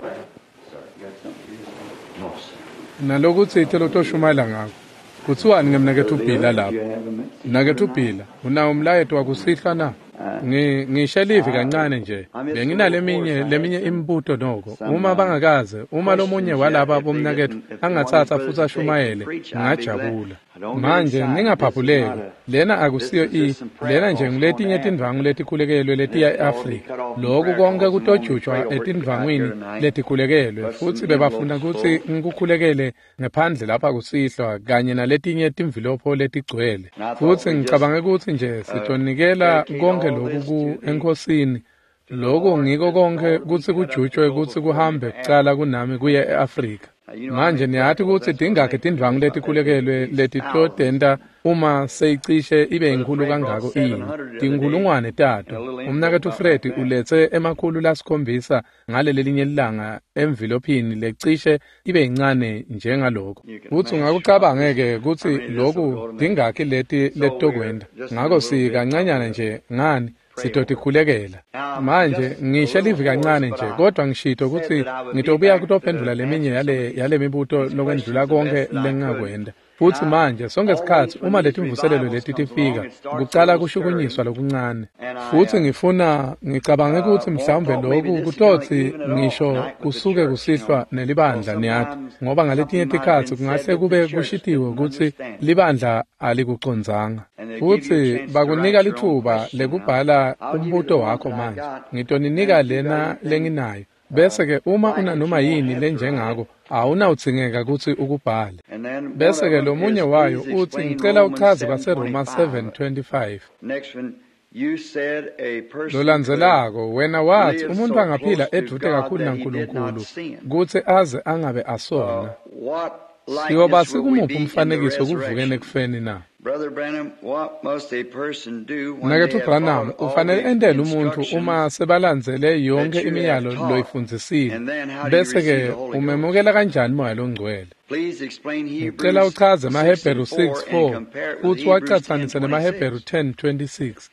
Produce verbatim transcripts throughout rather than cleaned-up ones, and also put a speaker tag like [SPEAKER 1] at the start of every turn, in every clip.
[SPEAKER 1] nalokuthi ithelo toshumayela ngako kuthiwani ngemnakethu uBhila lapho mnakethu uBhila unawo umlayeto wakusihla na ngishelivi kancane nje benginale minye leminye imibuto noko uma bangakaze uma lomunye walaba bomnakethu angathatha futhi ashumayele ngajabula manje ningaphaphuleki lena akusiyo i lena nje ngiletinye tindvangu letikhulekelwe letiya eAfrika lokhu konke kutojutshwa etindvangwini letikhulekelwe futhi bebafuna ukuthi ngikukhulekele ngaphandle lapha kusihlwa kanye naletinye timvilopho letigcwele futhi ngicabanga ukuthi nje sitonikela konke lokhu enkosini lokho ngiko konke kuthi kujutshwe kuthi kuhambe kucala kunami kuye eAfrika manje niyathi ukuthi dingakhe tindvangu letikhulekelwe letitodenda uma seyicishe ibe inkulu kangako ini tinkulungwane tato umnakethu Fred ulethe emakhulu lasikhombisa ngaleli linye ilanga emvilophini lecishe ibe incane njengalokho uthi ngakucabangeke ukuthi lokhu dingakhe leti letokwenda ngako sikancanyana nje ngani sitotikhulekela manje ngishelivi kancane nje kodwa ngishito ukuthi ngitobuya kutophendula leminye yale yale mibuto lokwendlula konke lengakwenda futhi manje sonke isikhathi uma letimvuselelo leti tifika kucala kushukunyiswa lokuncane futhi ngifuna ngicabanga ukuthi mhlawumbe lokhu kutothi ngisho kusuke kusihlwa nelibandla niyathi ngoba ngaletinye tikhathi kungahle kube kushitiwe ukuthi libandla alikucondzanga futhi bakunika lithuba lekubhala umbuto wakho manje ngitoninika lena lenginayo bese ke uma una noma yini lenjengako awunawuthingeka ukuthi ukubhale bese ke lomunye wayo uthi ngicela uchaze baseRoma seven twenty-five lolandzelako wena wathi umuntu angaphila edvute kakhulu naNkulunkulu kuthi aze angabe asona siyoba sikumuphi umfanekiso kuvukene kufeni na Nakethu Branham ufanele endele umuntu uma sebalandzele yonke imiyalo loyifundzisile bese ke umemukela kanjani moya longcwele ngicela uchaze maHebheru six four futhi wacathanisa nemaHebheru ten twenty-six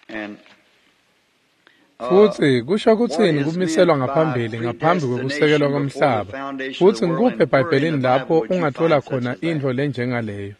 [SPEAKER 1] futhi kusho kuthini kumiselwa ngaphambili ngaphambi kokusekelwa komhlaba futhi ngikuphe eBhayibhelini lapho ungathola khona into lenjengaleyo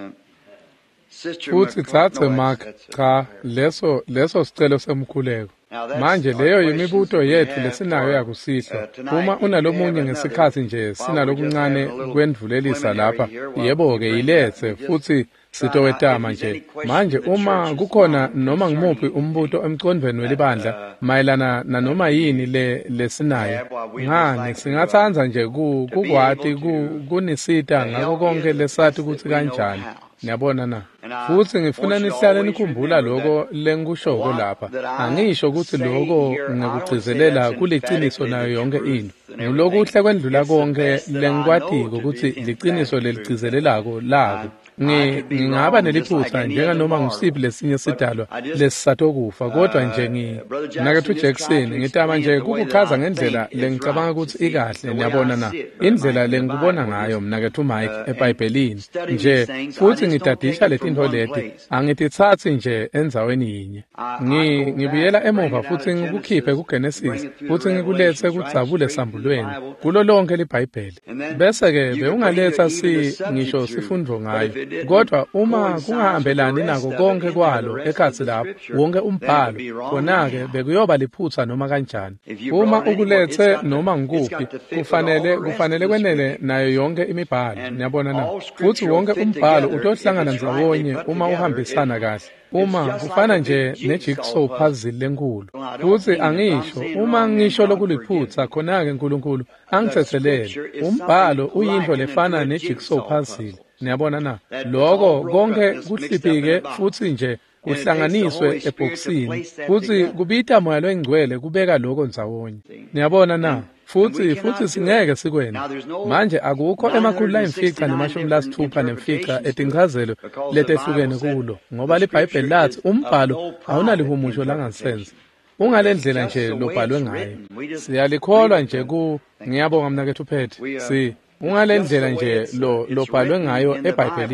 [SPEAKER 1] futhi thathe Mark cha leso leso sicelo semkhuleko manje leyo yimibuto yethu lesinayo yakusihla uma unalomunye ngesikhathi nje sinalokuncane kwendvulelisa lapha yebo ke ilethe futhi sitowetama nje manje uma kukhona noma ngimuphi umbuto emcondweni welibandla mayelana nanoma yini le lesinayo ngani singathanza nje kukwati kunisita ngako konke lesathi ukuthi kanjani niyabona na futhi ngifuna nihlale nikhumbula lokho lengushoko lapha angisho ukuthi lokho ngikugcizelela kuliciniso nayo yonke into ngulokuhle kwendlula konke lengikwatiko ukuthi liciniso leligcizelelako lako ngingaba neliphutha njenga noma ngisiphi lesinye sidalwa lesisatokufa kodwa nje ngi Nakethu Jackson ngitama nje kukuchaza ngendlela lengicabanga ukuthi ikahle niyabona na indlela lengikubona ngayo Mnakethu Mike eBhayibhelini nje futhi ngitadisha letinto leti angititsathi nje endzaweni yinye ngibuyela emuva futhi ngikukhiphe kuGenesis futhi ngikulethe kudzabule sambulweni kulo lonke liBhayibheli bese ke beungaletha si ngisho sifundvo ngayo kodwa uma kungahambelani nako konke kwalo ekhathi lapho wonke umbhalo khona-ke bekuyoba liphutha noma kanjani uma ukulethe noma ngikuphi kufanele kufanele kwenele nayo yonke imibhalo niyabona na futhi wonke umbhalo utohlangana ndzawonye uma uhambisana kahle uma kufana nje nejigsaw puzzle lenkulu futhi angisho uma ngisho lokuliphutha khona-ke uNkulunkulu angithethelele umbhalo uyinto lefana nejigsaw puzzle niyabona na lokho konke kuhlipike futhi nje kuhlanganiswe ebhokisini futhi kubita moya lwengcwele kubeka lokho ndzawonye niyabona na futhi futhi singeke sikwene manje akukho emakhulu layimfica nemashumi lasithupha nemfica etinchazelo letehlukene kulo ngoba liBhayibheli lathi umbhalo awunalihumusho langasense ungalendlela nje lobhalwe ngayo siyalikholwa nje ku ngiyabonga Mnakethu Phethe si ungalendlela nje lo lobhalwe ngayo eBhayibhelini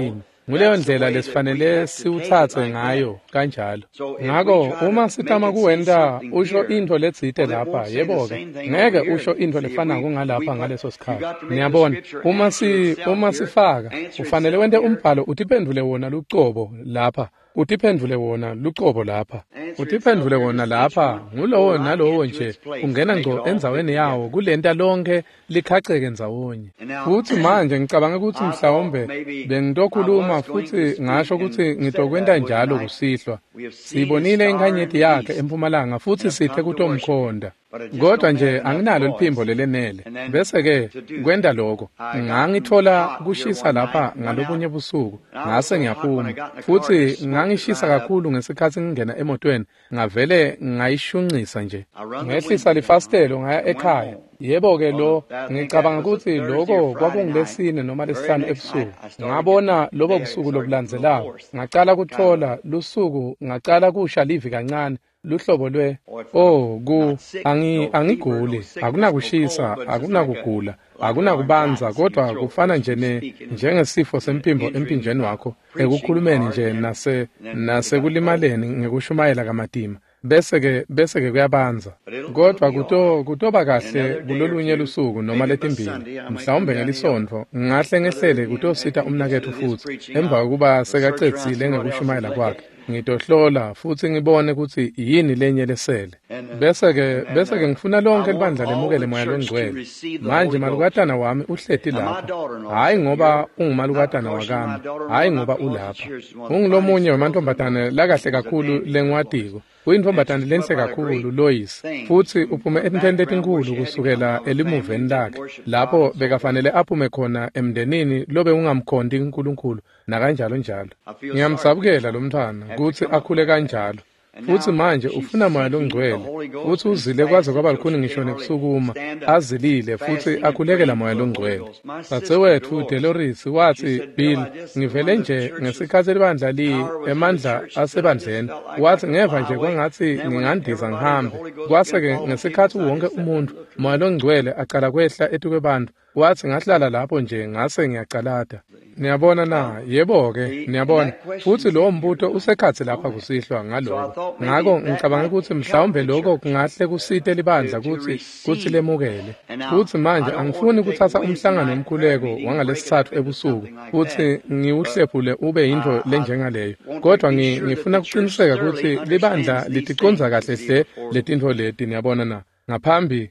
[SPEAKER 1] nguleyo ndlela lesifanele siwuthathe ngayo kanjalo. Ngakho uma sitama kuwenta usho into letsite lapha, yebo-ke ngeke usho into lefana kungalapha ngaleso sikhathi. Niyabona, uma si uma sifaka ufanele wente umbhalo utiphendule wona lucobo lapha, utiphendule wona lucobo lapha, utiphendule wona lapha, ngulowo nalowo nje ungena ngco endzaweni yawo kulenta lonke likhacheke ndzawonye. Futhi manje ngicabanga ukuthi mhlawumbe bengitokhuluma futhi ngasho ukuthi ngitokwenta njalo kusihlwa. Sibonile inkhanyeti yakhe empumalanga futhi sithe kutomkhonda. Kodwa nje anginalo liphimbo lelenele. Bese ke kwenda lokho ngangithola kushisa lapha ngalobunye busuku, ngase ngiyaphuma. Futhi ngangishisa kakhulu ngesikhathi ngingena emotweni, ngavele ngayishunqisa nje. Ngehlisa lifastelo ngaya ekhaya. Yebo ke lo ngicabanga ukuthi lokho kwakungilesine noma lesihlanu ebusuku. Ngabona lobo busuku lokulandzelayo ngaqala kuthola lusuku, ngaqala kusha livi kancane luhlobo lwe oh ku angi angiguli, akunakushisa, akunakugula, akunakubanza, kodwa kufana nje ne njengesifo semphimbo empinjeni wakho ekukhulumeni nje nase nasekulimaleni ngekushumayela kamadima. Bese ke bese ke kuyabanza, kodwa kuto kutoba kahle kulolunye lusuku noma letimbili. Mhlawumbe ngelisonto ngahle ngehlele kutosita umnakethu futhi emva kokuba sekacedzile ngekushumayela kwakhe. Ngitohlola futhi ngibone ukuthi yini lenye lesele. Bese ke bese ke ngifuna lonke libandla lemukele moya longcwele. Manje malukatana wami uhleti lapha, hayi ngoba ungumalukatana wakami, hayi ngoba ulapha. Ungilomunye wemantombazane lakahle kakhulu lengwadiko. Uyintombatane lenhle kakhulu Lois, futhi uphume entweni letinkulu kusukela elimuveni lakhe, lapho bekafanele aphume khona emndenini lobe ungamkhondi uNkulunkulu nakanjalo njalo. Ngiyamsabukela lo mntwana ukuthi akhule kanjalo. Futhi manje ufuna moya longcwele, futhi uzile kwaze kwaba likhuni ngisho nekusukuma, azilile futhi akhulekela moya longcwele. Sasewethu Deloris wathi, Bill, ngivele nje ngesikhathi libandla li emandla asebandleni, wathi ngeva nje kwangathi ngingandiza ngihambe. Kwase ke ngesikhathi wonke umuntu moya longcwele aqala kwehla etukwe bantu, wathi ngahlala lapho nje ngase ngiyacalada. Niyabona na, yebo ke, niyabona. Futhi lo mbuto usekhathi lapha kusihlwa ngaloko. Ngakho ngicabanga ukuthi mhlawumbe lokho kungahle kusite libandla ukuthi kuthi lemukele. Futhi manje angifuni ukuthatha umhlangano omkhuleko wangalesithathu ebusuku futhi ngiwuhlephule ube into lenjengaleyo. Kodwa ngifuna ukuqiniseka ukuthi libandla liticonza kahle hle letinto leti, niyabona na. Ngaphambi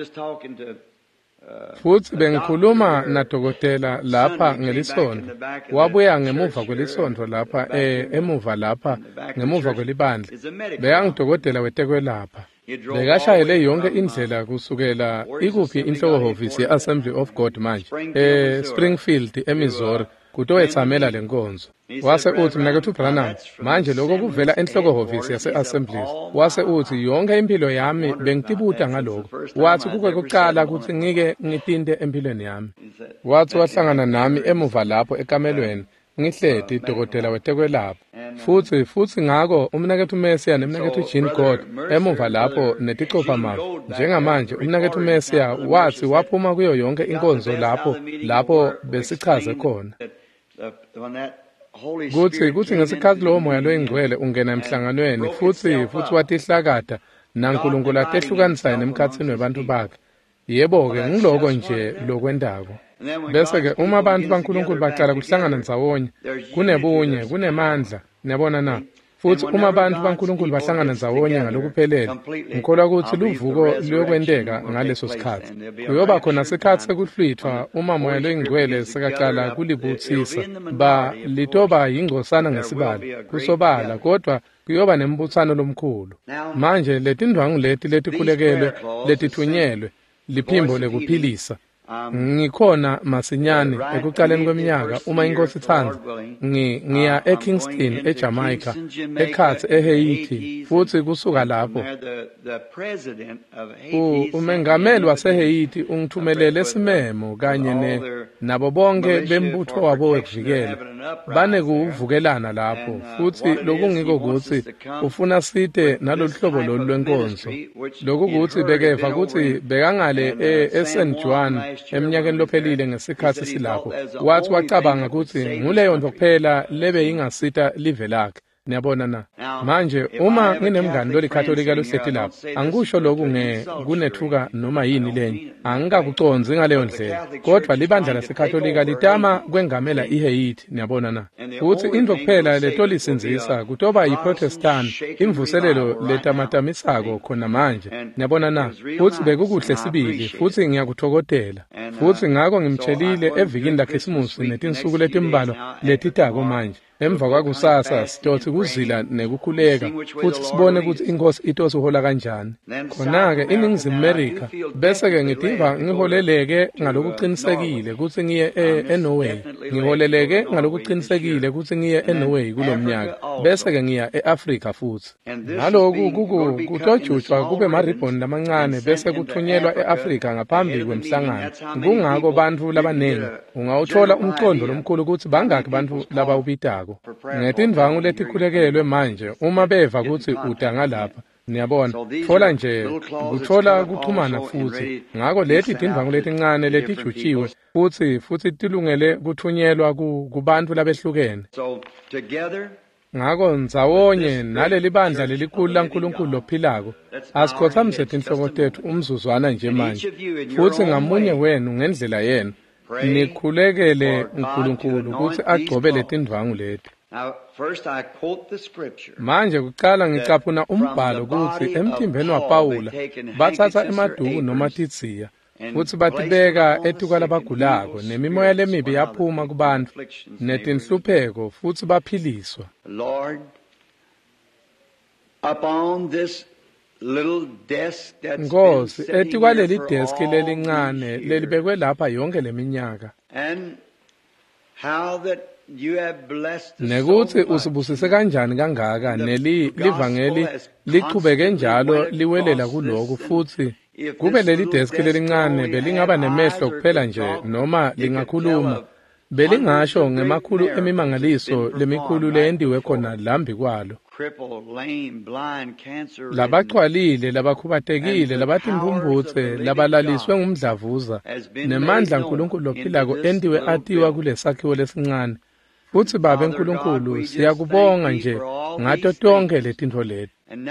[SPEAKER 1] futhi bengikhuluma nadokotela lapha ngelisonto, wabuya ngemuva kwelisonto lapha eh emuva lapha ngemuva kwelibandla. Bekangidokotela wetekwelapha. Bekashayele yonke indlela kusukela ikuphi inhloko office ye-Assembly of God manje eh Springfield eMissouri kutowetsamela lenkonzo. Wase uthi mnakethu Branham, manje lokho kuvela enhloko office yase-Assemblies. Wase uthi yonke impilo yami bengitibuta ngalokho. Wathi kuke kuqala ukuthi ngike ngitinte empilweni yami. Wathi wahlangana nami emuva lapho ekamelweni ngihledi dokotela wetekwelapha. Futhi futhi ngako umnakethu Mesiya nemnakethu Jean God emuva lapho neticopa mavu. Njengamanje umnakethu Mesiya wathi waphuma kuyo yonke inkonzo lapho lapho besichaze khona. Kuthi kuthi ngesikhathi lo moya loyingcwele ungena emhlanganweni futhi futhi watihlakada naNkulunkulu atehlukanisayo nemkhathini webantu bakhe. Yebo ke ngiloko nje lokwendako. Bese ke uma abantu baNkulunkulu baqala kuhlangana ndzawonye, kunebunye, kunemandla, niyabona na. Futhi uma abantu baNkulunkulu bahlangana ndzawonye ngalokuphelele, ngikholwa ukuthi luvuko luyokwenteka ngaleso sikhathi. Kuyoba khona sikhathi sekuhlwithwa uma moya loyingcwele sekaqala kulibuthisa, ba litoba yingcosana ngesibali, kusobala, kodwa kuyoba nembuthano lomkhulu. Manje letindwangu leti letikhulekelwe, letithunyelwe, liphimbo lekuphilisa. Ngikhona masinyane ekuqaleni kweminyaka uma inkosi ithanda ngiya eKingston eJamaica ekhathi eHaiti futhi kusuka lapho umengameli waseHaiti ungithumelele esimemo kanye ne nabo bonke bembutho wabo wekuvikela bane kuvukelana lapho futhi lokungiko ukuthi ufuna site naloluhlobo lolu lwenkonzo lokuthi bekeva ukuthi bekangale eSaint John eminyakeni lophelile ngesikhathi silapho wathi wacabanga ukuthi nguleyo nto kuphela lebe yingasita live lakhe. Niyabona na? Manje uma nginemngani lolikatholika lohlethi lapho, angikusho lokhu nge kunethuka noma yini lenye. Angikakuconzi ngaleyo ndlela. Kodwa libandla lasekatholika litama kwengamela iHaiti, niyabona na? Futhi into kuphela letolisinzisa kutoba yiProtestant, imvuselelo letamatamisako khona manje. Niyabona na? Futhi bekukuhle sibili, futhi ngiyakuthokodela. Futhi ngako ngimtshelile evikini laKhisimusi netinsuku letimbalwa letitako manje. Emva kwakusasa sidothi kuzila nekukhuleka futhi sibone ukuthi inkosi itosi uhola kanjani. Khona ke iNingizimu America bese ke ngidiva ngiholeleke ngalokuqinisekile ukuthi ngiye eNorway. Ngiholeleke ngalokuqinisekile ukuthi ngiye eNorway kulomnyaka. Bese ke ngiya eAfrica futhi. Naloku kuku kutojutshwa kube maribhoni lamancane bese kuthunyelwa eAfrica ngaphambi kwemhlangano. Kungako bantu labanengi ungawuthola umqondo lomkhulu ukuthi bangaki bantu laba ubitako. Ngetindvangu letikhulekelwe manje uma beva ukuthi udanga lapha niyabona thola nje kuthola kuxhumana futhi ngako leti tindvangu letincane letijutshiwe futhi futhi tilungele kuthunyelwa kubantu labehlukene. Ngako ndzawonye naleli bandla lelikhulu laNkulunkulu lophilako asikhothamise tinhloko tethu umzuzwana nje manje futhi ngamunye wenu ngendlela yenu nikhulekele uNkulunkulu ukuthi agcobele tindvangu leti. Manje kuqala ngicaphuna umbhalo ukuthi emtimbeni waPawula bathatha emaduku noma titsiya futhi batibeka etuka labagulako nemimoya lemibi yaphuma kubantu netinhlupheko futhi baphiliswa. Nkosi etikwaleli desk lelincane lelibekwe lapha yonke leminyaka. Nekuthi usibusise kanjani kangaka neli livangeli lichubeke njalo liwelela kuloko futhi kube leli desk lelincane belingaba nemehlo kuphela nje noma lingakhuluma belingasho ngemakhulu emimangaliso lemikhulu leyendiwe khona lambi kwalo. Labachwalile labakhubatekile labatimbumbutse labalaliswe ngumdlavuza nemandla uNkulunkulu lophilako endiwe atiwa kulesakhiwo lesincane. Futhi babe uNkulunkulu siyakubonga nje ngato tonke letintfo leti.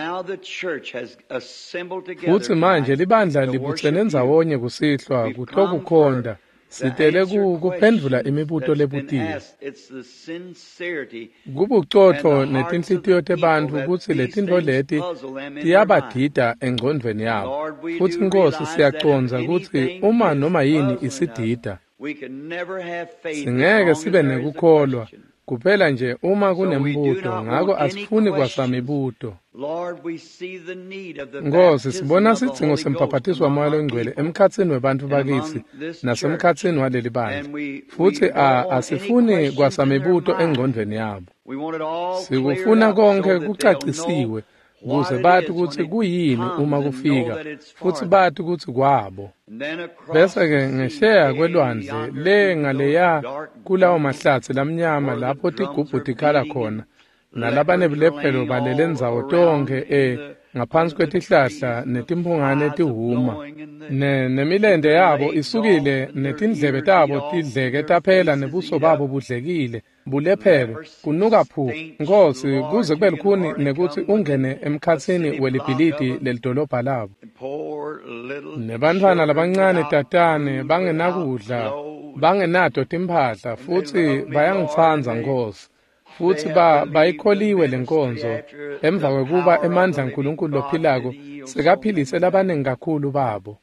[SPEAKER 1] Futhi manje libandla libutsene ndzawonye kusihlwa kutokukhonda sitele kuphendvula imibuto lebutiwe. Kubucotho netinhlitiyo tebantu ukuthi letintfo leti tiyabadida engqondweni yabo. Futhi Nkosi siyaconza ukuthi uma noma yini isidida singeke sibe nekukholwa kuphela nje uma kunembuto ngako asifuni kwasamibuto. Nkosi sibona sidzingo sempaphathiswa moya longcwele emkhatsini webantu bakithi nasemkhatsini waleli bandla futhi asifuni kwasamibuto engqondweni yabo. Sikufuna konke kucacisiwe ukuze bathi ukuthi kuyini uma kufika futhi bathi ukuthi kwabo. Bese ke ngesheya kwelwandle le ngaleya kulawo mahlatsi lamnyama lapho tigubhu tikhala khona nalabanebulephero balele ndzawo tonke eh ngaphansi kwetihlahla netimbungane tihuma ne nemilende yabo isukile netindlebe tabo tidleke taphela nebuso babo budlekile bulephero kunuka phu. Nkosi kuze kube lukhuni nekuthi ungene emkhatsini welibhilidi lelidolobha labo. Nebantwana labancane tatane bangenakudla bangenato timphahla futhi bayangitsanza Nkosi futhi ba bayikholiwe lenkonzo emva kwekuba emandla uNkulunkulu lophilako sekaphilise labanengi kakhulu babo.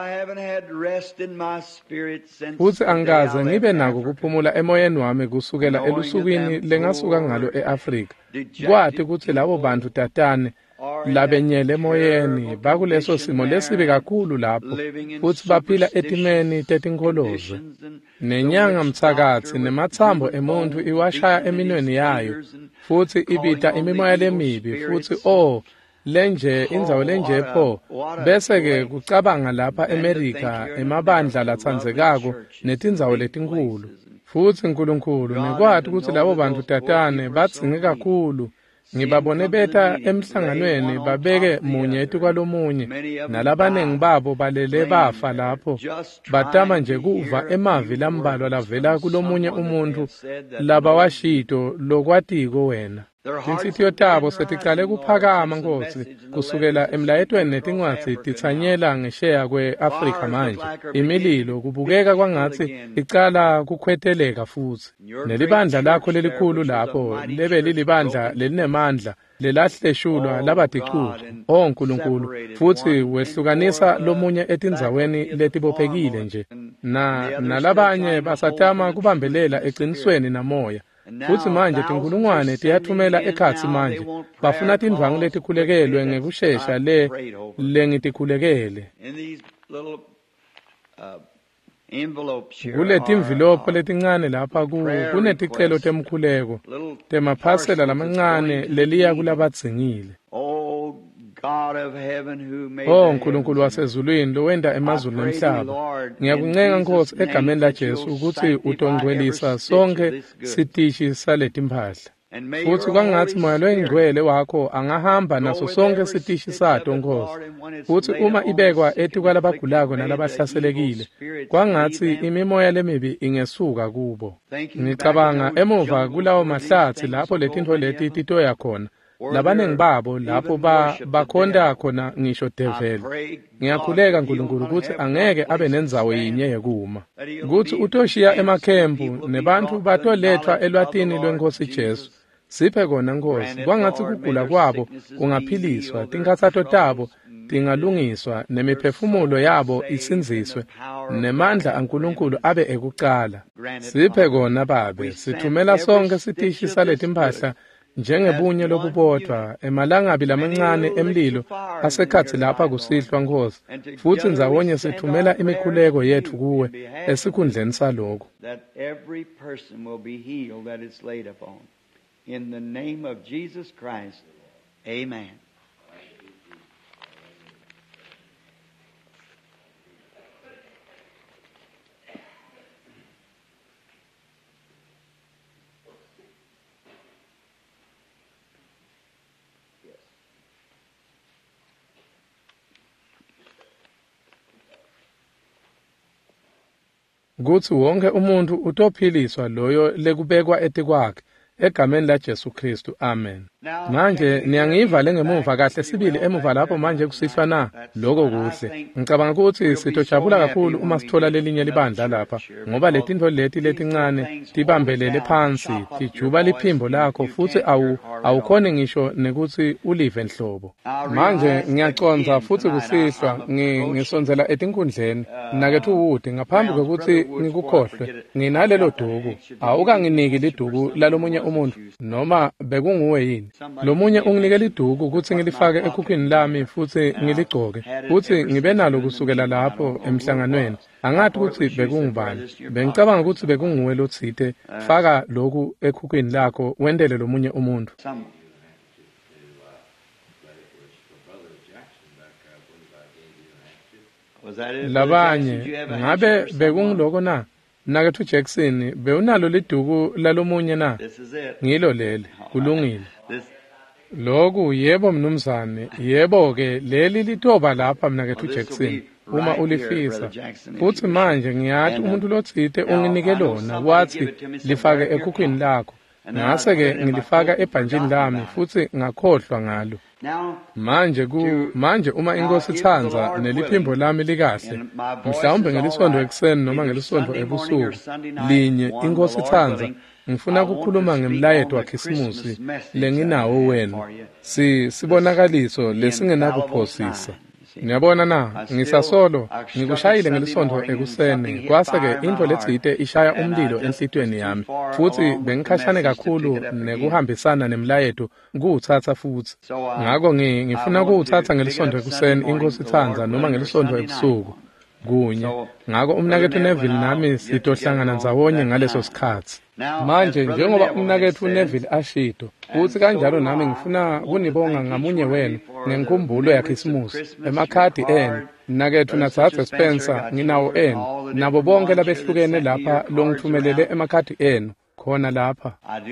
[SPEAKER 1] Futhi angikaze ngibe nako kuphumula emoyeni wami kusukela elusukwini lengasuka ngalo eAfrika. Kwathi ukuthi labo bantu tatane labenyele emoyeni bakuleso simo lesibi kakhulu lapho futhi baphila etimeni tetinkholozo. Nenyanga mthakathi nemathambo emuntu iwashaya eminweni yayo futhi ibita imimoya lemibi futhi oh lenje indzawo lenje pho bese ke kucabanga lapha eAmerica emabandla latsandzekako netindzawo letinkulu futhi uNkulunkulu nekwathi ukuthi labo bantu tatane badzinge kakhulu ngibabone beta emhlanganweni babeke munye ethi kwalomunye nalabanengi babo balele bafa lapho batama nje kuva emavi lambalwa lavela kulomunye umuntu laba washito lokwatiko wena insithiyo tabo seticale kuphakama Nkosi kusukela emlayetweni netincwadzi titsanyela ngesheya kwe-Afrika manje imililo kubukeka kwangathi icala kukhweteleka futhi nelibandla lakho lelikhulu lapho lebe lilibandla lelinemandla lelahleshulwa labadiqulu o Nkulunkulu futhi wehlukanisa lomunye etindzaweni letibophekile nje na nalabanye basatama kubambelela eqinisweni namoya futhi manje tinkulungwane tiyathumela ekhatsi manje bafuna tindvangu letikhulekelwe ngekushesha le lengitikhulekele kule timvilopho letincane lapha kuneticelo temkhuleko temaphasela lamancane leliya kulabadzingile Oh Nkulunkulu wasezulwini lowenda emazulu nemhlaba ngiyakuncenga Nkosi egameni laJesu ukuthi utongcwelisa sonke sitishi saletimphahla futhi kwangathi moya loyingcwele wakho angahamba naso sonke sitishi sato Nkosi futhi uma ibekwa ethi kwalabagulako nalabahlaselekile kwangathi imimoya lemibi ingesuka kubo ngicabanga emuva kulawo mahlathi lapho letintho leti titoya khona labanengi babo lapho ba bakhonda khona ngisho devele ngiyakhuleka Nkulunkulu ukuthi angeke abe nendzawo yinye yekuma ukuthi utoshiya emakhembu nebantu batolethwa elwatini lweNkosi Jesu siphe kona Nkosi kwangathi kugula kwabo kungaphiliswa tinkathato tabo tingalungiswa nemiphefumulo yabo isinziswe nemandla aNkulunkulu abe ekuqala siphe kona babe sithumela sonke sitishi saletimpahla njengebunye lokubodwa emalangabi lamancane emlilo asekhathi lapha kusihlwa Nkosi futhi ndzawonye sithumela imikhuleko yethu kuwe esikhundleni saloko
[SPEAKER 2] that every person will be healed that is laid upon in the name of Jesus Christ amen
[SPEAKER 1] kuthi wonke umuntu utophiliswa loyo lekubekwa etikwakhe egameni laJesu Kristu amen manje niyangiva lengemuva kahle sibili emuva lapho manje kusihlwa na lokho kuhle ngicabanga ukuthi sitojabula kakhulu uma sithola lelinye libandla lapha ngoba letintho leti letincane tibambelele phansi tijuba liphimbo lakho futhi awu awukhone ngisho nekuthi ulive enhlobo manje ngiyaconza futhi kusihlwa ngisonzela etinkundleni nakethu uwude ngaphambi kokuthi ngikukhohlwe nginalelo duku awukanginiki liduku lalomunye umuntu noma bekunguwe yini lomunye unginikela iduku ukuthi ngilifake ekhukhwini lami futhi ngiligcoke futhi ngibe nalo kusukela lapho emhlanganweni angathi ukuthi bekungubani bengicabanga ukuthi bekunguwe lothite faka lokhu ekhukhwini lakho wendele lomunye umuntu labanye ngabe bekungiloko na nakethu Jackson bewunalo liduku lalomunye na ngilo lele kulungile lokhu yebo mnumzane yebo ke leli litoba lapha mina kethu Jackson uma ulifisa futhi manje ngiyathi umuntu lothite unginike lona wathi lifake ekhukhwini lakho ngase ke ngilifaka ebhanjini lami futhi ngakhohlwa ngalo manje ku manje uma inkosi ithanza neliphimbo lami likahle mhlawumbe ngelisondo ekseni noma ngelisondo ebusuku linye inkosi ithanza ngifuna ukukhuluma ngemlayeto waKhisimusi lenginawo wena si sibonakaliso lesingenakuphosisa ngiyabona na ngisasolo ngikushayile ngelisondo ekuseni kwase ke into lethite ishaya umlilo enhlitweni yami futhi bengikhashane kakhulu nekuhambisana nemlayeto kuuthatha futhi ngako ngifuna ukuuthatha ngelisondo ekuseni inkosi ithanza noma ngelisondo ebusuku kunye ngako umnakethu Neville nami sitohlangana ndzawonye ngaleso sikhathi manje njengoba umnakethu Neville ashido uthi kanjalo nami ngifuna kunibonga ngamunye wenu ngenkumbulo yaKhisimusi emakhadi enu nakethu naThatha Spencer nginawo enu nabo bonke labehlukene lapha longithumelele emakhadi enu khona lapha.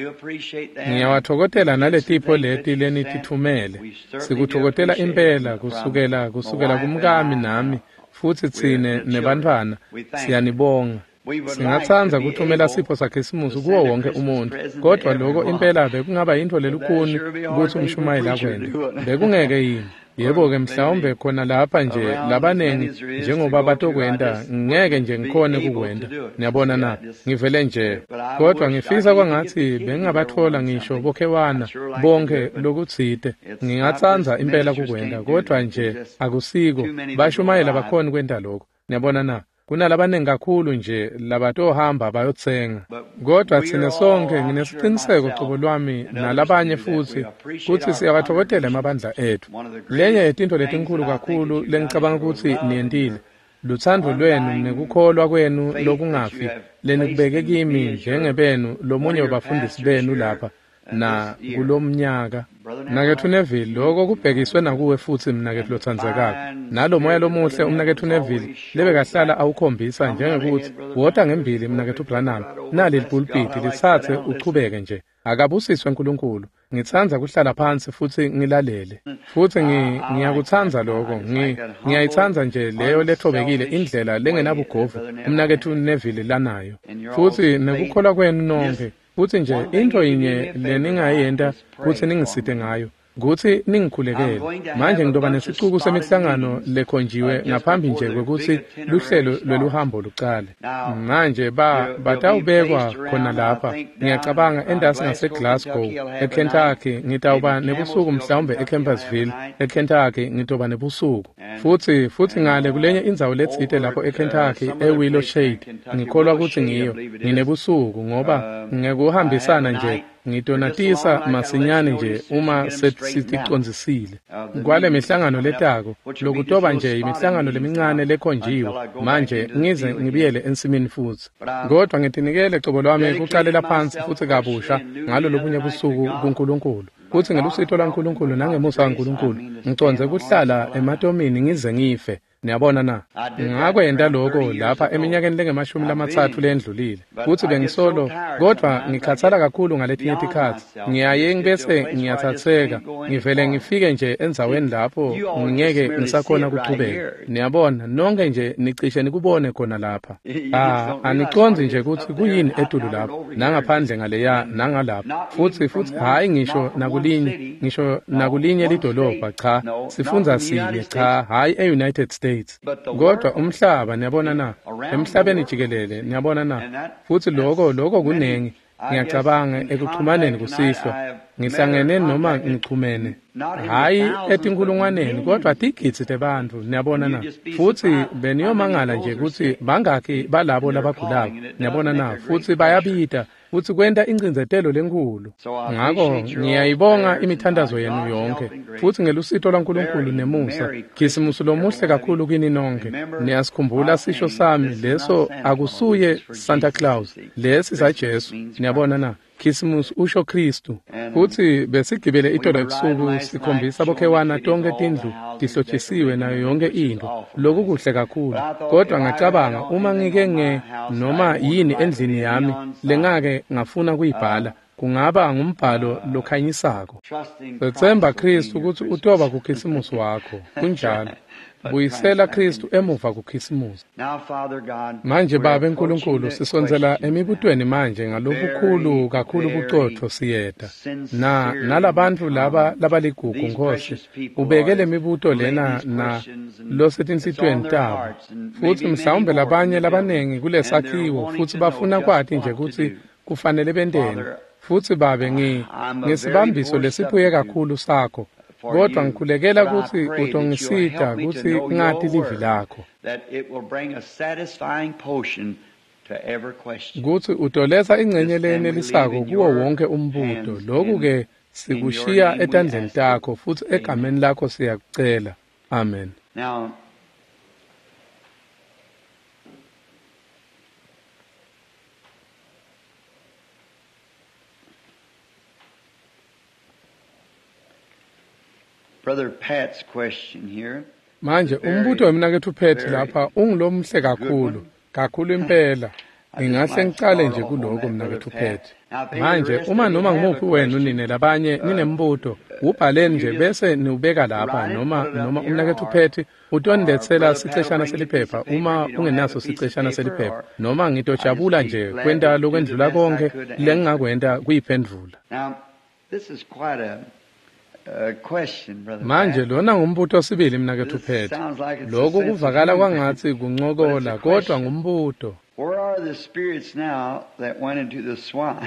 [SPEAKER 1] Ngiyawathokothela naletipho leti lenitithumele. Sikuthokotela impela kusukela kusukela kumkami nami futhi tsine nebantwana siyanibonga. Singathanda ukuthumela sipho sakhisimusi kuwo wonke umuntu, kodwa lokho impela bekungaba into lelukhuni ukuthi umshumayeli akwende. Bekungeke yini? Yebo-ke mhlawumbe khona lapha nje labanengi njengoba batokwenda ngeke nje ngikhone kukwenda. Niyabona na, ngivele nje. Kodwa ngifisa kwangathi bengingabathola ngisho bokhewana bonke lokutsite. Ngingatsanza impela kukwenda, kodwa nje akusiko. Bashumayela bakhona kwenda lokho. Niyabona na. Kunalabanengi kakhulu nje labatohamba bayotsenga. Kodwa thina sonke nginesiqiniseko qobo lwami nalabanye futhi futhi siyabathokotela emabandla ethu. Lenye yetinto letinkulu kakhulu lengicabanga ukuthi niyendile. Luthando lwenu nekukholwa kwenu lokungafi lenikubeke kimi njengebenu lomunye wabafundisi benu lapha na kulomnyaka. Mnakethu Neville, lokho kubhekiswe nakuwe futhi mnakethu lothandzekayo. Nalo moya lomuhle umnakethu Neville lebe kahlala awukhombisa njengekuthi wota ngembili mnakethu Branham. Nali pulpiti lisathe uchubeke nje. Akabusiswe uNkulunkulu. Ngithanza kuhlala phansi futhi ngilalele. Futhi ngiyakuthanza lokho. Ngiyayithanza nje leyo lethobekile indlela lengenabugovu umnakethu Neville lanayo. Futhi nekukholwa kwenu nonke. Futhi nje into inye leningayenda futhi ningisite ngayo ukuthi ningikhulekele. Manje ngidoba nesicuku semihlangano lekhonjiwe ngaphambi nje ukuthi luhlelo lweluhambo luqale. Manje ba batawubekwa khona lapha. Ngiyacabanga endasi ngase Glasgow, eKentucky, ngitawuba nebusuku mhlawumbe eCampbellsville, eKentucky ngitoba nebusuku. Futhi futhi ngale kulenye indzawo letsite lapho eKentucky eWillow Shade. Ngikholwa ukuthi ngiyo nginebusuku ngoba ngekuhambisana nje ngidonatisa masinyane nje uma seticonzisile. Kwale mihlangano letako lokutoba nje imihlangano lemincane lekhonjiwe manje ngize ngibiyele ensimini futhi. Kodwa ngitinikele qobo lwami kuqalela phansi futhi kabusha ngalo lobunye busuku kuNkulunkulu. Futhi ngelusitho laNkulunkulu nangemusa kaNkulunkulu ngiconze kuhlala ematomini ngize ngife. Niyabona na, ngakwenda lokho lapha eminyakeni lengemashumi lamathathu lendlulile. Futhi bengisolo, kodwa ngikhathala kakhulu ngaletinye tikhathi. Ngiyaye ngibese ngiyathatheka, ngivele ngifike nje enzaweni lapho ngingeke ngisakhona ukuqhubeka. Niyabona, nonke nje nicishe nikubone khona lapha. Ah, aniconzi nje ukuthi kuyini etulu lapho, nangaphandle ngaleya nangalapha. Futhi futhi hayi ngisho nakulinye, ngisho nakulinye lidolobha cha, sifunza sinye cha, hayi eUnited States. Kodwa umhlaba niyabona na, emhlabeni jikelele niyabona na, futhi lokho lokho kunengi. Ngiyacabanga ekuxhumaneni kusihlwa ngihlangene noma ngichumene hayi etinkulungwaneni kodwa tigitsi tebantu niyabona na, futhi beniyomangala nje ukuthi bangaki balabo labagulayo niyabona na, futhi bayabita futhi kwenta ingcinzetelo lenkulu. Ngakho ngiyayibonga imithandazo yenu yonke futhi ngelusito laNkulunkulu nemusa. Khisimusi lomuhle kakhulu kini nonke. Niyasikhumbula sisho sami leso akusuye Santa Claus, lesi saJesu. Niyabona na, Khisimusi usho Kristu. Futhi besigibele itolo ebusuku sikhombisa bokhewana tonke tindlu tihlotshisiwe nayo yonke into. Lokhu kuhle kakhulu. Kodwa ngacabanga uma ngike nge noma yini endlini yami lengake ngafuna kuyibhala kungaba ngumbhalo lokhanyisako. Sethemba Kristu ukuthi utoba kukhisimusi wakho. Kunjalo. Buyisela Kristu emuva kukhisimusi. Manje Baba eNkulunkulu sisonzela emibutweni manje ngalobukhulu kakhulu bucotho siyeda. Na nalabantu laba labaligugu Nkosi ubekele imibuto lena na losetinsitweni tabo. Futhi mhlawumbe labanye labanengi kulesakhiwo futhi bafuna kwathi nje ukuthi kufanele bendeni. Futhi Babe ngi ngesibambiso lesiphuye kakhulu sakho. Kodwa ngikhulekela ukuthi utongisita ukuthi ngathi livi lakho. Kuthi utoleza ingcenye lenelisako kuwo wonke umbuto. Lokhu ke sikushiya etandleni takho futhi egameni lakho siyakucela. Amen. Now
[SPEAKER 2] Brother Pat's question here.
[SPEAKER 1] Manje umbuto wemnakethu Pat lapha ungilomhle kakhulu, kakhulu impela. Ngingahle ngiqale nje kuloko mina kethu Phethe. Manje uma noma ngimuphi wena unine labanye ninembuto, ubhaleni nje bese niubeka lapha noma noma umnakethu Phethe utondetsela siceshana seliphepha uma ungenaso siceshana seliphepha noma ngitojabula nje kwenta lokwendlula konke lengingakwenda kuyiphendvula.
[SPEAKER 2] Now this is quite a Uh, question, brother.
[SPEAKER 1] Manje lona ngumbuto sibili mina kethu Phethe. Lokho kuvakala kwangathi kuncokola kodwa ngumbuto.
[SPEAKER 2] Where are the spirits now that went into the swine?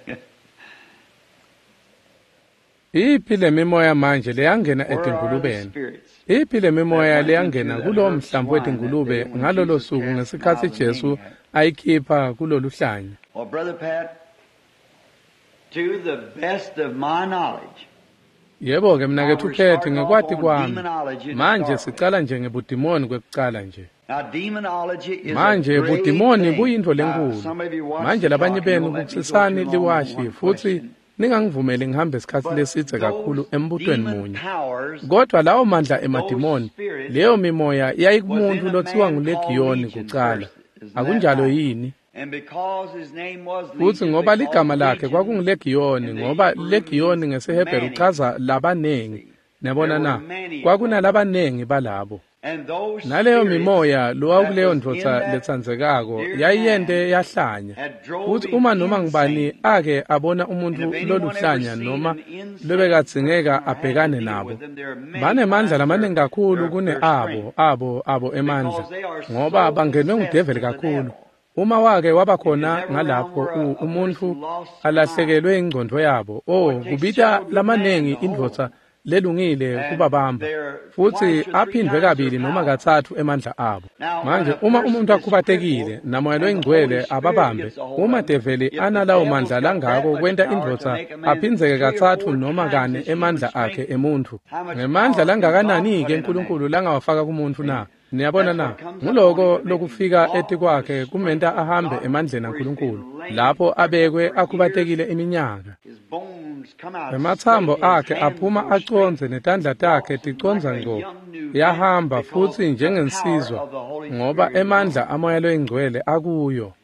[SPEAKER 1] Iphi le mimoya manje leyangena etingulubeni? Iphi le mimoya leyangena kulo mhlambo wetingulube ngalolo suku ngesikhathi Jesu ayikhipha kulolu hlanya?
[SPEAKER 2] Well, brother Pat, to the best of my knowledge,
[SPEAKER 1] yebo ke mina kethu Phethe ngekwati kwami manje sicala nje ngebudimoni kwekucala nje. Manje budimoni buyinto lenkulu. Manje labanye benu kukusisani liwashi futhi ningangivumeli ngihambe isikhathi lesithe kakhulu embutweni munye. Kodwa lawo mandla emadimoni leyo mimoya yayikumuntu lothiwa nguLegiyoni kucala. Akunjalo yini? Futhi ngoba ligama lakhe kwakunguLegiyoni ngoba Legiyoni ngeseHebheru uchaza labanengi. Nabona na kwakunalabanengi balabo. Naleyo mimoya lowa kuleyo ndvodza letsandzekako yayiyente yahlanya. Futhi uma noma ngibani ake abona umuntu loluhlanya noma lobekadzingeka abhekane nabo, banemandla lamaningi kakhulu kune abo abo abo emandla ngoba bangenwe ngudeveli kakhulu. Uma wake wabakhona ngalapho umuntu alahlekelwe ingqondo yabo, oh kubita lamanengi indvodza lelungile kubabamba futhi aphindwe kabili noma kathathu emandla abo. Manje uma umuntu akhubatekile namoya loyingcwele ababambe, uma develi analawo mandla langako kwenta indvodza aphindzeke kathathu noma kane emandla akhe emuntu. Ngemandla langakanani ke uNkulunkulu langawafaka kumuntu na? Niyabona na, nguloko lokufika eti kwakhe kumenta ahambe emandleni kaNkulunkulu lapho abekwe akhubatekile iminyaka. Emathambo akhe aphuma aconze netandla takhe ticonza ngqo yahamba futhi njengensizwa ngoba emandla amoya loyingcwele akuyo.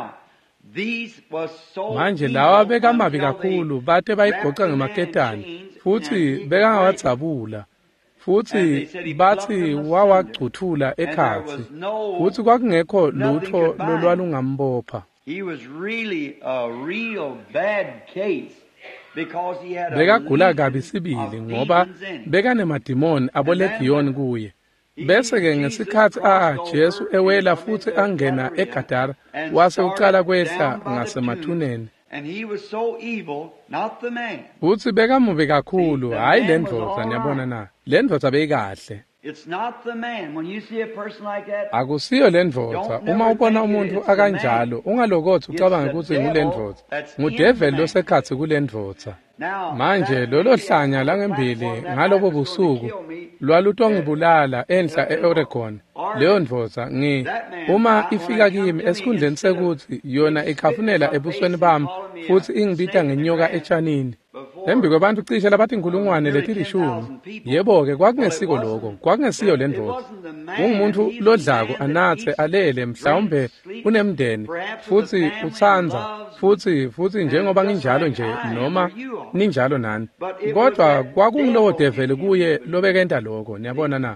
[SPEAKER 1] Manje lawa bekamabi kakhulu bate bayibhoca ngemaketani futhi bekangawadzabula futhi bathi wawagcuthula ekhathi futhi kwakungekho lutho lolwalungambopha.
[SPEAKER 2] He was really a real bad case.
[SPEAKER 1] Bekagula kabi sibili ngoba bekanemadimoni aboLegiyoni kuye. Bese ke ngesikhathi ah Jesu ewela futhi angena eGadara wase uqala kwehla ngasemathuneni. Futhi bekamubi kakhulu hayi le ndvodza niyabona na. Le ndvodza beyikahle.
[SPEAKER 2] It's not the man. When you see a person like that,
[SPEAKER 1] akusiyo le ndvodza. Uma ubona umuntu akanjalo ungalokothi ucabange ukuthi ngule ndvodza. Ngudeveli losekhathi kule ndvodza. Manje lolo hlanya langembili ngalobo busuku lwalutongibulala enhla eOregon. Leyo ndvodza ngi uma ifika kimi esikhundleni sekuthi yona ikhafunela ebusweni bami futhi ingibita ngenyoka etshanini. Embi kwabantu cishe labathi inkulungwane letilishumi. Yebo ke kwakungesiko lokho, kwakungesiyo le ndvodza. Ungumuntu lodlako anathe alele mhlawumbe unemndeni futhi utsanza futhi futhi njengoba nginjalo nje noma ninjalo nani. Kodwa kwakungilowo develi kuye lobekenta lokho, niyabona na.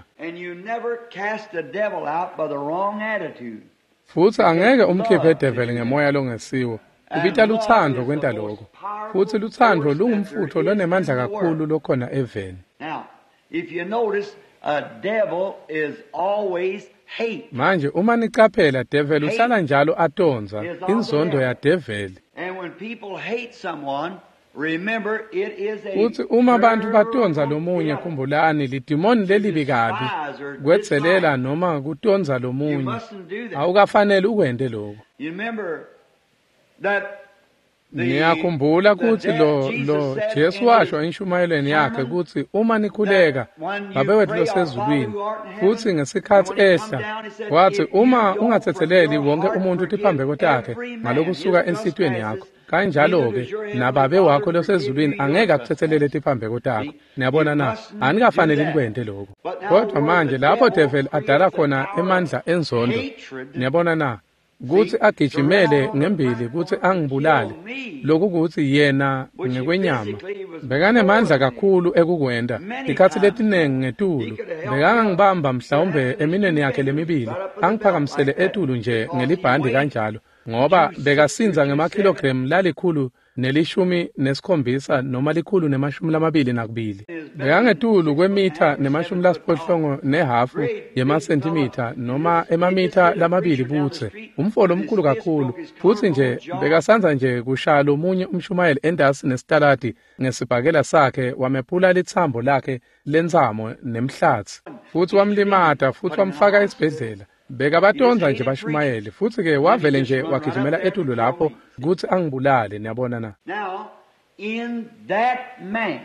[SPEAKER 1] Futhi angeke umkhiphe develi ngemoya longesiwo. Ubita luthando kwenta lokho. Futhi luthando lungumfutho lonemandla kakhulu lokhona eveni.
[SPEAKER 2] Now, if you notice, a devil is always hate.
[SPEAKER 1] Manje uma nicaphela develi uhlala njalo atonza inzondo ya develi.
[SPEAKER 2] And when people hate someone, remember it is a
[SPEAKER 1] Futhi uma abantu batonza lomunye khumbulani lidimoni lelibi kabi kwetselela noma kutonza lomunye. Awukafanele ukwende lokho.
[SPEAKER 2] You remember that
[SPEAKER 1] Niyakhumbula ukuthi lo lo Jesu washo inshumayelweni yakhe ukuthi uma nikhuleka babewethu losezulwini futhi ngesikhathi ehla wathi uma ungathetheleli wonke umuntu uthi phambi kwakhe ngalokusuka enhlitweni yakho kanjalo ke nababe wakho losezulwini angeke akuthethelele ethi phambi kwakho. Niyabona na, anikafanele nikwende lokho. Kodwa manje lapho devil adala khona emandla enzondo, niyabona na, kuthi agijimele ngembili kuthi angibulale lokhu kuthi yena ngekwenyama bekanamandla kakhulu ekukwenda ikhathi letiningi ngetulu bekangangibamba mhlawumbe eminweni yakhe lemibili angiphakamisele etulu nje ngelibhandi kanjalo ngoba bekasinza ngemakilogram lalikhulu nelishumi nesikhombisa noma likhulu nemashumi lamabili nakubili bekangetulu kwemitha nemashumi lasiphohlongo nehafu yemasentimitha noma emamitha lamabili butse umfolo omkhulu kakhulu futhi nje bekasanza nje kushaya omunye umshumayeli endasi nesitaladi ngesibhakela sakhe wamephula lithambo lakhe lenzamo nemhlathi futhi wamlimata futhi wamfaka esibhedlela bekabatonza nje bashumayeli futhi ke wavele nje wagijimela etulu lapho kuthi angibulale niyabona na.
[SPEAKER 2] Now in that man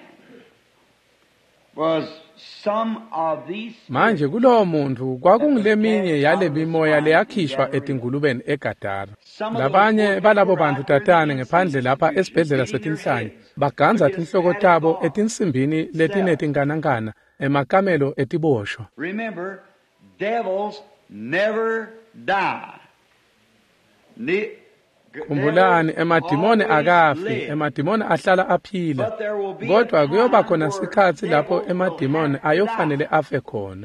[SPEAKER 2] was some of these
[SPEAKER 1] manje kulowo muntu kwakungileminye yale mimoya leyakhishwa etingulubeni eGadara labanye balabo bantu tatane ngephandle lapha esibhedlela setinhlanye baganza tinhloko tabo etinsimbini letinetinkanangana emakamelo etiboshwa.
[SPEAKER 2] Remember, devils never die. Ne
[SPEAKER 1] Kumbulani emadimoni akafi emadimoni ahlala aphila kodwa kuyoba khona sikhathi lapho emadimoni ayofanele afe khona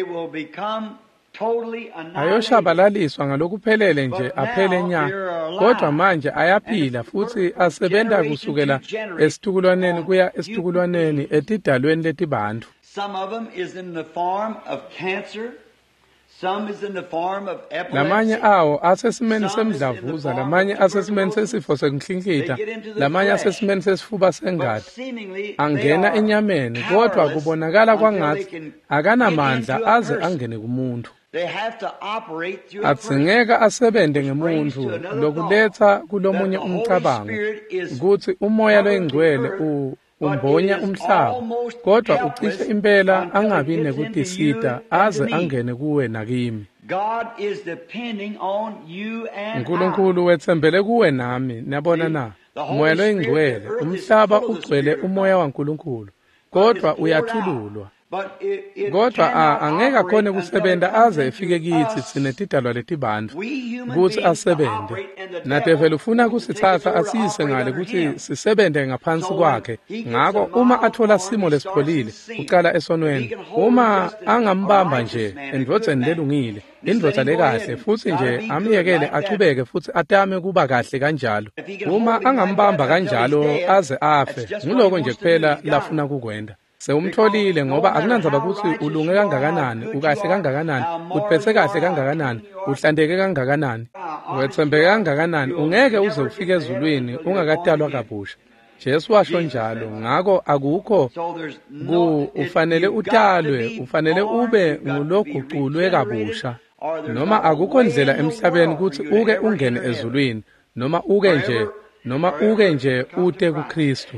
[SPEAKER 1] ayoshabalaliswa ngalokuphelele nje aphele nya kodwa manje ayaphila futhi asebenza kusukela esithukulwaneni kuya esithukulwaneni etidalweni letibantu.
[SPEAKER 2] Some of them is in the form of cancer. Some is in the form of epilepsy.
[SPEAKER 1] Lamanye awo asesimeni semdlavuza lamanye asesimeni sesifo senhlinhlita lamanye asesimeni sesifuba sengadi angena enyameni kodwa kubonakala kwangathi akanamandla aze angene kumuntu. Atsingeka asebende ngemuntu lokuletha kulomunye umcabango ukuthi umoya loyingcwele u umbonya umhlaba kodwa ucishe impela angabi nekutisita aze angene kuwe nakimi.
[SPEAKER 2] God is depending on you and
[SPEAKER 1] uNkulunkulu wethembele kuwe nami niyabona na umoya loyingcwele umhlaba ugcwele umoya waNkulunkulu kodwa uyathululwa kodwa angeke khona kusebenza aze efike kithi sine tidalwa letibantu ukuthi asebende nadevela ufuna kusithatha asiyise ngale ukuthi sisebende ngaphansi kwakhe ngako uma athola simo lesipholile uqala esonweni uma angambamba nje endvodzeni lelungile indvodza lekahle futhi nje amyekele achubeke futhi atame kuba kahle kanjalo uma angambamba kanjalo aze afe ngiloko nje kuphela lafuna kukwenda. Sewumtholile ngoba akunanzaba ukuthi ulunge kangakanani ukahle kangakanani uphethe kahle kangakanani uhlandeke kangakanani wethembeke kangakanani ungeke uze ufike ezulwini ungakatalwa kabusha. Jesu washo njalo ngako akukho ku ufanele utalwe ufanele ube nguloguqulwe kabusha noma akukho ndlela emhlabeni ukuthi uke ungene ezulwini noma uke nje noma uke nje ute kuKristu.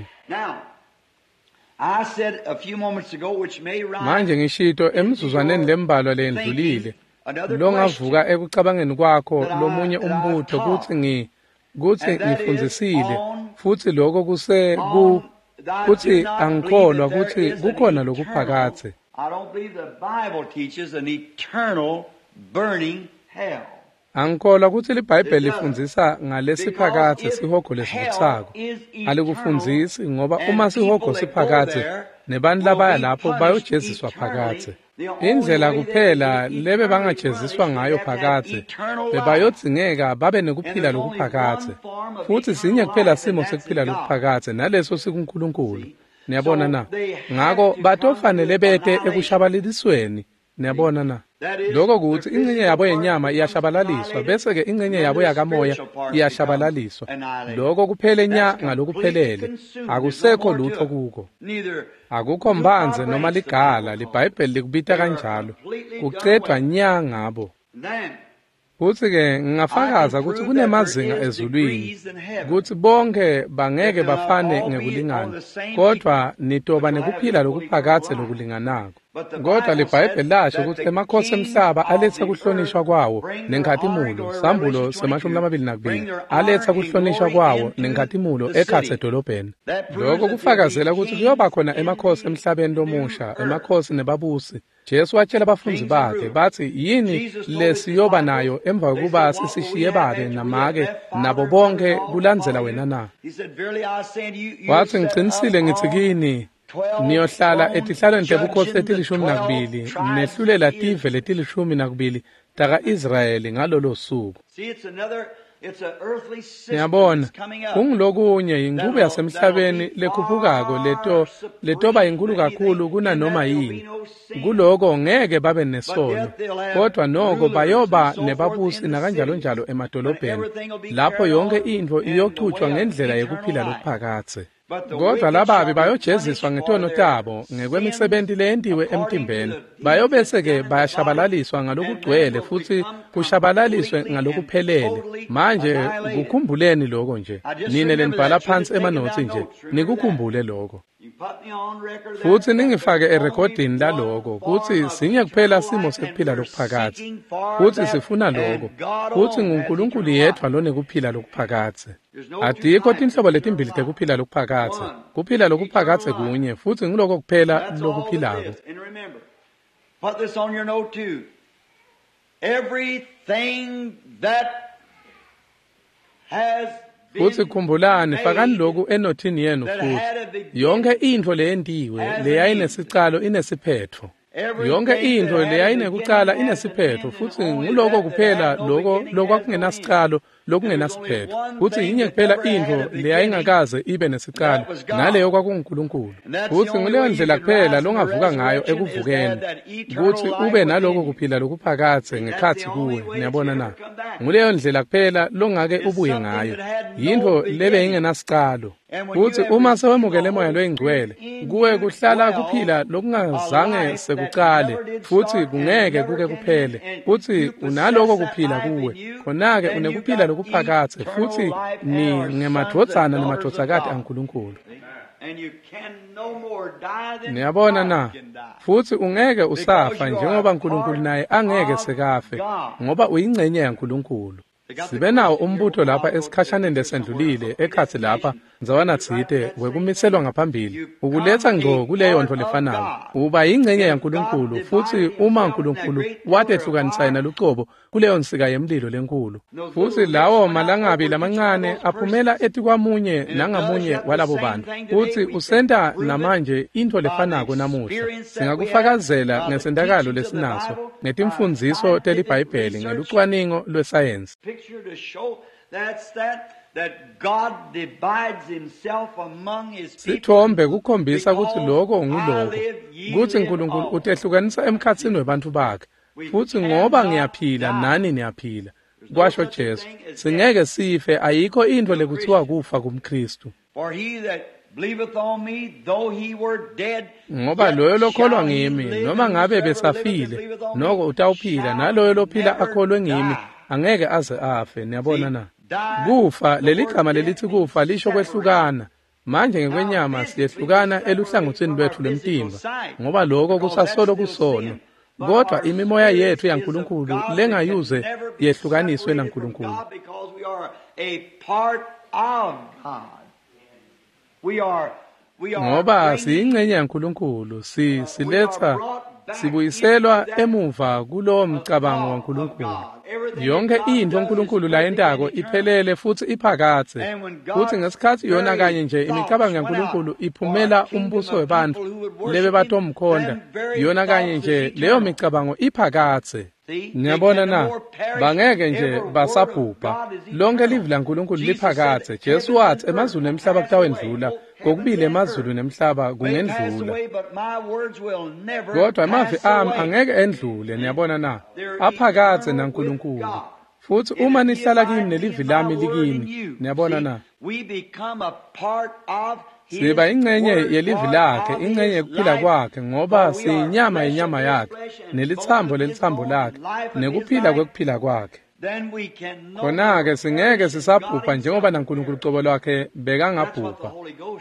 [SPEAKER 2] I said a few moments ago, which may rise
[SPEAKER 1] manje ngishito emzuzwaneni lembalwa lendlulile longavuka ekucabangeni kwakho lomunye umbutho kuthi ngi kuthi ngifundzisile futhi lokho kuse ku kuthi angikholwa ukuthi kukhona lokuphakathe.
[SPEAKER 2] I don't believe the Bible teaches an eternal burning hell.
[SPEAKER 1] Angikholwa ukuthi iBhayibheli lifundzisa ngalesiphakathe sihogo lesibuthako alikufundzisi ngoba uma sihogo siphakathe nebantu labaya lapho bayojeziswa phakathe. Indlela kuphela lebe bangajeziswa ngayo phakathe bebayodzingeka babe nekuphila lokuphakathe futhi sinye kuphela simo sekuphila lokuphakathe naleso sikuNkulunkulu. Niyabona na ngako batofanele bete ekushabalelisweni. Niyabona na lokho kuthi ingcenye yabo yenyama iyashabalaliswa bese ke ingcenye yabo yakamoya iyashabalaliswa lokho kuphele nya ngalokuphelele akusekho lutho kuko akukho mbanze noma ligala liBhayibheli likubita kanjalo kucedwa nya ngabo. Kuthi ke ngingafakaza ukuthi kunemazinga ezulwini ukuthi bonke bangeke bafane ngekulingana kodwa nitoba nekuphila lokuphakathe lokulinganako. Kodwa liBhayibheli lasho ukuthi emakhosi emhlaba aletha kuhlonishwa kwawo nenkhathimulo sambulo semashumi lamabili nakubili aletha kuhlonishwa kwawo nenkhathimulo ekhathe edolobheni. Lokho kufakazela ukuthi kuyoba khona emakhosi emhlabeni lomusha emakhosi nebabusi Jesu watshela abafundi bakhe bathi yini lesiyoba nayo emva kokuba sisishiye babe namake nabo bonke kulandzela wena na. Wathi ngiqinisile ngithi kini niyohlala etihlalweni tebukhosi letilishumi nakubili nehlulela tive letilishumi nakubili taka Israyeli ngalolo suku. Niyabona, kungilokunye inqubo yasemhlabeni lekhuphukako leto letoba inkulu kakhulu kuna noma yini. Kuloko ngeke babe nesono, kodwa noko bayoba nebabusi nakanjalo njalo emadolobheni lapho yonke into iyochuchwa ngendlela yokuphila lokuphakathe. Kodwa lababi bayojeziswa ngetono tabo ngekwemisebenzi leyentiwe emtimbeni. Bayobese-ke bayashabalaliswa ngalokugcwele futhi kushabalaliswe ngalokuphelele. Manje kukhumbuleni lokho nje. Nine lenibhala phansi emanotsi nje. Nikukhumbule lokho. Futhi ningifake erekhodini laloko kuthi sinye kuphela simo sekuphila lokuphakathe. Futhi sifuna lokho. Futhi nguNkulunkulu yedwa lonekuphila lokuphakathe. Adikho tinhlobo letimbili tekuphila lokuphakathe. Kuphila lokuphakathe kunye futhi ngiloko kuphela lokuphilako.
[SPEAKER 2] Put this on your note too. Everything that has
[SPEAKER 1] futhi khumbulani fakani lokhu enothini yenu futhi yonke into leyentiwe leyayinesicalo inesiphetho. Yonke into leyayinekucala inesiphetho futhi nguloko kuphela lokho lokwakungenasicalo lokungenasiphetho. Futhi yinye kuphela into leyayingakaze ibe nesicalo naleyo kwakunguNkulunkulu. Futhi nguleyo ndlela kuphela longavuka ngayo ekuvukeni ukuthi ube naloko kuphila lokuphakathe ngekhathi kuwe. Niyabona na? Nguleyo ndlela kuphela longake ubuye ngayo. Yinto lebe ingenasicalo. Futhi uma sewemukele moya loyingcwele kuwe kuhlala kuphila lokungazange sekucale futhi kungeke kuke kuphele. Futhi unaloko kuphila kuwe khona-ke unekuphila lokuphakathe futhi ni ngemadvodzana nemadvodzakati aNkulunkulu. Niyabona na? Futhi ungeke usafa njengoba uNkulunkulu naye angeke sekafe ngoba uyingcenye yaNkulunkulu. Sibe nawo umbutho lapha esikhashaneni lesendlulile ekhathi lapha nzawana tsite wekumiselwa ngaphambili ukuletha ngqo kuleyo nto lefanayo. Uba yingcenye yaNkulunkulu futhi uma uNkulunkulu watehlukanisa nalucobo kuleyo nsika yemlilo lenkulu. Futhi lawo malangabi lamancane aphumela eti kwamunye nangamunye walabo bantu. Futhi usenta namanje into lefanako namuhla. Singakufakazela ngesendakalo lesinaso ngetimfundiso telibhayibheli ngelucwaningo lwesayensi.
[SPEAKER 2] To show that's that that God divides himself among his people.
[SPEAKER 1] Sithombe kukhombisa ukuthi lokho nguloko ukuthi uNkulunkulu utehlukanisa emkhatsini webantu bakhe futhi ngoba ngiyaphila nani niyaphila kwasho Jesu singeke sife ayikho into lekuthiwa kufa kumKristu.
[SPEAKER 2] For he that believeth on me though he were dead
[SPEAKER 1] ngoba loyo lokholwa ngimi noma ngabe besafile noko utawuphila naloyo lophila akholwe ngimi angeke aze afe. Niyabona na? Kufa leligama lelithi kufa lisho kwehlukana. Manje ngekwenyama siyehlukana eluhlangothini lwethu lemtimba ngoba lokho kusasolo kusono. Kodwa imimoya yethu yaNkulunkulu lengayuze yehlukaniswe naNkulunkulu. Ngoba siyingcenye yaNkulunkulu si siletha sibuyiselwa emuva kulo mcabango waNkulunkulu. Yonke into uNkulunkulu la yentako iphelele futhi iphakathe. Futhi ngesikhathi yona kanye nje imicabango yaNkulunkulu iphumela umbuso webantu lebe batomkhonda yona kanye nje leyo micabango iphakathe. Ngiyabona na? Bangeke nje basabhubha. Lonke livi laNkulunkulu liphakathe. Jesu wathi emazulu nemhlaba kutawendlula kokubili emazulu nemhlaba kungendlula. Kodwa amazwi ami angeke endlule. Niyabona na? Aphakathe naNkulunkulu. Futhi uma nihlala kimi nelivi lami likini. Niyabona na? Siba ingcenye yelivi lakhe, ingcenye yokuphila kwakhe ngoba siyinyama yenyama yakhe nelithambo lelithambo lakhe nekuphila kwekuphila kwakhe. Khona-ke singeke sisabhubha njengoba naNkulunkulu uqobo lwakhe bekangabhubha.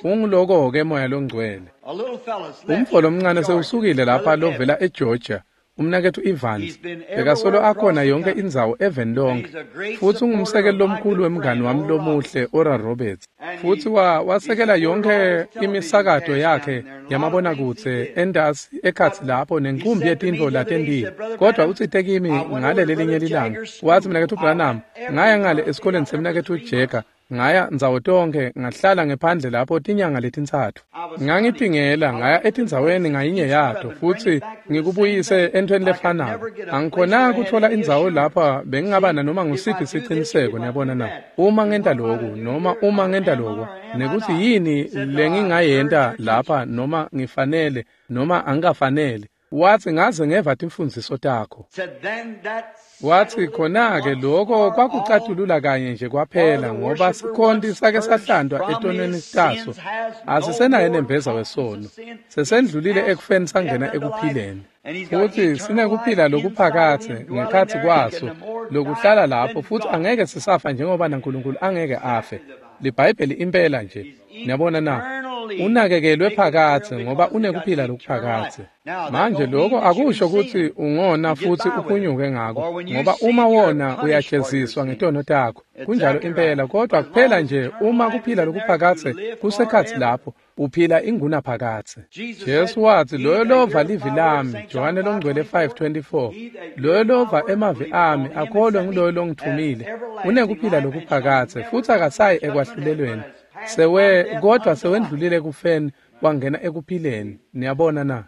[SPEAKER 1] Ungiloko-ke moya longcwele. Umfolo omncane sewusukile lapha lovela eGeorgia umnakethu Evans bekasolo akhona yonke indzawo even lonke futhi ungumsekeli lomkhulu wemngani wami lomuhle Oral Roberts futhi wa wasekela yonke imisakato yakhe yamabona kutse endasi ekhathi lapho nenkumbi yetindlo latendile kodwa utsite kimi ngale lelinye lilanga wathi mnakethu Branham ngaya ngale esikoleni semnakethu Jeka ngaya ndzawo tonke ngahlala ngephandle lapho tinyanga letintsathu ngangipingela ngaya etindzaweni ngayinye yato futhi ngikubuyise entweni lefanayo angikhona kuthola indzawo lapha bengingabana noma ngusiphi isiqiniseko niyabona na uma ngenta lokhu noma uma ngenta lokho nekuthi yini lengingayenda lapha noma ngifanele noma angafanele wathi ngaze ngeva timfundiso takho wathi khona-ke lokho kwakucatulula kanye nje kwaphela ngoba sikhondi sake sahlandwa etonweni taso asisenayo nembeza wesono sesendlulile ekufeni sangena ekuphileni futhi sinekuphila lokuphakathe ngekhathi kwaso lokuhlala lapho futhi angeke sisafa njengoba naNkulunkulu angeke afe libhayibheli impela nje niyabona na unakekelwe phakathe ngoba unekuphila lokuphakathe manje lokho akusho ukuthi ungona futhi uphunyuke ngako ngoba uma wona uyajeziswa ngetono takho kunjalo impela kodwa kuphela nje uma kuphila lokuphakathe kusekhathi lapho uphila inguna phakathe Jesu wathi loyo lova livi lami Johane longcwele five twenty-four loyo lova emavi ami akholwe nguloyo longithumile unekuphila lokuphakathe futhi akasayi ekwahlulelweni sewe kodwa sewendlulile kufeni wangena ekuphileni niyabona na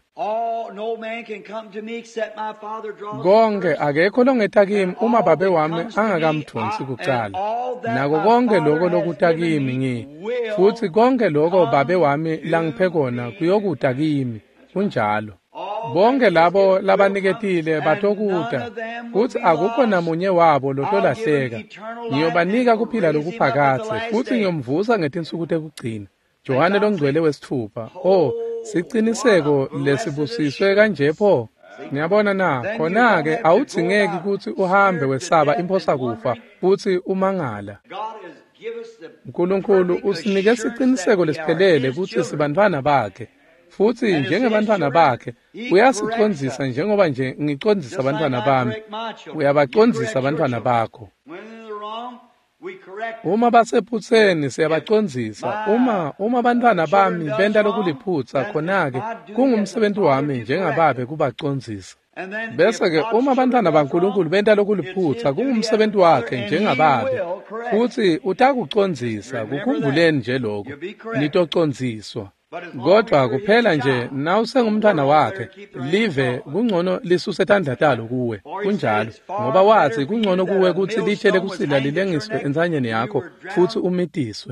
[SPEAKER 1] konke akekho longeta kimi uma babe wami angakamthonsi kuqala nako konke lokho lokuta kimi ngi futhi konke lokho babe wami langiphe kona kuyokuta kimi kunjalo bonke labo labaniketile batokuta futhi akukho namunye wabo lotolahleka ngiyobanika kuphila lokuphakathe futhi ngiyomvusa ngetinsuku tekugcina Johane longcwele wesithupha oh siqiniseko lesibusiswe kanje pho niyabona na khona-ke awudzingeki ukuthi uhambe wesaba imphosa kufa futhi umangala uNkulunkulu usinike isiqiniseko lesiphelele ukuthi sibantwana bakhe futhi njengebantwana bakhe uyasicondzisa njengoba nje ngicondzisa abantwana bami uyabacondzisa abantwana bakho uma basephutheni siyabacondzisa uma uma abantwana bami benta lokuliphutsa khona-ke kungumsebenzi wami njengababe kubacondzisa bese-ke uma abantwana baNkulunkulu benta lokuliphutsa kungumsebenzi wakhe njengababe futhi utakucondzisa kukhumbuleni nje lokho nitocondziswa kodwa kuphela nje na usengumntwana wakhe live kungcono lisuse tandlatalo kuwe kunjalo ngoba wathi kungcono kuwe ukuthi litshele kusila lilengiswe enzanyeni yakho futhi umitiswe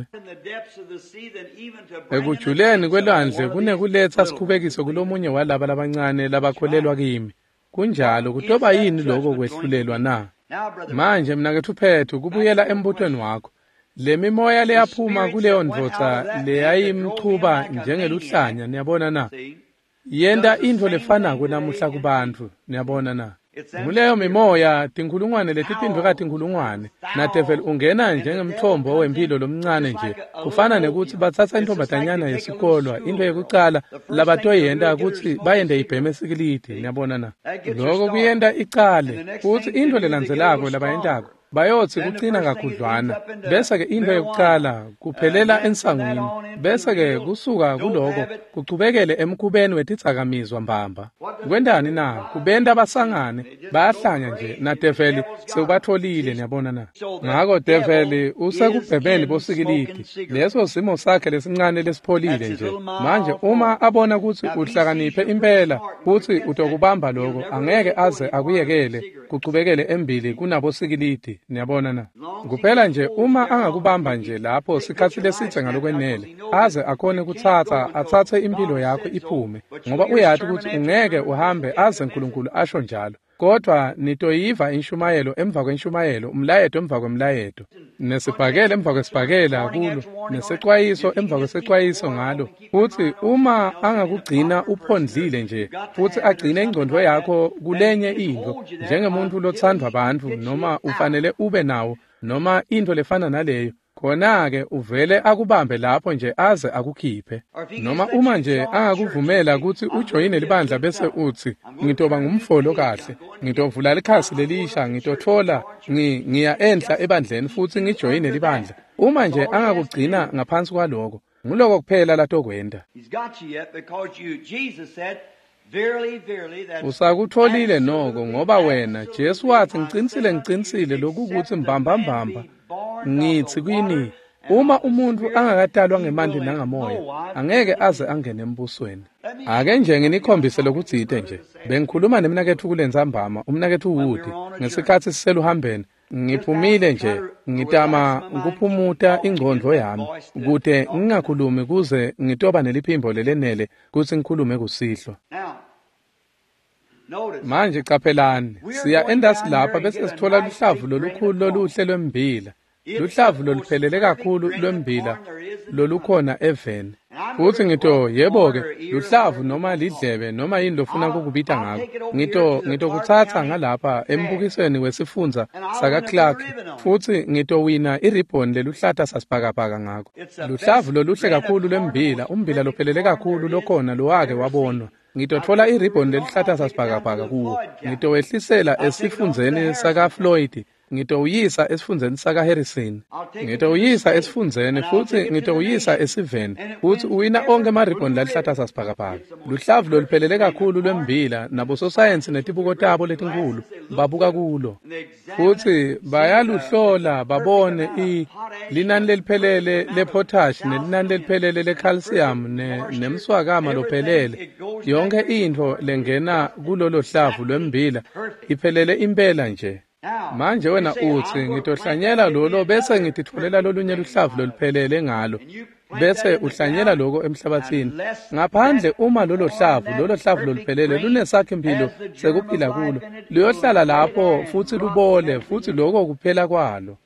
[SPEAKER 1] ekujuleni kwelwandle kunekuletha sikhubekiso kulomunye walaba labancane labakholelwa kimi kunjalo kutoba yini lokho kwehlulelwa na manje mnakethu phethu kubuyela embutweni wakho le mimoya leyaphuma kuleyo ndvodza leyayimchuba njengeluhlanya niyabona na yenda into lefanako namuhla kubantu niyabona na nguleyo mimoya tinkhulungwane letipindwe katinkhulungwane nadevil ungena njengemthombo wempilo lomncane nje kufana nekuthi batsatsa intombatanyana yesikolwa into yokucala labatoyenda ukuthi bayende ibheme esikilidi niyabona na lokho kuyenda icale futhi into lelandzelako labayendako bayothi kucina kakhudlwana bese-ke into yokuqala kuphelela ensangweni bese-ke kusuka kuloko kuchubekele emkhubeni wetitsakamizwa mbamba kwendani na kubenda basangane bayahlanya nje nadeveli sewubatholile niyabona na ngako develi usekubhebeni bosikilidi leso simo sakhe lesincane lesipholile nje manje uma abona ukuthi uhlakaniphe impela futhi utokubamba lokho angeke aze akuyekele kuchubekele embili kunabosikilidi niyabona na kuphela nje uma angakubamba nje lapho sikhathi lesithe ngalokwenele aze akhone kuthatha athathe impilo yakho iphume ngoba uyathi ukuthi ungeke uhambe aze uNkulunkulu asho njalo kodwa nitoyiva inshumayelo emva kwenshumayelo umlayeto emva kwemlayeto nesibhakela emva kwesibhakela kulo nesexwayiso emva kwesexwayiso ngalo futhi uma angakugcina uphondlile nje futhi agcine ingqondo yakho kulenye into njengemuntu lothandwa abantu noma ufanele ube nawo noma into lefana naleyo khona-ke uvele akubambe lapho nje aze akukhiphe. Noma uma nje angakuvumela ukuthi ujoyine libandla bese uthi ngitoba ngumfolo kahle, ngitovula likhasi lelisha, ngitothola ngiya enhla ebandleni futhi ngijoyine libandla. Uma nje angakugcina ngaphansi kwaloko, nguloko kuphela latokwenda. Usakutholile noko ngoba wena Jesu wathi ngiqinisile ngiqinisile lokuthi mbamba mbamba ngithi kini uma umuntu angakadalwa ngemandla nangamoya angeke aze angene embusweni. Ake nje nginikhombise lokuthi ite nje bengikhuluma nemnakethu kulenzambama umnakethu uwudi ngesikhathi siseluhambeni ngiphumile nje ngitama ukuphumuta ingqondo yami kude ngingakhulumi kuze ngitoba neliphimbo lelenele kuthi ngikhulume kusihlwa. Manje capelani siya endasi lapha bese sithola luhlavu lolukhulu loluhle lwembila, luhlavu loluphelele kakhulu lwembila lolukhona eveni. Futhi ngito yebo-ke luhlavu noma lidlebe noma yini lofuna ukukubita ngako ngito ngito kuthatha ngalapha embukisweni wesifunza saka Clark futhi ngito wina iribhoni leluhlata sasibhakabhaka ngako. Luhlavu loluhle kakhulu lwembila, umbila lophelele kakhulu lokhona lowake wabonwa. Ngitothola iribhoni leluhlata sasibhakabhaka kuwo ngitowehlisela esifunzeni saka Floyd, ngitowuyisa esifunzeni saka Harrison, ngitowuyisa esifunzeni futhi ngitowuyisa esiveni futhi uwina onke amaribhoni lalihlata sasibhakabhaka. Luhlavu loluphelele kakhulu lwembila nabo sosayensi netibuko tabo letinkulu babuka kulo futhi bayaluhlola babone i linani leliphelele lepotash nelinani leliphelele lecalcium nemswakama lophelele. Yonke into lengena kulolo hlavu lwembila iphelele impela nje. Manje wena uthi ngitohlanyela lolo bese ngititholela lolunye luhlavu loluphelele ngalo bese uhlanyela lokho emhlabathini. Ngaphandle uma lolo hlavu lolo hlavu loluphelele lunesakhe impilo sekuphila kulo liyohlala lapho futhi lubole futhi lokho kuphela kwalo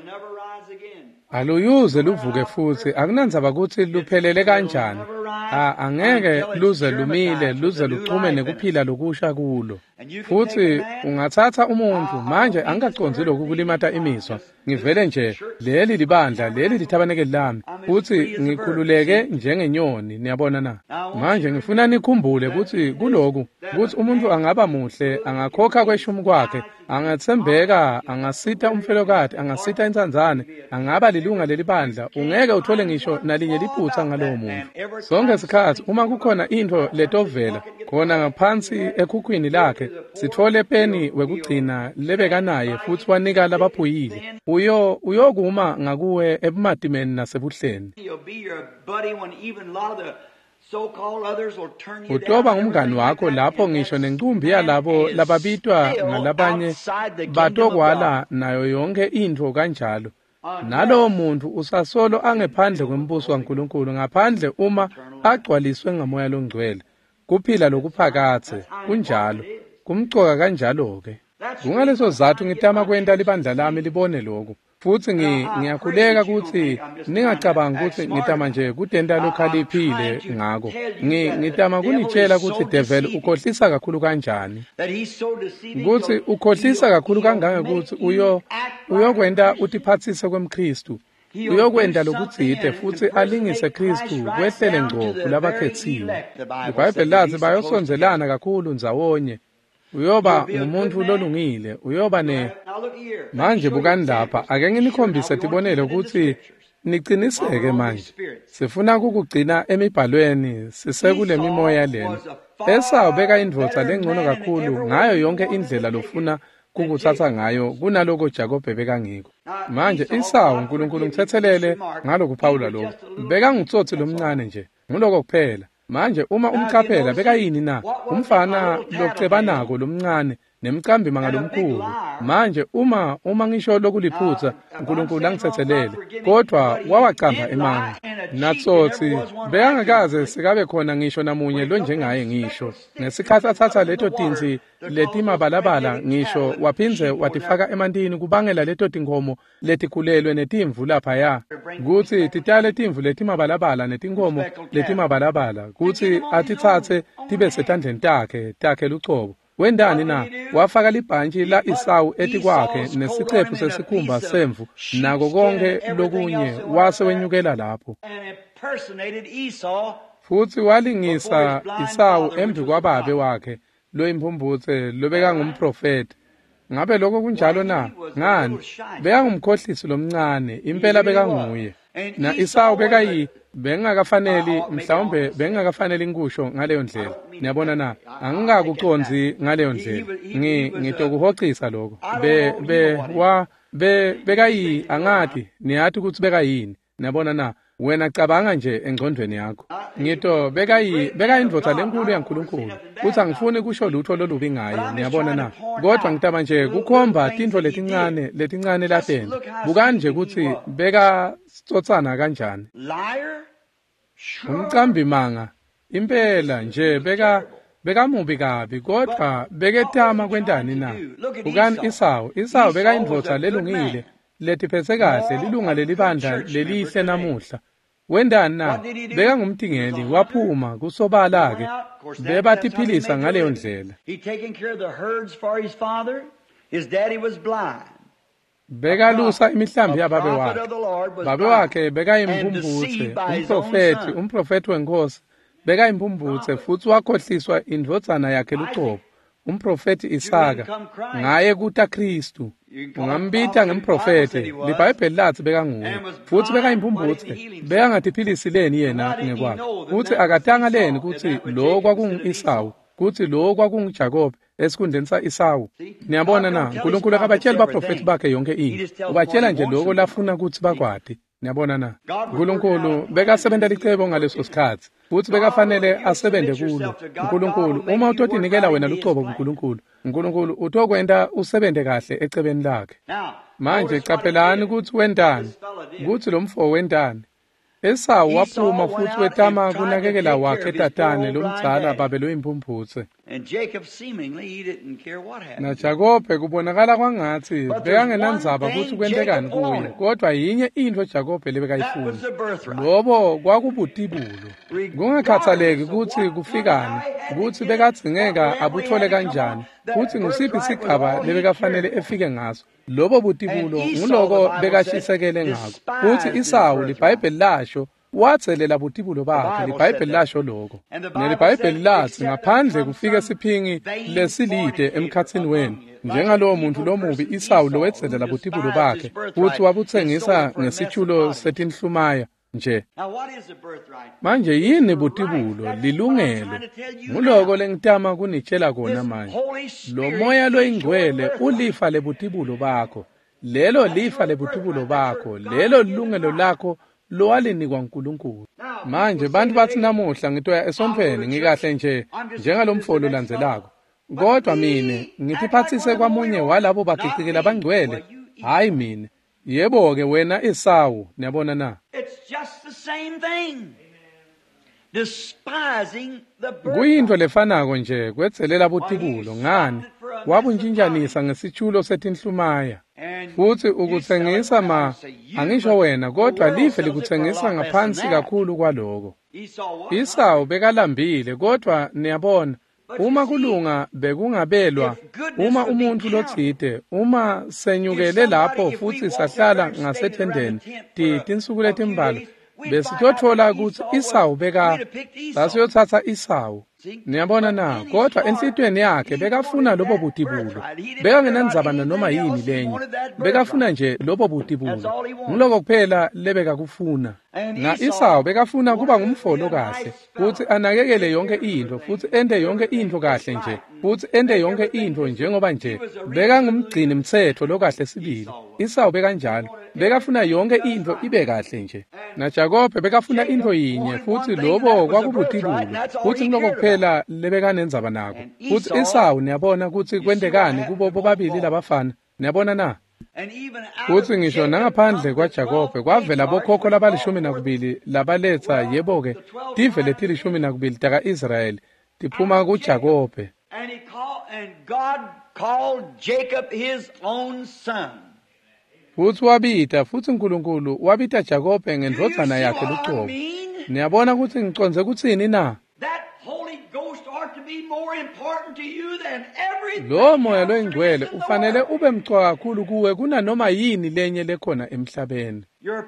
[SPEAKER 1] aluyuze luvuke futhi akunanzaba ukuthi luphelele kanjani. Angeke luze lumile luze luchume nekuphila lokusha kulo. Futhi ungathatha umuntu manje angaconzile ukulimata imizwa ngivele nje leli libandla leli lithabanekeli lami futhi ngikhululeke njengenyoni. Niyabona na manje ngifuna nikhumbule ukuthi kuloku ukuthi umuntu angaba muhle angakhokha kweshumi kwakhe angathembeka angasita umfelokade angasita insanzane angaba lilunga lelibandla ungeke uthole ngisho nalinye liphutha ngalowo muntu. Sonke isikhathi uma kukhona into letovela khona ngaphansi ekhukhwini lakhe sithole peni wekugcina lebekanaye futhi wanika labaphuyile uyo uyokuma ngakuwe ebumadimeni nasebuhleni. Utoba ngumngani wakho lapho ngisho nencumbi yalabo lababitwa ngalabanye batokwala nayo yonke into kanjalo. Nalowo muntu usasolo angephandle kwembuso kaNkulunkulu ngaphandle uma agcwaliswe ngamoya longcwele kuphila lokuphakathe kunjalo kumcoka kanjalo-ke. Kungaleso zathu ngitama kwenta libandla lami libone lokhu futhi ngiyakhuleka ukuthi ningacabanga ukuthi ngitama nje kudenta lokhaliphile ngako. Ngitama kunitshela ukuthi devil ukhohlisa kakhulu kanjani, ukuthi ukhohlisa kakhulu kangangekuthi uyo uyokwenda utiphathise kwemKristu, uyokwenda lokutsite futhi alingise Kristu kwehlele ngqo kulabakhethiwe. iBhayibheli lathi bayosonzelana kakhulu ndzawonye. Uyoba ngumuntu lolungile, uyoba ne manje bukani lapha ake nginikhombise tibonele ukuthi niqiniseke manje. Sifuna ukugcina emibhalweni sisekule mimoya lena. Esau beka indvodza lengcono kakhulu ngayo yonke indlela lofuna kukuthatha ngayo kunaloko Jacob beka ngiko. Manje Esau uNkulunkulu ngithethelele ngalokhu Phawula lokho. Beka ngitsotsi lomncane nje. Nguloko kuphela. Manje uma umchaphela beka yini na umfana lokucebanako lomncane nemcambi mangalomkhulu. Manje uma uma ngisho lokuliphutha uNkulunkulu angithethelele kodwa wawacamba emanga natsotsi beyangakaze sikabe khona ngisho namunye lo njengaye ngisho ngesikhathi athatha leto tinzi letimabalabala ngisho waphinze watifaka emantini kubangela leto tinkomo letikhulelwe netimvu lapha ya kuthi titale timvu letimabalabala netinkomo letimabalabala kuthi atithathe tibe setandleni takhe takhe lucobo wendani na wafaka libhantshi la Esawu ethi kwakhe nesicephu sesikhumba semvu nako konke lokunye wase wenyukela lapho futhi walingisa Esawu embi kwababe wakhe lo imphumbuthe lobeka ngumprofeti. Ngabe lokho kunjalo na? Ngani? Beka ngumkhohlisi lomncane, impela beka nguye. Na Esawu beka yi bengakafaneli mhlawumbe bengakafaneli ngikusho ngaleyo ndlela. Niyabona na? Angikakuconzi ngaleyo ndlela. Ngi ngitokuhoxisa lokho. Be be wa be beka yi angathi niyathi ukuthi beka yini. Niyabona na? Wena cabanga nje engcondweni yakho. Ngito beka yi beka indvodza lenkulu yaNkulunkulu. Kuthi angifuni kusho lutho lolubi ngaye, niyabona na. Kodwa ngitaba nje kukhomba tintfo letincane letincane latenza. Bukani nje ukuthi beka stotsana kanjani. Umcambi manga impela nje beka beka mubi kabi kodwa beketama kwentani na. Bukani Esawu, Esawu beka indvodza lelungile. Letiphethe kahle lilunga lelibandla lelihle namuhla. Wendani na beka ngumtingeli waphuma kusobala ke bebatiphilisa ngaleyo ndlela. Beka lusa imihlambi yababe wakhe. Babe wakhe beka imphumbuthe umprofeti umprofeti wenkosi beka imphumbuthe futhi wakhohliswa indvodzana yakhe luqobo umprofeti Isaka ngaye kuta Kristu. Ungambita ngumprofeti libhayibheli lathi beka nguye futhi beka imphumbuthe beka ngatiphilisi leni yena ngekwakhe futhi akatanga leni ukuthi lo kwakungu Esawu kuthi lo kwakungu Jacob esikhundleni sa Esawu. Niyabona na uNkulunkulu akabatshela baprofeti bakhe yonke into ubatshela nje lokho lafuna ukuthi bakwati. Niyabona na uNkulunkulu bekasebenza licebo ngaleso sikhathi futhi bekafanele asebende kulo. uNkulunkulu uma utothi nikela wena lucobo kuNkulunkulu uNkulunkulu utokwenda usebende kahle ecebeni lakhe. Manje caphelani ukuthi wendani ukuthi lo mfo wendani Esawu waphuma futhi wetama kunakekela wakhe tatane lomdzala babe lo imphumbuthe. Na Jacob kubonakala kwangathi bekangenandzaba ukuthi kwentekani kuye kodwa yinye into Jacob lebekayifuna. Lobo kwakubutibulo. Kungakhathaleki ukuthi kufikani ukuthi bekathingeka abuthole kanjani futhi ngusiphi isigaba lebekafanele efike ngaso. Lobo butibulo nguloko bekashisekele ngakho. Futhi Esawu libhayibheli lasho watselela butibulo bakhe libhayibheli lasho lokho. Nelibhayibheli lathi ngaphandle kufika siphingi lesilide emkhathini wenu njengalowo muntu lomubi Esawu lowetselela butibulo bakhe futhi wabuthengisa ngesithulo setinhlumaya nje. Manje yini butibulo lilungelo nguloko lengitama kunitshela kona manje. Lo moya loyingcwele ulifa lebutibulo bakho. Lelo lifa lebutibulo bakho lelo lilungelo lakho lowalinikwa uNkulunkulu. Manje bantu bathi namuhla ngitoya esontweni ngikahle nje njengalomfolo landzelako. Kodwa mina ngitiphathise kwamunye walabo bagcikela bangcwele. Hayi mina. Yebo ke wena Esawu niyabona na. Kuyinto lefanako nje kwetselela butibulo ngani wabunjinjanisa ngesithulo setinhlumaya futhi ukuthengisa ma angisho wena kodwa life likuthengisa ngaphansi kakhulu kwaloko. Esawu bekalambile kodwa niyabona uma kulunga bekungabelwa uma umuntu lotsite uma senyukele lapho futhi sahlala ngasethendeni ti tinsuku letimbalwa besitothola ukuthi Esawu beka sasiyothatha Esawu. Niyabona na kodwa enhlitweni yakhe bekafuna lobo butibulo beka ngenandzaba noma yini lenye bekafuna nje lobo butibulo ngiloko kuphela lebeka kufuna. Na Esawu bekafuna kuba ngumfolo kahle futhi anakekele yonke into futhi ende yonke into kahle nje futhi ende yonke into njengoba nje beka ngumgcini mthetho lokahle sibili. Esawu bekanjalo bekafuna yonke into ibe kahle nje. Na Jacob bekafuna into yinye futhi lobo kwakubutibulo futhi ngiloko kuphela lebeka nendzaba nako. Futhi Esawu niyabona ukuthi kwendekani kubo bobabili labafana. Niyabona na futhi ngisho nangaphandle kwaJacob kwavela bokhokho labalishumi nakubili labaletha yebo ke tive letilishumi nakubili taka Israel tiphuma kuJacob.
[SPEAKER 2] And he called, and God called Jacob his own son.
[SPEAKER 1] Futhi wabita futhi uNkulunkulu wabita Jacob ngendvodzana yakhe luqobo. Niyabona ukuthi ngiconze kutsini na?
[SPEAKER 2] That Holy Ghost ought to be
[SPEAKER 1] lo moya loyingcwele ufanele ube mqoka kakhulu kuwe kunanoma yini lenye lekhona emhlabeni.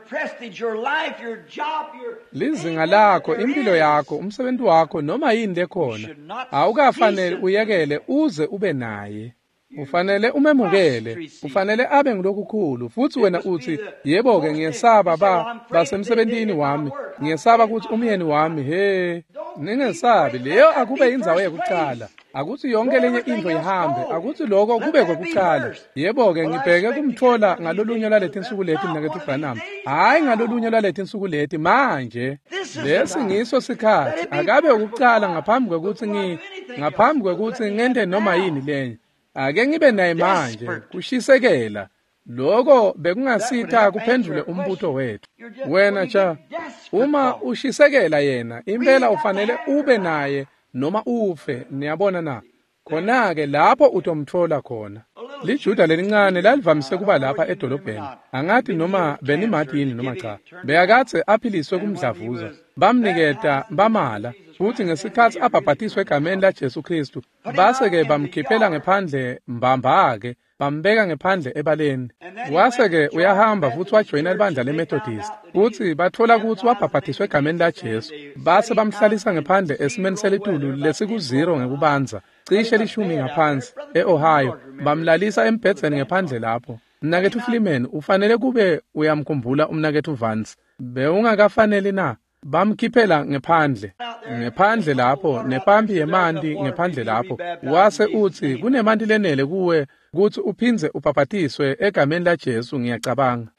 [SPEAKER 1] Lizinga lakho, impilo yakho, umsebenzi wakho noma yini lekhona awukafanele uyekele uze ube naye. Ufanele umemukele, ufanele abe ngulokukhulu futhi wena uthi yebo ke ngiyesaba ba basemsebentini wami, ngiyesaba ukuthi umyeni wami he ningesabi leyo akube indzawo yokuqala. Akuthi yonke lenye into ihambe, akuthi lokho kube kokuqala. Yebo ke ngibheke kumthola ngalolunye lalethi insuku leti mnakethu Branham. Hayi ngalolunye lalethi insuku leti manje. Lesi ngiso sikhathi akabe ukuqala ngaphambi kokuthi ngi ngaphambi kokuthi ngende noma yini lenye. Ake ngibe naye manje kushisekela. Lokho bekungasitha kuphendule umbutho wethu. Wena cha uma ushisekela yena impela ufanele ube naye noma ufe, niyabona na. Khona ke lapho utomthola khona. Lijuda lelincane lalivamise kuba lapha edolobheni. Angathi noma benimathini noma cha. Beyakathe aphiliswe kumdlavuza. Bamniketa bamala futhi ngesikhathi abhabhatiswe egameni laJesu Kristu base ke bamkhiphela ngephandle mbamba ke bambeka ngephandle ebaleni. Wase ke uyahamba futhi wajoyina libandla leMethodist. Futhi bathola ukuthi wabhabhatiswe egameni laJesu. Base bamhlalisa ngephandle esimeni selitulu lesiku zero ngekubanza. Cishe lishumi ngaphansi eOhio. Bamlalisa embhedzeni ngephandle lapho. Mnakethu Philemon ufanele kube uyamkhumbula umnakethu Vance. Beungakafanele na bamkhiphela ngephandle ngephandle lapho nepampi yemanti ngephandle lapho. Wase uthi kunemanti lenele kuwe ukuthi uphinze ubhabhatiswe egameni laJesu ngiyacabanga.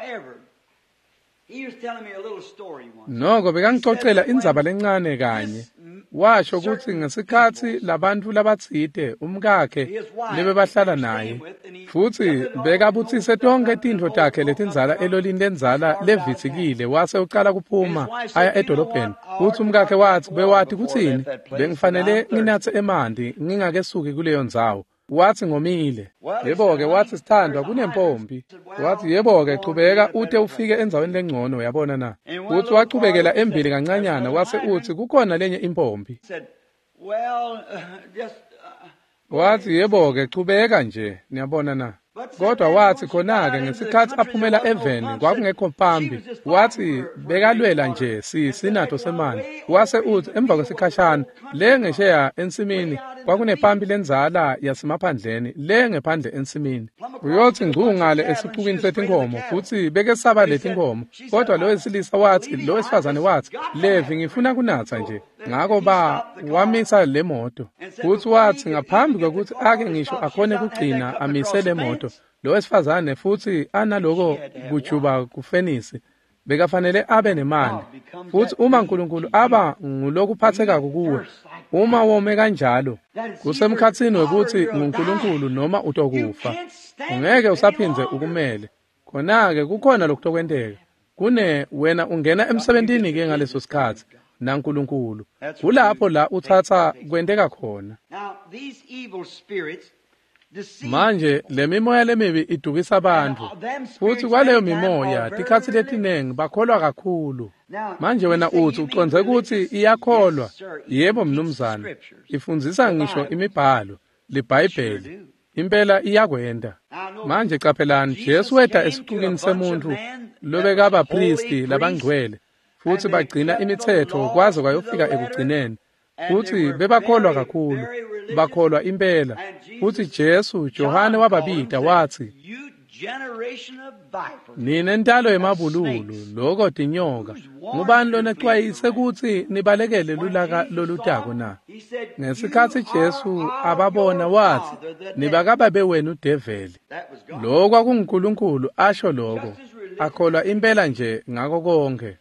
[SPEAKER 1] Noko bekangicocela indzaba lencane kanye. Washo ukuthi ngesikhathi labantu labatsite umkakhe lebe bahlala naye futhi bekabuthise tonke tintfo takhe letindzala elolini lenzala levitsikile. Wase uqala kuphuma aya edolobheni. Uthi umkakhe wathi bewathi kuthini bengifanele nginathe emanti ngingakesuki kuleyo ndzawo. Wathi ngomile. Yebo ke wathi sithandwa kunempompi. Wathi yebo ke qhubeka ute ufike enzaweni lengcono uyabona na. Uthi waqhubekela embili kancanyana wase uthi kukhona lenye impompi. Wathi yebo ke qhubeka nje niyabona na. Kodwa wathi khona ke ngesikhathi aphumela eveni kwakungekho pambi. Wathi bekalwela nje si sinatho semani. Wase uthi emva kwesikhashana le ngesheya ensimini kwakunepambi lenzala yasemaphandleni le ngephandle ensimini. Uyothi ngcu ngale esiqhukini setinkomo futhi beke saba letinkomo. Kodwa lo wesilisa wathi lo wesifazane wathi Levi ngifuna kunatha nje. Ngakho ba wamisa le moto. Futhi wathi ngaphambi kokuthi ake ngisho akhone kugcina amise le moto. Lo wesifazane futhi analoko kujuba kufenisi bekafanele abe nemali. Futhi uma uNkulunkulu aba ngulokuphatheka kuwe uma wome kanjalo kusemkhatsini wekuthi uNkulunkulu noma utokufa ungeke usaphinze ukumele. Khona ke kukhona lokutokwenteka kune wena ungena emsebentini ke ngaleso sikhathi naNkulunkulu kulapho la uthatha kwenteka khona. Manje le mimoya lemibi idukisa abantu futhi kwaleyo mimoya tikhathi letinengi bakholwa kakhulu. Manje wena uthi uconze ukuthi iyakholwa. Yebo mnumzana ifundzisa ngisho imibhalo leBhayibheli impela iyakwenda. Manje caphelani Jesu weta esiqhukini semuntu lobeka abapristi labangcwele futhi bagcina imithetho kwaze kwayofika ekugcineni futhi bebakholwa kakhulu bakholwa impela. Futhi Jesu Johane wababita wathi nina ntalo yemabululu loko tinyoka ngubani lona xwayise ukuthi nibalekele lulaka lolutako na. Ngesikhathi Jesu ababona wathi nibakaba bewena udeveli. Lokho kwakunguNkulunkulu asho lokho akholwa impela nje ngako konke.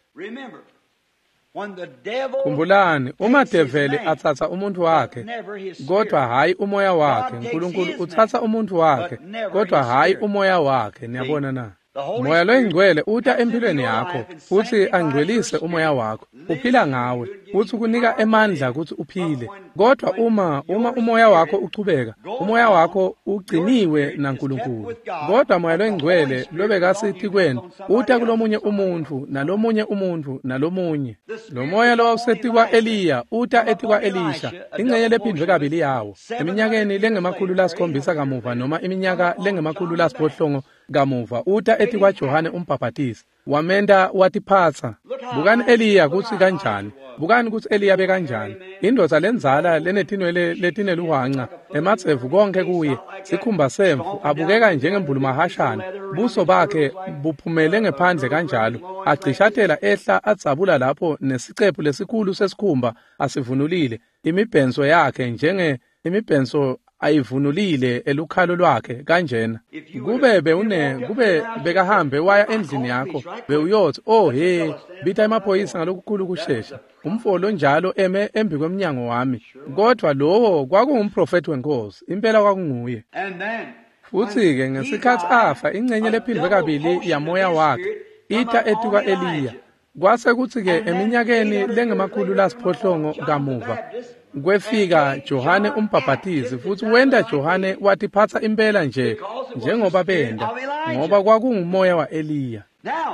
[SPEAKER 1] Kumbulani uma develi athatha umuntu wakhe kodwa hayi umoya wakhe, uNkulunkulu uthatha umuntu wakhe kodwa hayi umoya wakhe. Niyabona na? Umoya loyingcwele uta empilweni yakho futhi angcwelise umoya wakho, uphila ngawe. futhi ukunika emandla ukuthi uphile. Kodwa uma uma umoya wakho uchubeka, umoya wakho ugciniwe naNkulunkulu. Kodwa moya loyingcwele lobekasithi kwena, uta kulomunye umuntu nalomunye umuntu nalomunye. Lo moya lo usethi kwa Eliya, uta ethi kwa Elisha, ingcenye lephindwe kabili yawo. Eminyakeni lengemakhulu lasikhombisa kamuva noma iminyaka lengemakhulu lasibhohlongo kamuva, uta ethi kwa Johane umbhaphatisi, wamenda watiphatsa. Bukani Eliya kuthi kanjani, bukani kuthi Eliya bekanjani. Indoda lenzala lenethinwele letineluhwanqa, ematsevu konke kuye, sikhumba semvu, abukeka njengembulumahashana, buso bakhe buphumele ngephandle kanjalo, agcishathela ehla adzabula lapho nesicephu lesikhulu sesikhumba asivunulile, imibhenso yakhe njenge imibhenso ayivunulile elukhalo lwakhe kanjena. Kube bewune kube bekahambe waya endlini yakho, bewuyothi oh he bitha emaphoyisa ngalokukhulu kushesha. Umfolo njalo eme embi kwemnyango wami. Kodwa lowo kwakungumprofeti wenkosi, impela kwakunguye. Futhi ke ngesikhathi afa ingcenye lephindwe kabili yamoya wakhe ita ethi kwa Eliya. Kwase kuthi ke eminyakeni lengemakhulu lasiphohlongo kamuva kwefika Johane umbhaphatisi, futhi wenda Johane watiphatsa impela nje njengoba benda, ngoba kwakungumoya wa Eliya.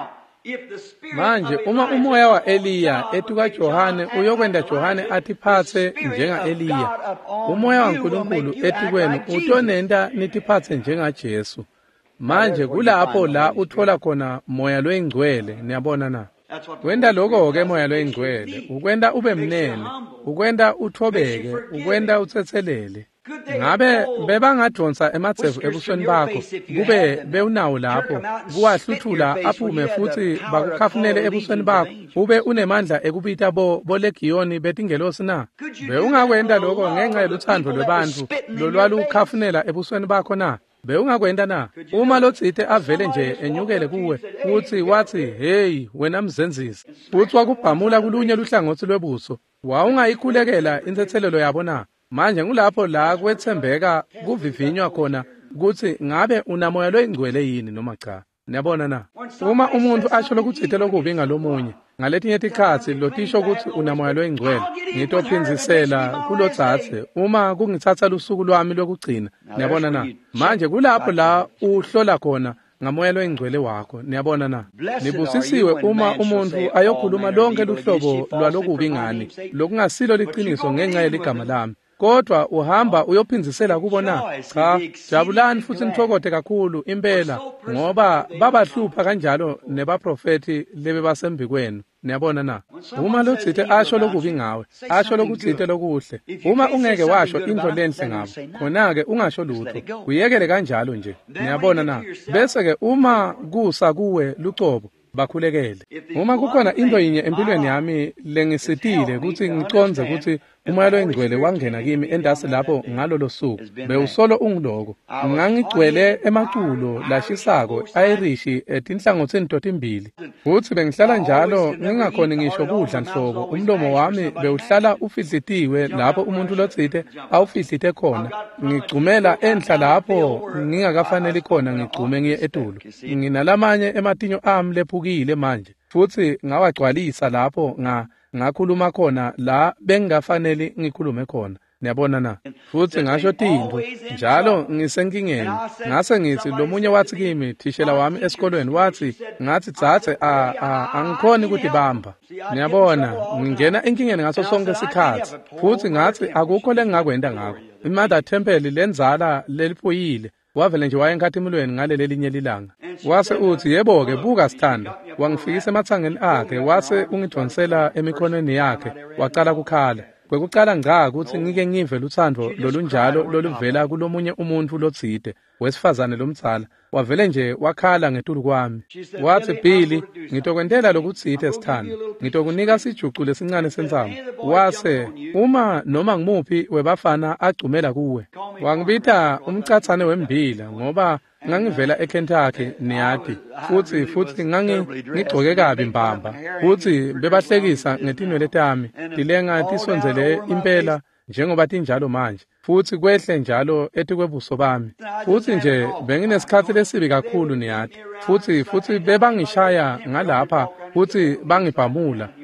[SPEAKER 1] Manje uma umoya wa Eliya ethi kwa Johane uyokwenda Johane atiphatse njenga Eliya, umoya waNkulunkulu ethi kwenu utonenda nitiphatse njenga Jesu. Manje kulapho la uthola khona moya loyingcwele, niyabona na? Wenda lokho ke moya loyingcwele, ukwenda ube mnene, ukwenda uthobeke, ukwenda utsethelele. Ngabe bebangadonsa ematsevu ebusweni bakho, kube bewunawo lapho, kuwahluthula aphume futhi bakukhafunele ebusweni bakho, ube unemandla ekubita bo bolegiyoni betingelosi na? Bewungakwenda lokho ngenxa yeluthando lwebantu lolwalukhafunela ebusweni bakho na? Bewungakwenda na? Uma lotsite avele nje enyukele kuwe uthi wathi hey wena mzenzisi, uthi wakubhamula kulunye luhlangothi lwebuso, wawungayikhulekela insethelelo yabo na? Manje ngulapho la kwethembeka kuvivinywa khona ukuthi ngabe unamoya loyingcwele yini noma cha. Niyabona na? Uma umuntu asho lokuthithe lokubi ngalomunye, ngaletinye isikhathi lotisho ukuthi unamoya loyingcwele, ngitophinzisela kulotsathe uma kungithatha lusuku lwami lokugcina. Niyabona na? Manje kulapho la uhlola khona ngamoya loyingcwele wakho. Niyabona na? Nibusisiwe uma umuntu ayokhuluma lonke luhlobo lwalokubi ngani, lokungasilo liqiniso ngenxa yeligama lami. Kodwa uhamba uyophinzisela kubona, cha, jabulani futhi nithokoze kakhulu impela, ngoba babahlupha kanjalo nebaprofeti lebe basembi kwenu. Niyabona na? Uma lotsite asho lokubi ngawe, asho lokuthithe lokuhle, uma ungeke washo into lenhle ngabo, khona-ke ungasho lutho, uyekele kanjalo nje. Niyabona na? Bese-ke uma kusa kuwe lucobo, bakhulekele. Uma kukhona into yinye empilweni yami lengisitile ukuthi ngiconze ukuthi umoya loyingcwele wangena kimi endasi lapho ngalolo suku, bewusolo ungiloko, ngangigcwele emaculo lashisako Irish etinhlangothini totimbili, futhi bengihlala njalo ngingakhoni ngisho kudla nhlobo, umlomo wami bewuhlala ufihlitiwe lapho umuntu lotsite awufihlite khona, ngigcumela enhla lapho ngingakafanele khona ngigcume ngiye etulo. Nginalamanye ematinyo ami lephukile manje, futhi ngawagcwalisa lapho nga ngakhuluma khona la bengafanele ngikhulume khona. Niyabona na? Futhi ngasho tinto njalo ngisenkingeni, ngase ngithi lomunye wathi kimi thishela wami esikolweni wathi ngathi tsathe a angikhoni ukuthi bamba. Niyabona, ngingena enkingeni ngaso sonke isikhathi, futhi ngathi akukho lengakwenda ngakho. Imother Temple lenzala leliphoyile, wavele nje wayenkathimulweni ngaleli linye lilanga. Wase uthi yebo-ke buka Sithanda, wangifikisa emathangeni akhe, wase ungidonsela emikhonweni yakhe, waqala kukhala. Kwekucala ngqa ukuthi ngike ngive luthando lolunjalo loluvela kulomunye umuntu lotsite wesifazane lomtsala, wavele nje wakhala ngetulu kwami. Wathi Billy, ngitokwentela lokutsite Sithanda, ngitokunika sijucu lesincane sensango. Wase uma noma ngimuphi webafana agcumela kuwe, wangibita umcathane wembila ngoba ngangivela eKentucky niyati, futhi futhi ngangi ngigcoke kabi mbamba, futhi bebahlekisa ngetinwele tami dilenga tisonzele impela njengoba tinjalo manje, futhi kwehle njalo etikwebuso bami, futhi nje benginesikhathi lesibi kakhulu niyati, futhi futhi bebangishaya ngalapha, futhi bangibhamula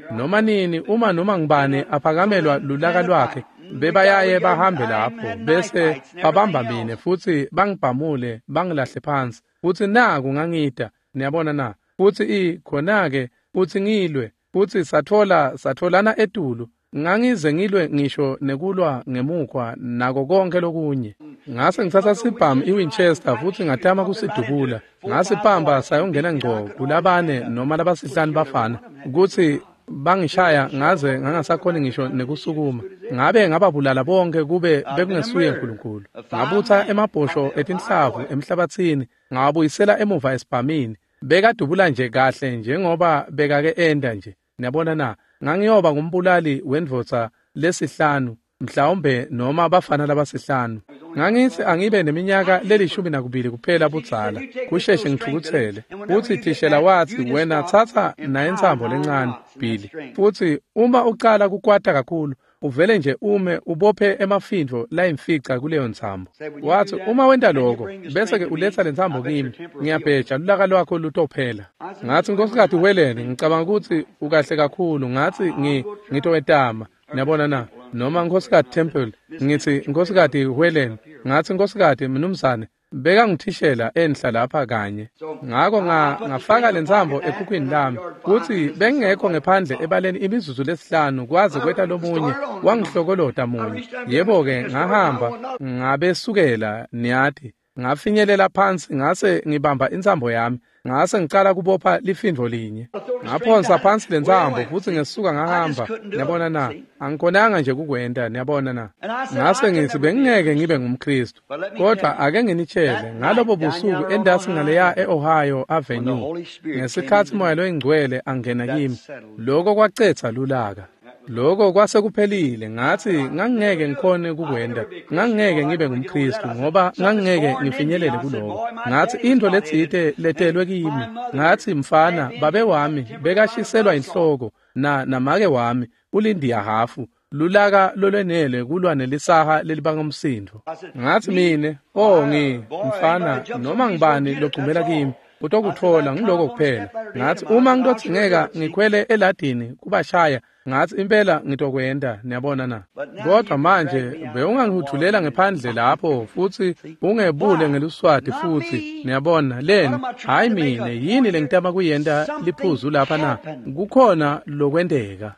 [SPEAKER 1] noma nini uma noma ngibane aphakamelwa lulaka lwakhe bebayaye bahambe lapho bese babamba mina futhi bangibhamule bangilahle phansi futhi naku ngangida niyabona na futhi i khona ke uthi ngilwe futhi sathola satholana etulu ngangize ngilwe ngisho nekulwa ngemukhwa nako konke lokunye ngase ngithatha sibhamu iWinchester futhi ngatama kusidubula ngasipamba sayongena ngco kulabane noma labasihlanu bafana ukuthi bangishaya ngaze ngangasakhona ngisho nekusukuma ngabe ngababulala bonke kube bekungesuye uNkulunkulu ngabutha emabhosho etinhlavu emhlabathini ngabuyisela emuva esibhamini bekadubula nje kahle njengoba bekake enda nje niyabona na ngangiyoba ngumbulali wendvodza lesihlanu mhlawumbe noma abafana labasihlanu ngangithi angibe neminyaka lelishumi nakubili kuphela budzala kusheshe ngithukuthele futhi thishela wathi wena thatha naye intsambo lencane Billy futhi uma uqala kukwata kakhulu uvele nje ume ubophe emafindvo la imfica kuleyo ntsambo wathi uma wenda lokho bese ke uletha lentsambo kimi ngiyabheja lulaka lwakho lutophela ngathi nkosikazi Welene ngicabanga ukuthi ukahle kakhulu ngathi ngi ngitowetama niyabona na noma nkosikazi Temple ngithi nkosikazi Welene ngathi nkosikazi mnumzane beka ngithishela enhla lapha kanye ngako ngafaka lentsambo ekhukhwini lami kuthi bengekho ngephandle ebaleni imizuzu lesihlanu kwaze kweta lomunye wangihlokolota munye yebo ke ngahamba ngabesukela niyathi ngafinyelela phansi ngase ngibamba intsambo yami ngase ngicala kubopha lifindvo linye ngaphonsa phansi lentsambo futhi ngesuka ngahamba niyabona na angikonanga nje kukwenda niyabona na ngase ngithi bengeke ngibe ngumKristu kodwa ake nginitshele ngalobo busuku endasi ngaleya eOhio Avenue ngesikhathi moya loyingcwele angena kimi lokho kwacetha lulaka lokho kwase kuphelile ngathi ngangeke ngikhone kukwenda ngangeke ngibe ngumKristu ngoba ngangeke ngifinyelele kuloko ngathi into letsite letelwe kimi ngathi mfana babe wami bekashiselwa inhloko na namake wami ulindiya hafu lulaka lolwenele kulwa nelisaha lelibangomsindo ngathi mine oh ngi mfana noma ngibani logcumela kimi utokuthola ngiloko kuphela ngathi uma ngitothingeka ngikhwele eladini kubashaya ngathi impela ngitokwenda niyabona na kodwa manje bewungangihuthulela ngephandle lapho futhi ungebule ngeluswati futhi niyabona leni hayi mina yini lengitama kuyenda liphuzu lapha na kukhona lokwendeka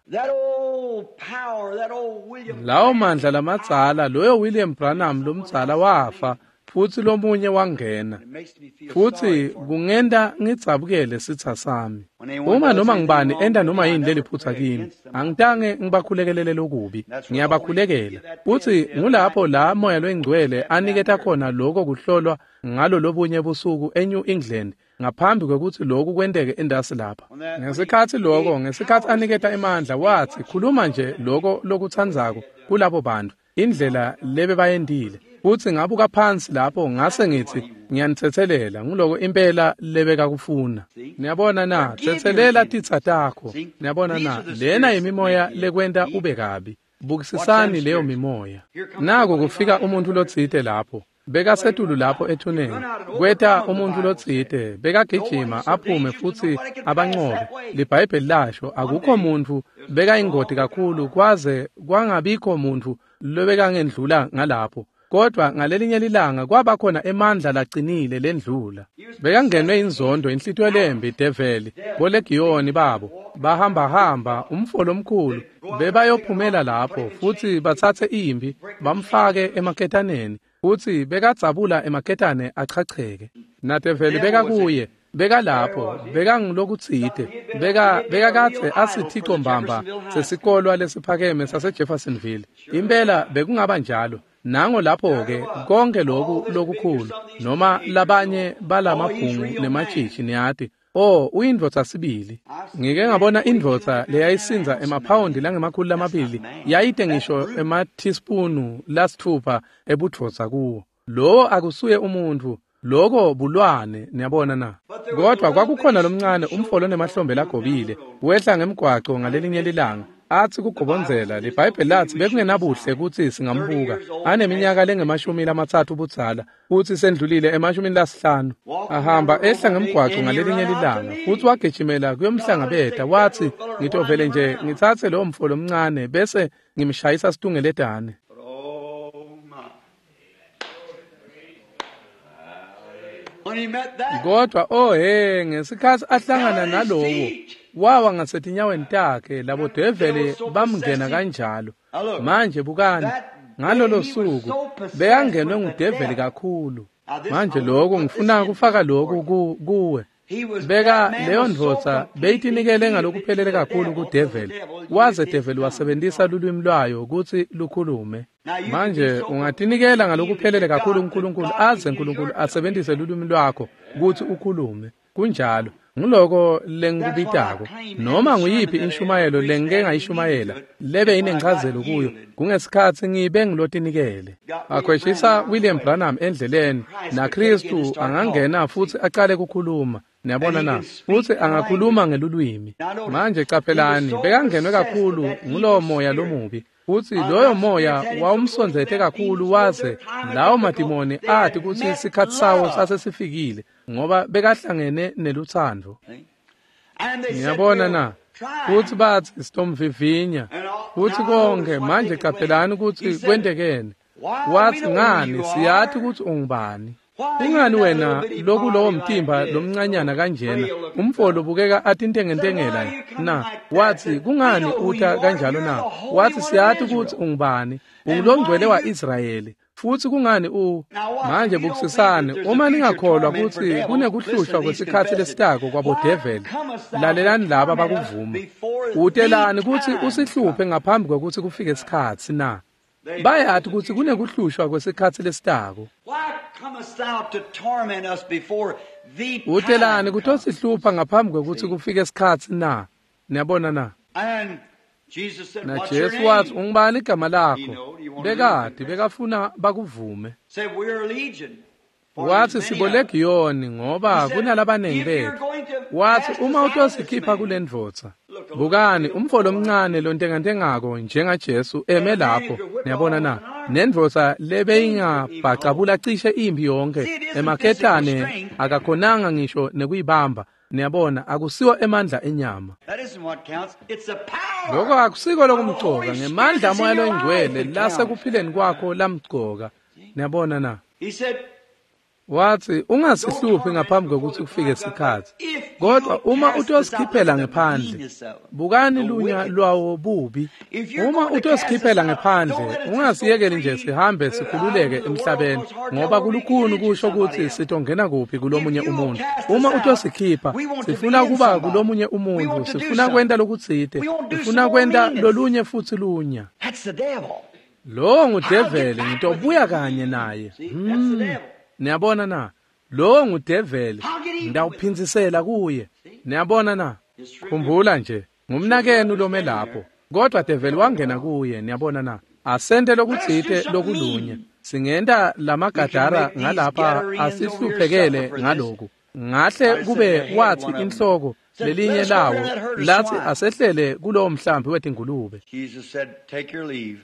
[SPEAKER 1] lawo mandla lamadzala loyo William Branham lomdzala wafa futhi lomunye wangena futhi kungenda ngicabukele sitha sami uma noma ngibani enda noma yini leliphutha kimi angitange ngibakhulekelele lokubi ngiyabakhulekela futhi ngulapho la moya loyingcwele aniketa khona lokho kuhlolwa ngalo lobunye busuku eNew England ngaphambi kwekuthi lokhu kwendeke endasi lapha ngesikhathi lokho ngesikhathi aniketa imandla wathi khuluma nje lokho lokuthandzako kulabo bantu indlela lebe bayendile futhi ngabuka phansi lapho ngase ngithi ngiyanithethelela ngiloko impela lebeka kufuna niyabona na thethelela titsa takho niyabona na lena yimimoya lekwenda ube kabi bukisisani leyo mimoya nako kufika umuntu lotsite lapho beka setulu lapho ethuneni kweta umuntu lotsite beka gijima aphume futhi abanqobe liBhayibheli lasho akukho umuntu beka ingoti kakhulu kwaze kwangabikho umuntu lobeka ngendlula ngalapho kodwa ngalelinye lilanga kwaba khona emandla laqinile lendlula bekangenwe inzondo inhlityo lembi develi bolegiyoni babo bahamba hamba umfolo omkhulu bebayophumela lapho futhi bathathe impi bamfake emakethaneni futhi bekadzabula emaketane achacheke nadeveli beka kuye beka lapho beka ngilokutsite beka beka kathe asithixo mbamba sesikolwa lesiphakeme saseJeffersonville impela bekungaba njalo nango lapho ke konke lokhu lokukhulu noma labanye balamabhungu nematshitshi niyati oh uyindvodza sibili ngike ngabona indvodza leyayisinza emaphawundi langemakhulu lamabili yayide ngisho ema-teaspoon lasithupha ebudvodza kuwo lo akusuye umuntu lokho bulwane niyabona na kodwa kwakukhona lomncane umfolo nemahlombe lagobile wehla ngemgwaco ngalelinye lilanga athi kugobonzela leBhayibheli lathi bekungenabuhle ukuthi singambuka aneminyaka lengemashumi lamathathu ubudzala futhi sendlulile emashumi lasihlanu ahamba ehla ngemgwaco ngalelinye lilanga futhi wagijimela kuyomhlangabeta wathi ngitovele nje ngithathe lo mfo lomncane bese ngimshayisa situngeledane. Kodwa oh he ngesikhathi ahlangana nalowo wawa ngasethinyaweni takhe labo devele bamngena kanjalo. Manje bukani ngalolo suku beyangenwe ngudeveli kakhulu. Manje lokho ngifuna kufaka lokho kuwe. Beka leyo ndvodza beyinikele ngalokuphelele kakhulu kudeveli. Waze develi wasebenzisa lulwimi lwayo ukuthi lukhulume. Manje ungatinikela ngalokuphelele kakhulu uNkulunkulu aze uNkulunkulu asebenzise lulwimi lwakho ukuthi ukhulume. Kunjalo ngiloko lengikubitako noma nguyiphi inshumayelo lengeke ngayishumayela lebe inencazelo kuyo kungesikhathi ngibe ngilotinikele. Akhweshisa William Branham endleleni na Kristu angangena futhi aqale ukukhuluma. Niyabona na futhi angakhuluma ngelulwimi. Manje caphelani bekangenwe kakhulu ngulowo moya lomubi futhi loyo moya wawumsonzethe kakhulu waze lawo madimoni athi ukuthi isikhathi sawo sasesifikile ngoba bekahlangene neluthando. Niyabona na futhi bathi sitomvivinya futhi konke manje caphelani ukuthi kwendekene wathi ngani siyathi ukuthi ungubani. Ungani wena lokhu lowo mtimba lomncanyana kanjena umfolo bukeka athi intengentengela na wathi kungani utha kanjalo na wathi siyathi ukuthi ungubani ungilongcwele waIsrayeli futhi kungani u manje bukusisane uma ningakholwa ukuthi kunekuhlushwa kwesikhathi lesitako kwabodeveli lalelani laba bakuvuma utelani ukuthi usihluphe ngaphambi kokuthi kufike isikhathi na bayathi ukuthi kunekuhlushwa kwesikhathi lesitako. Utelani ukuthi osihlupha ngaphambi kokuthi kufike isikhathi na niyabona na na Jesu wathi ungubani igama lakho bekade bekafuna bakuvume wathi sibolegiyoni ngoba kunalabanengi bethu wathi uma utosikhipha kule ndvodza bukani umfolo omncane lontengantengako njengaJesu eme lapho niyabona na nendvodza lebeyingabhacabula cishe impi yonke emaketane akakhonanga ngisho nekuyibamba niyabona akusiwo emandla enyama. Lokho akusiko lokumgcoka ngemandla moya loyingcwele lasekuphileni kwakho lamgcoka niyabona na wathi ungasihluphi ngaphambi kokuthi kufike isikhathi kodwa uma utosikhiphela ngephandle bukani lunya lwawo bubi uma utosikhiphela ngephandle ungasiyekeli nje sihambe sikhululeke emhlabeni ngoba kulukhuni kusho ukuthi sitongena kuphi kulomunye umuntu uma utosikhipha sifuna kuba kulomunye umuntu sifuna kwenda lokutsite sifuna kwenda lolunye futhi lunya lo ngudeveli ngitobuya kanye naye. hmm. Niyabona na lo ngudeveli ndawuphinzisela kuye niyabona na khumbula nje ngumnakeni lome lapho kodwa develi wangena kuye niyabona na asente lokutsite lokulunya singenda lamagadara ngalapha asihluphekele ngaloku ngahle kube wathi inhloko lelinye lawo lathi asehlele kulowo mhlambi wetingulube.
[SPEAKER 2] Jesus said take your leave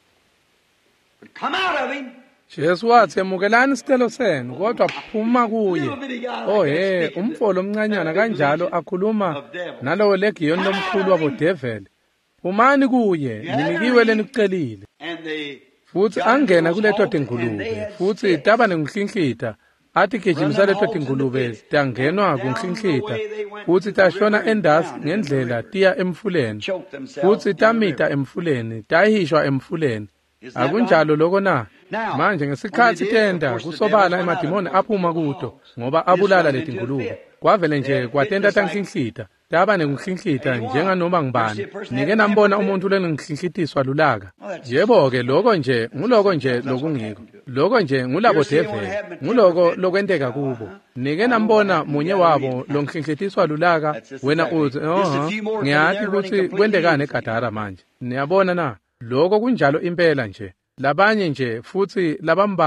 [SPEAKER 2] but come out of him.
[SPEAKER 1] Jesu wathi emukelani isicelo senu kodwa phuma kuye. Oh he umfolo omncanyana kanjalo akhuluma nalowo legiyoni lomkhulu wabodeveli. Phumani kuye nimikiwe lenikucelile. Futhi angena kuleto tingulube futhi tabane nginhlinhlita athi gijimisa leto tingulube tangenwa kunhlinhlita futhi tashona endasi ngendlela tiya emfuleni futhi tamita emfuleni tayihishwa emfuleni. Akunjalo lokho na manje ngesikhathi tenda kusobala emadimoni aphuma kuto ngoba abulala letingulube kwavele nje kwatenda tanhlinhlita tabane nginhlinhlita njenga noma ngibani nike nambona umuntu lenginhlinhlitiswa lulaka. Yebo ke lokho nje nguloko nje lokungiko lokho nje ngulabo develi nguloko lokwenteka kubo nike nambona munye wabo lonhlinhlitiswa lulaka wena uthi oh ngiyathi ukuthi kwendekane egadara manje niyabona na lokho kunjalo impela nje labanye nje futhi labambalwa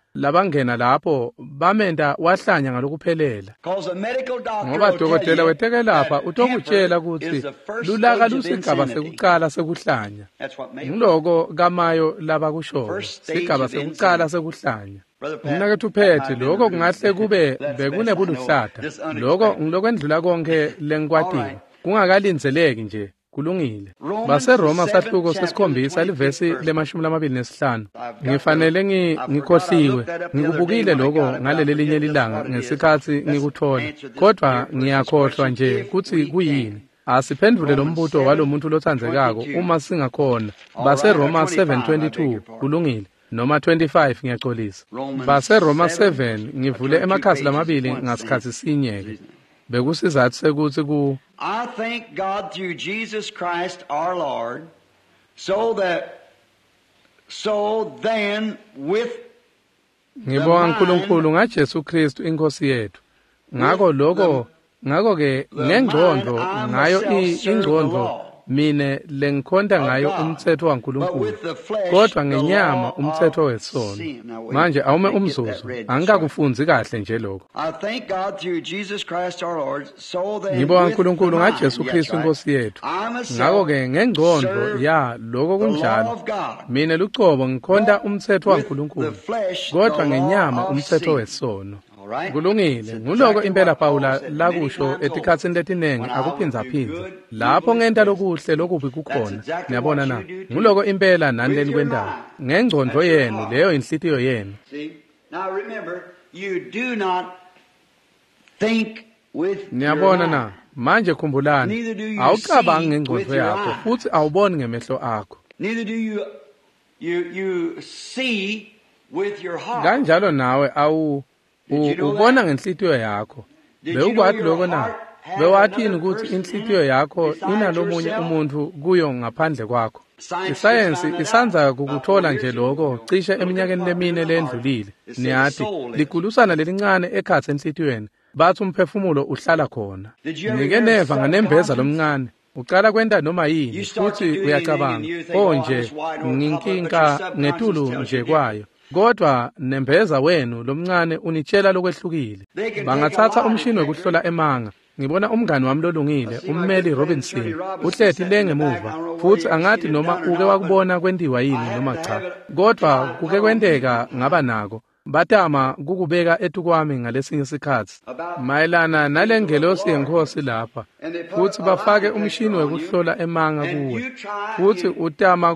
[SPEAKER 1] labangena lapho bamenda wahlanya ngalokuphelela ngoba dokotela wetekelapha utokutshela ukuthi lulaka lusigaba sekuqala sekuhlanya ngiloko kamayo laba kusho sigaba sekuqala sekuhlanya umnakethu phethe lokho kungahle kube bekunebuluhlata lokho ngilokwendlula konke lengikwatile kungakalinzeleki nje kulungile baseRoma sahluko sesikhombisa livesi lemashumi lamabili nesihlanu ngifanele ngikhohliwe ngikubukile lokho ngaleli linye lilanga ngesikhathi ngikuthola kodwa ngiyakhohlwa nje kuthi kuyini asiphendule lo mbuto walomuntu lothandzekako uma singakhona baseRoma seven twenty-two kulungile noma twenty-five ngiyaxolisa baseRoma seven ngivule emakhasi lamabili ngasikhathi sinyeke bekusizathu sekuthi ku
[SPEAKER 2] I thank God through Jesus Christ our Lord so that so then with
[SPEAKER 1] ngibonga uNkulunkulu ngaJesu Kristu inkosi yethu ngakho lokho ngakho ke ngengqondo ngayo ingqondo mine lengikhonda ngayo umthetho waNkulunkulu kodwa ngenyama umthetho wesono manje awume umzuzu angikakufunzi kahle nje lokho ngibonga uNkulunkulu ngaJesu Kristu inkosi yethu ngakho ke ngengqondo ya lokho kunjalo mine lucobo ngikhonda umthetho waNkulunkulu kodwa ngenyama umthetho wesono kulungile nguloko impela Pawula lakusho etikhatsini letinengi akuphinza phinza lapho ngenta lokuhle lokubi kukhona niyabona na nguloko impela nani leni kwendawo ngengcondo yenu leyo inhlitiyo yenu
[SPEAKER 2] now remember you do not think with
[SPEAKER 1] niyabona na manje khumbulani awucabangi ngengcondo yakho futhi awuboni ngemehlo akho
[SPEAKER 2] neither do you you you see with your heart
[SPEAKER 1] kanjalo nawe awu ubona ngenhlitiyo yakho bewukwathi lokho na bewathini ukuthi inhlitiyo yakho inalomunye umuntu kuyo ngaphandle kwakho isayensi isanza kukuthola nje lokho cishe eminyakeni lemine lendlulile niyathi ligulusana lelincane ekhathe enhlitiyweni bathi umphefumulo uhlala khona nike neva nganembeza lomncane uqala kwenta noma yini futhi uyacabanga oh nje nginkinka ngetulu nje kwayo kodwa nembeza wenu lomncane unitshela lokwehlukile bangathatha umshini wekuhlola emanga ngibona umngani wami lolungile ummeli Robinson uhlethi lengemuva futhi angathi noma uke wakubona kwendiwa yini noma cha kodwa kuke kwenteka ngaba nako batama kukubeka etukwami ngalesinye isikhathi mayelana nalengelosi yenkosi lapha futhi bafake umshini wekuhlola emanga kuwe futhi utama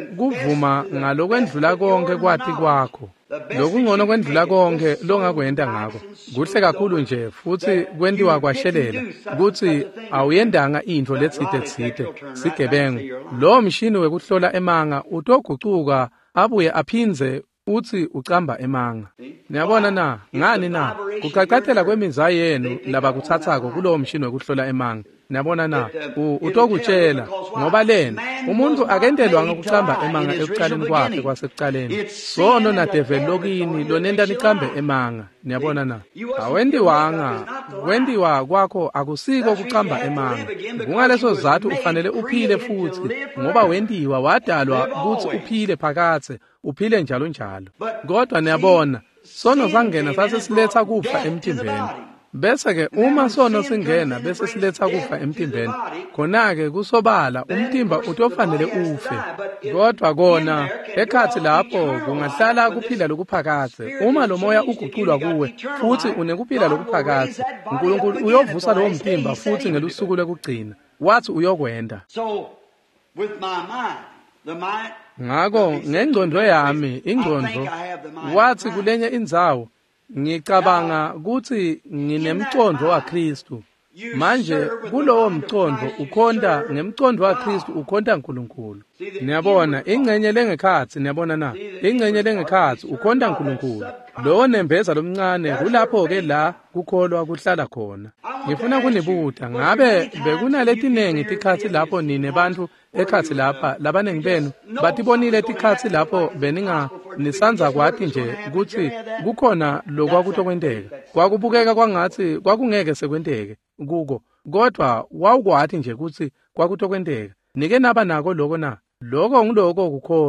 [SPEAKER 1] kuvuma ngalokwendlula konke kwathi kwakho lokungcono kwendlula konke longakwenda ngako kuhle kakhulu nje futhi kwendiwa kwashelela ukuthi awuyendanga into letsite tsite sigebengu lo mshini wekuhlola emanga utogucuka abuye aphinze uthi ucamba emanga niyabona na ngani na kuqaqathela kwemiza yenu laba kuthathako kulowo mshini wekuhlola emanga niyabona na utokutshela ngoba lena umuntu akendelwa ngokucamba emanga ekuqaleni kwakhe kwasekuqaleni sono na developini lonenda nicambe emanga niyabona na awendiwanga wendiwa kwakho akusiko kucamba emanga kungaleso zathu ufanele uphile futhi ngoba wendiwa wadalwa ukuthi uphile phakathe uphile njalo njalo kodwa niyabona sono sangena sase siletha kufa emtimbeni bese ke uma sono singena bese siletha kufa emtimbeni khona ke kusobala umtimba utofanele ufe kodwa kona ekhathi lapho kungahlala kuphila lokuphakathe uma lo moya uguqulwa kuwe futhi unekuphila lokuphakathe uNkulunkulu uyovusa lo mtimba futhi ngelusuku lekugcina wathi uyokwenda
[SPEAKER 2] so with my mind the mind
[SPEAKER 1] ngako ngengcondo yami ingcondo wathi kulenye indzawo ngicabanga ukuthi nginemcondo waKristu manje kulowo mcondo ukhonda ngemcondo waKristu ukhonda uNkulunkulu niyabona ingcenye lengekhathi niyabona na ingcenye lengekhathi ukhonda uNkulunkulu lo nembeza lomncane kulapho ke la kukholwa kuhlala khona ngifuna kunibuta ngabe bekunaletinengi tikhathi lapho nine bantu ekhathi lapha labanengi benu batibonile tikhathi lapho beninga nisanza kwathi nje ukuthi kukhona lokwakutokwenteka kwakubukeka kwangathi kwakungeke sekwenteke kuko kodwa wawukwathi nje ukuthi kwakutokwenteka nike naba nako lokho na lokho ngiloko kukholwa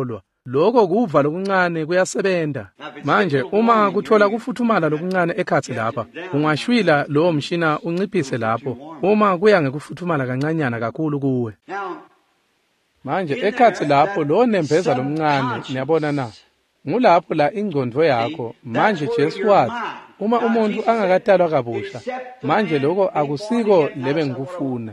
[SPEAKER 1] lokho kuva lokuncane kuyasebenza. Manje uma kuthola kufuthumala lokuncane ekhathi lapha, ungashwila lowo mshina unciphise lapho uma kuya ngekufuthumala kancanyana kakhulu kuwe. Manje ekhathi lapho lo nembeza lomncane niyabona na, ngulapho la ingqondo yakho. Manje Jesu wathi uma umuntu angakatalwa kabusha, manje lokho akusiko lebe ngikufuna.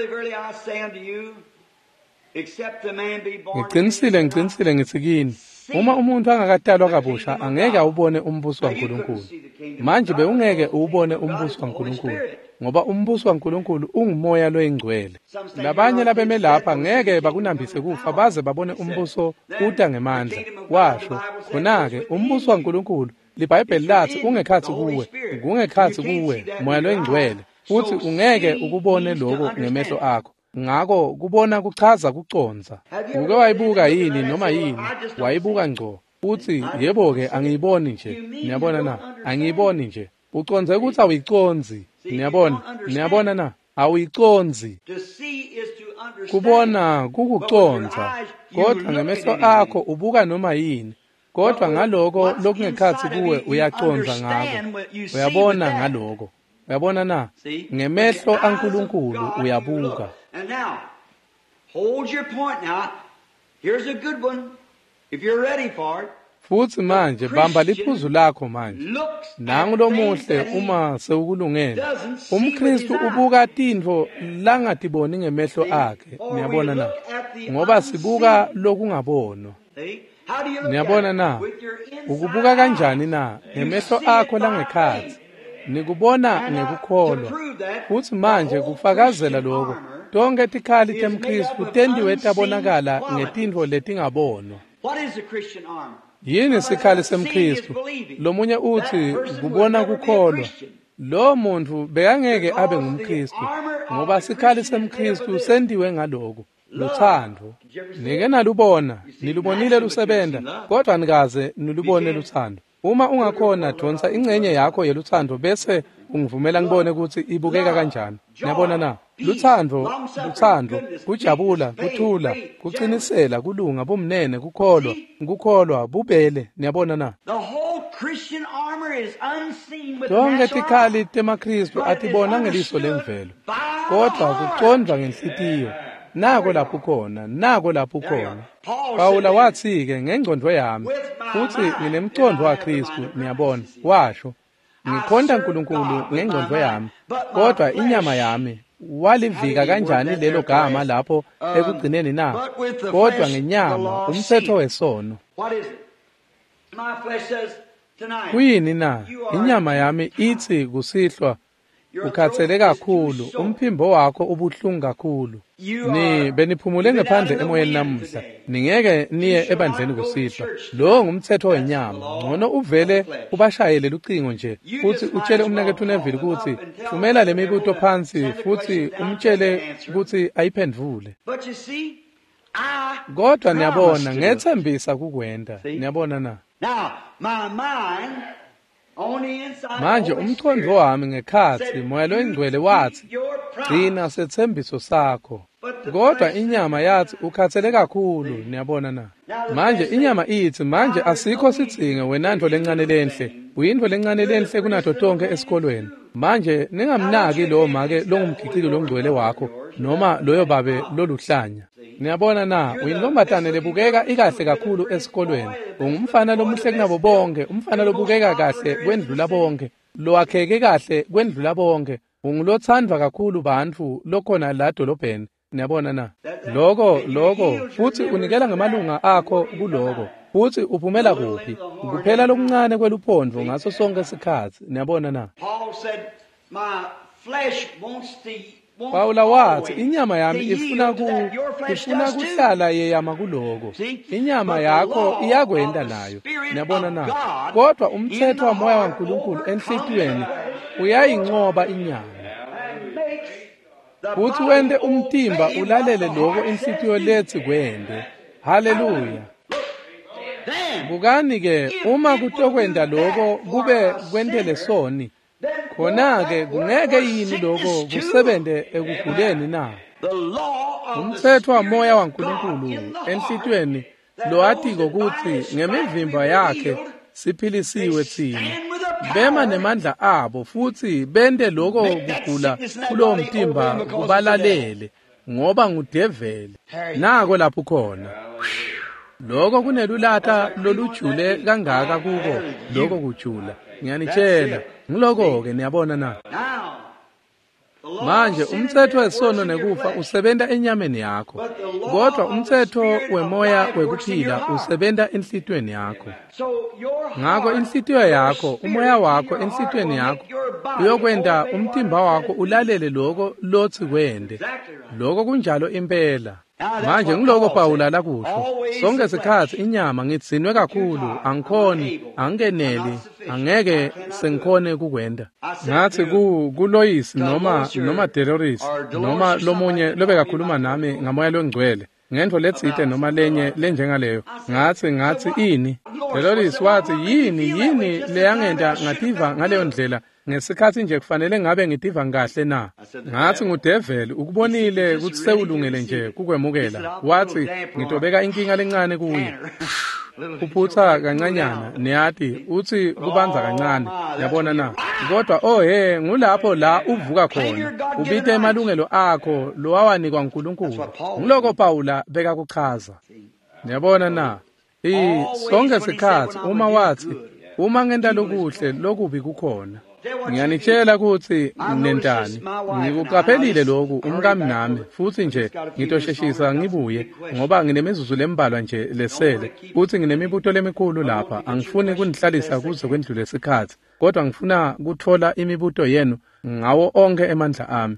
[SPEAKER 1] Ngiqinisile ngiqinisile ngithi kini, uma umuntu angakatalwa kabusha angeke awubone umbuso kaNkulunkulu. Manje bewungeke uwubone umbuso kaNkulunkulu ngoba umbuso kaNkulunkulu ungumoya loyingcwele. Labanye labeme lapha ngeke bakunambise kufa baze babone umbuso uta ngemandla. Washo khona-ke umbuso kaNkulunkulu liBhayibheli lathi ungekhathi kuwe, kungekhathi kuwe moya loyingcwele, futhi ungeke ukubone lokho ngemehlo akho. Ngakho kubona kuchaza kuconza. Uke wayibuka yini noma yini? Wayibuka ngco. Uthi yebo-ke angiyiboni nje. Niyabona na? Angiyiboni nje. Uconze ukuthi awuyiconzi. Niyabona? Niyabona na? Awuyiconzi. Kubona kukuconza. Kodwa ngemehlo akho ubuka noma yini. Kodwa ngaloko lokungekhathi kuwe uyaconza ngako. Uyabona ngaloko. Uyabona na? Ngemehlo aNkulunkulu uyabuka.
[SPEAKER 2] And now, hold your point now. Here's a good one. If you're ready for it.
[SPEAKER 1] Futhi manje bamba liphuzu lakho manje. Nangu lomuhle uma sewukulungene. UmKristu ubuka tintfo langatiboni ngemehlo akhe. Niyabona na? Ngoba sibuka lokungabonwa. Niyabona na? Ukubuka kanjani na? Ngemehlo akho langekhathi. Nikubona ngekukholwa. Futhi manje kufakazela lokho. Tonke tikhali temKristu tendiwe tabonakala ngetintfo letingabonwa. Yini sikhali semKristu? Lomunye uthi kubona kukholwa. Lo muntu bekangeke abe ngumKristu ngoba sikhali semKristu sendiwe ngaloko. Luthando. Nike nalubona, nilubonile lusebenta, kodwa nikaze nilubone luthando. Uma ungakhona donsa ingcenye yakho yeluthando bese ungivumela ngibone ukuthi ibukeka kanjani. Niyabona na? Luthando, luthando, kujabula, kuthula, kucinisela, kulunga, bomnene, kukholwa, kukholwa, bubele. Niyabona na? Tonke tikhali temaKristu atibona ngeliso lemvelo, kodwa kuconjwa ngenhlitiyo. Nako lapho khona, nako lapho khona. Pawula wathi-ke ngengqondo yami, futhi nginemcondo waKristu, niyabona, washo, ngikhonda uNkulunkulu ngengqondo yami, kodwa inyama yami walivika kanjani lelo gama lapho ekugcineni na? Kodwa ngenyama, umthetho wesono. Kuyini na? Inyama yami ithi kusihlwa, ukhathele kakhulu, umphimbo wakho ubuhlungu kakhulu. Ni beniphumule ngaphandle emoyeni namuhla, ningeke niye ebandleni kusihlwa. Lo ngumthetho wenyama. Ngcono uvele ubashayele lucingo nje, futhi utshele umnakethu uNeville ukuthi thumela le mibuto phansi futhi umtshele ukuthi ayiphendvule. Kodwa niyabona ngethembisa kukwenda. Niyabona na? Manje umcondo wami ngekhathi moya loyingcwele wathi gcina sethembiso sakho, kodwa inyama yathi ukhathele kakhulu. Niyabona na? Manje inyama ithi manje asikho sidzinge wenanto lencane lenhle, uyinto lencane lenhle kunato tonke esikolweni. Manje ningamnaki lo make longumkhicilo longcwele wakho noma loyo babe loluhlanya. Niyabona na? Uyintombatane lebukeka ikahle kakhulu esikolweni, ungumfana lomuhle kunabo bonke, umfana lobukeka kahle kwendlula bonke, lowakheke kahle kwendlula bonke, ungulothandwa kakhulu bantfu lokhona la dolobheni. Niyabona na? Loko loko futhi unikela ngamalunga akho kuloko, futhi uphumela kuphi? Kuphela lokuncane kweluphondvo ngaso sonke isikhathi. Niyabona na? Pawula wathi inyama yami ifuna ku ifuna kuhlala yeyama kuloko. Inyama yakho iyakwenda nayo. Niyabona na? Kodwa umthetho wamoya waNkulunkulu enhlitiyweni uyayinqoba inyama. Futhi wende umtimba ulalele lokho inhlitiyo lethi kwende. Haleluya. Bukani ke uma kutokwenda lokho kube kwendele soni, khona-ke kungeke yini lokho kusebenze ekuguleni na? Umthetho wamoya waNkulunkulu enhlitiyweni lo atiko kuthi ngemivimba yakhe siphilisiwe thina. Bema nemandla abo futhi bende lokho kugula kulo mtimba kubalalele ngoba ngudevele. Nako lapho khona. Lokho kunelulata lolujule kangaka kuko lokho kujula. Ngiyanitshela ngiloko ke niyabona na. Manje umthetho wesono nekufa usebenza enyameni yakho, kodwa umthetho wemoya wekuphila usebenza enhlitweni yakho. Ngakho inhlitiyo yakho, umoya wakho enhlitweni yakho uyokwenda umtimba wakho ulalele lokho lothi kwende. Lokho kunjalo impela. Manje ngiloko Pawula la kusho, sonke isikhathi inyama ngitsinwe kakhulu, angikhoni, angeneli, angeke sengikhone kukwenda. Ngathi ku kuLois noma noma Deloris noma lomunye lobe kakhuluma nami ngamoya longcwele. Ngento letsite noma lenye lenjengaleyo. Ngathi ngathi ini? Deloris wathi yini yini leyangenda ngativa ngaleyo ndlela. Ngesikhathi nje kufanele ngabe ngidiva kahle na. Ngathi ngudeveli ukubonile ukuthi sewulungele nje kukwemukela. Wathi ngitobeka inkinga lencane kuye. Uphutha kancanyana neyathi uthi kubanza kancane yabona na. Kodwa oh he ngulapho la uvuka khona. Ubite emalungelo akho lo wawanikwa uNkulunkulu. Ngiloko Pawula beka kuchaza. Yabona na. Eh sonke isikhathi uma wathi uma ngenta lokuhle lokubi kukhona. Ngiyanitshela ukuthi nentani ngikuqaphelile lokhu umkami nami futhi nje ngitosheshisa ngibuye ngoba nginemizuzu lembalwa nje lesele futhi nginemibuto lemikhulu lapha angifuni kunihlalisa kuze kwendlule isikhathi kodwa ngifuna kuthola imibuto yenu ngawo onke emandla ami.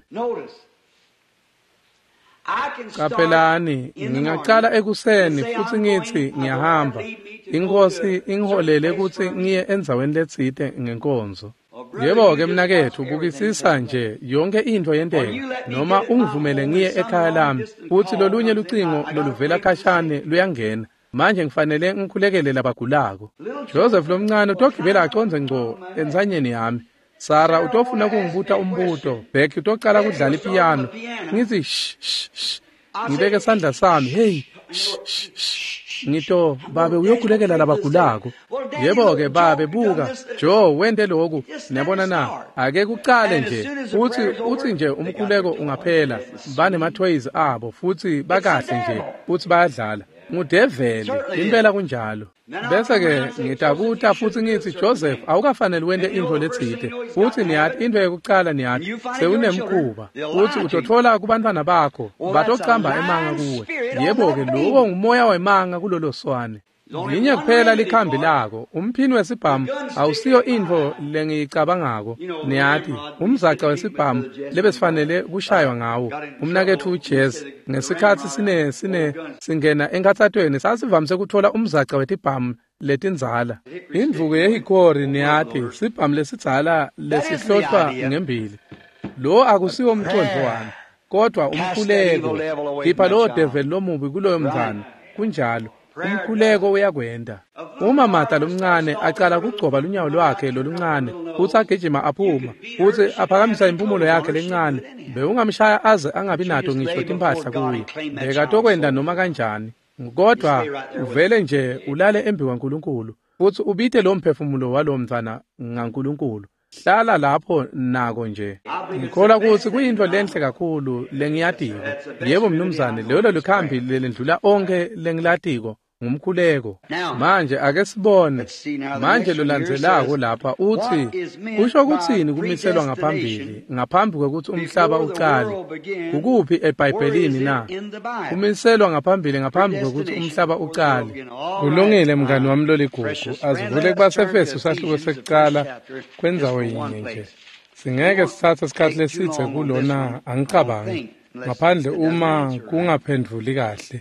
[SPEAKER 1] Kapelani ngingaqala ekuseni futhi ngithi ngiyahamba inkosi ingiholele ukuthi ngiye enzaweni letsite ngenkonzo. Yebo ke mnakethu ubukisisa nje yonke into yenteke noma ungivumele ngiye ekhaya lami futhi lolunye lucingo loluvela khashane luyangena manje ngifanele ngikhulekele labagulako. Joseph lomncane utogibela aconze ngco enzanyeni yami. Sara utofuna ukungibuta umbuto, Becky utocala kudlala ipiano. Ngithi shh shh ngibeke isandla sami hey shh shh ngito babe uyokhulekela labagulako. Yebo ke babe buka Jo wende lokhu niyabona na ake kuqale nje uthi uthi nje umkhuleko ungaphela bane ma toys abo futhi bakahle nje uthi bayadlala ngudevele impela kunjalo. Bese ke ngitakuta futhi ngithi Joseph awukafanele wende into letsite futhi niyathi into yokuqala niyathi sewunemkhuba futhi utothola kubantwana bakho batocamba emanga kuwe. Yebo ke lokho ngumoya wemanga kulolo swane. Linye kuphela likhambi lako umphini wesibhamu awusiyo into lengicabangako niyathi umzaca wesibhamu lebesifanele kushaywa ngawo umnakethu uJazz ngesikhathi sine sine singena enkathathweni sasivamise kuthola umzaca wetibhamu letinzala indvuku yehikori niyathi sibhamu lesidzala lesihlohlwa ngembili lo akusiwo umthondvo wami kodwa umkhuleko khipha lo devil lomubi kuloyo mngane kunjalo umkhuleko uyakwenda. Uma Martha lomncane aqala kugcoba lunyawo lwakhe loluncane uthi agijima aphuma uthi aphakamisa impumulo yakhe lencane bewungamshaya aze angabi nato ngisho impahla kuye bekazokwenda noma kanjani kodwa uvele nje ulale embi kwaNkulunkulu futhi ubithe lo mphefumulo walomntwana ngaNkulunkulu. Hlala lapho nako nje. Ngikholwa ukuthi kuyinto lenhle kakhulu lengiyadiko. Yebo mnumzane lelo likhambi lelendlula onke lengiladiko ngumkhuleko. Manje ake sibone manje lolandzelako lapha uthi usho ukuthini kumiselwa ngaphambili ngaphambi kokuthi umhlaba uqale. Ukuphi eBhayibhelini na? Kumiselwa ngaphambili ngaphambi kokuthi umhlaba uqale. Kulungile mngani wami loligugu azivule kubaseFesu sahluko sekuqala kwenzawo yinye nje. Singeke sithathe isikhathi lesithe kulona angicabangi ngaphandle uma kungaphendvuli kahle.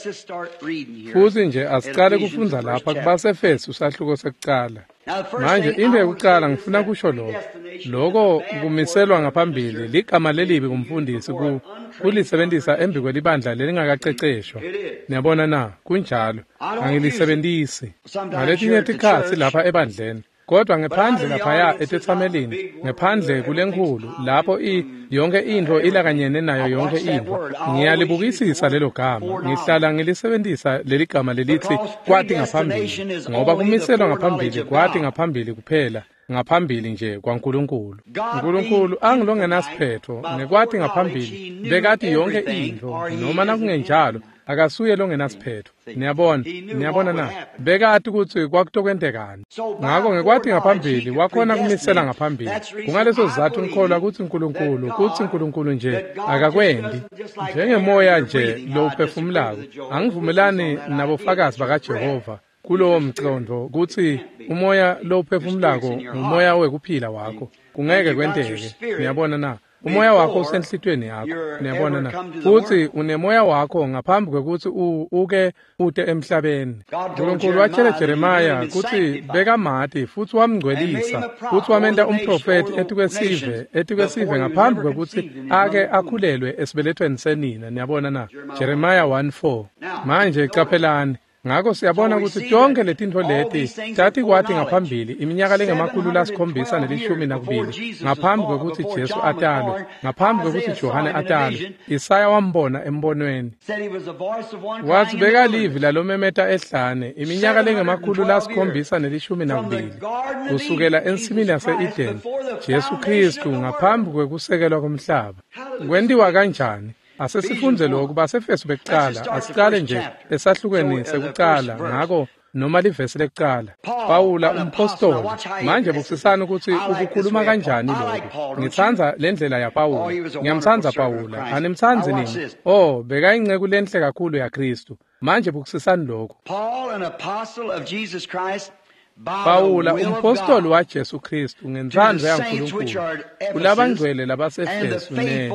[SPEAKER 1] Futhi nje asiqale kufunda lapha kubaseFesu sahluko sekuqala. Manje into yokuqala ngifuna kusho lokho. Lokho kumiselwa ngaphambili ligama lelibi kumfundisi ku kulisebenzisa embi kwelibandla lelingakaqeqeshwa. Niyabona na kunjalo angilisebenzisi. Ngaletinye isikhathi lapha ebandleni kodwa ngephandle laphaya eTetsamelini, ngephandle kulenkulu lapho i yonke into ilakanyene nayo yonke into, ngiyalibukisisa lelo gama, ngihlala ngilisebenzisa leli gama lelithi kwathi ngaphambili, ngoba kumiselwa ngaphambili kwathi ngaphambili kuphela, ngaphambili nje kwaNkulunkulu. uNkulunkulu angilongenasiphetho nekwathi ngaphambili bekade yonke into, noma nakungenjalo akasuye longenasiphetho. Niyabona, niyabona na, bekade ukuthi kwakutokwentekani. Ngakho ngekwathi ngaphambili wakhona kumisela ngaphambili. Kungaleso sizathu ngikholwa ukuthi uNkulunkulu, ukuthi uNkulunkulu nje akakwendi njengemoya nje lo uphefumulayo. Angivumelani nabofakazi bakaJehova kulowo mcondo ukuthi umoya lo uphefumulako umoya wekuphila wakho, kungeke kwenteke. Niyabona na, umoya wakho usenhlitweni yakho. Niyabona na, futhi unemoya wakho ngaphambi kwekuthi uke ude emhlabeni. uNkulunkulu watshela Jeremiah ukuthi beka mati futhi wamngcwelisa, futhi wamenta umprofeti etikwesive etikwesive ngaphambi kwekuthi ake akhulelwe esibelethweni senina. Niyabona na, Jeremiah one four. Manje qaphelani, ngakho siyabona ukuthi tonke letinto leti tathi kwathi ngaphambili iminyaka lengamakhulu lasikhombisa nelishumi nakubili ngaphambi kwekuthi Jesu atalwe, ngaphambi kwekuthi Johane atalwe. Isaya wambona embonweni, wathi beka livi lalomemeta ehlane iminyaka lengamakhulu lasikhombisa nelishumi nakubili kusukela ensimini yase-Eden, Jesu Kristu ngaphambi kwekusekelwa komhlaba. Kwendiwa kanjani? Asesifunze lokhu basefeso bekuqala, asiqale nje esahlukweni sekuqala ngako noma livesi lekuqala. Pawula umpostoli, manje bukusisana ukuthi ukukhuluma kanjani lokhu. Ngithanza lendlela yaPawula, ngiyamthanza Pawula. Animthanzi nini? Oh, bekayinceku lenhle kakhulu yaKristu. Manje bukusisana lokhu.
[SPEAKER 2] Paul, an apostle of Jesus Christ,
[SPEAKER 1] Pawula umpostoli waJesu Kristu ngenhlanhla yaNkulunkulu kulabangcwele labasefeso ne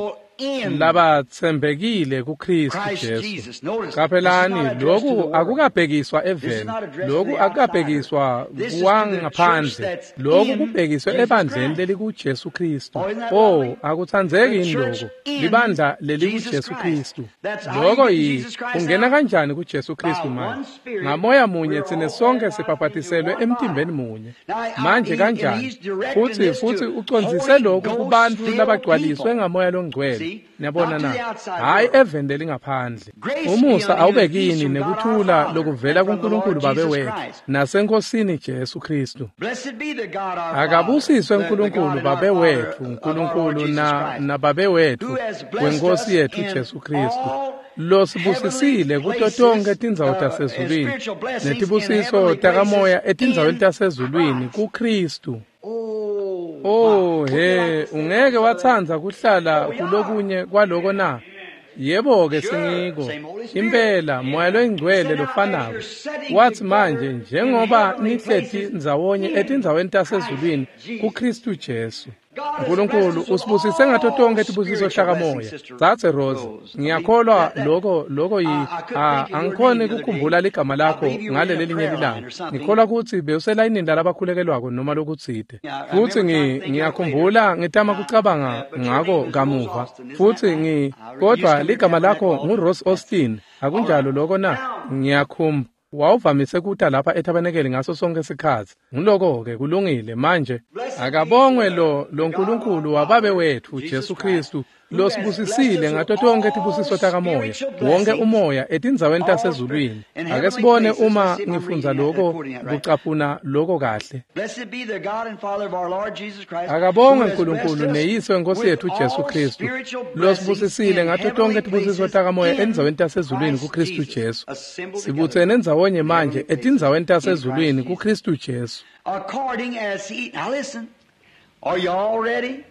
[SPEAKER 1] labathembekile kuKristu Jesu. Kaphelani, lokhu akukabhekiswa eveni, lokhu akukabhekiswa kuwangaphandle, lokhu kubhekiswe ebandleni leli kuJesu Kristu. Oh, akuthandzeki yini lokho, libandla leli kuJesu Kristu. Lokho yi ungena kanjani kuJesu Kristu manje? Ngamoya munye thine sonke sipaphathiselwe emtimbeni munye. Manje kanjani? Futhi futhi ucondzise lokhu kubantu labagcwaliswe ngamoya longcwele. Niyabona na, hayi eveni lingaphandle. Umusa awubekini nekuthula lokuvela kuNkulunkulu babe wethu nasenkosini Jesu Kristu. Akabusiswe uNkulunkulu babe wethu, uNkulunkulu na nababe wethu kwenkosi yethu Jesu Kristu. Lo sibusisile kuto tonke tindzawo tasezulwini netibusiso takamoya etindzaweni tasezulwini kuKristu. Oh he, ungeke wathanza kuhlala kulokunye kwaloko na? Yebo ke singiko. Impela moya loyingcwele lofanako. Wathi manje njengoba nihleti ndzawonye etindzaweni tasezulwini kuKristu Jesu. uNkulunkulu usibusise ngato tonke tibusiso hlakamoya. Zathe Rose, ngiyakholwa lokho lokho yi angikhona ukukhumbula ligama lakho ngale lelinye lilanga. Ngikholwa ukuthi bewuselayinini labakhulekelwako noma lokutside. Futhi ngiyakhumbula ngitama kucabanga ngako kamuva. Futhi ngi kodwa ligama lakho nguRose Austin. Akunjalo lokho na? Ngiyakhumbula wawuvamise kuta lapha eTabanekeli ngaso sonke isikhathi. Ngiloko ke kulungile manje. Akabongwe lo lo Nkulunkulu wababe wethu Jesu Kristu lo sibusisile ngato tonke tibusiso takamoya, wonke umoya etindzaweni tasezulwini. Ake sibone uma ngifunza lokho kucaphuna lokho kahle. Akabongwe uNkulunkulu neyise wenkosi yethu Jesu Kristu lo sibusisile ngato tonke tibusiso takamoya etindzaweni tasezulwini kuKristu Jesu. Sibuthene ndzawonye manje etindzaweni tasezulwini kuKristu Jesu.
[SPEAKER 2] According as he, now listen, are you all ready?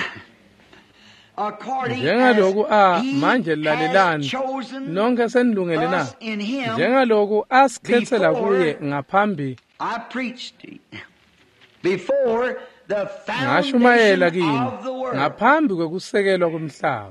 [SPEAKER 1] Njengaloku a manje lalelani nonke senilungele na, njengaloku asikhethela kuye ngaphambi ngashumayela kini ngaphambi kwekusekelwa komhlaba.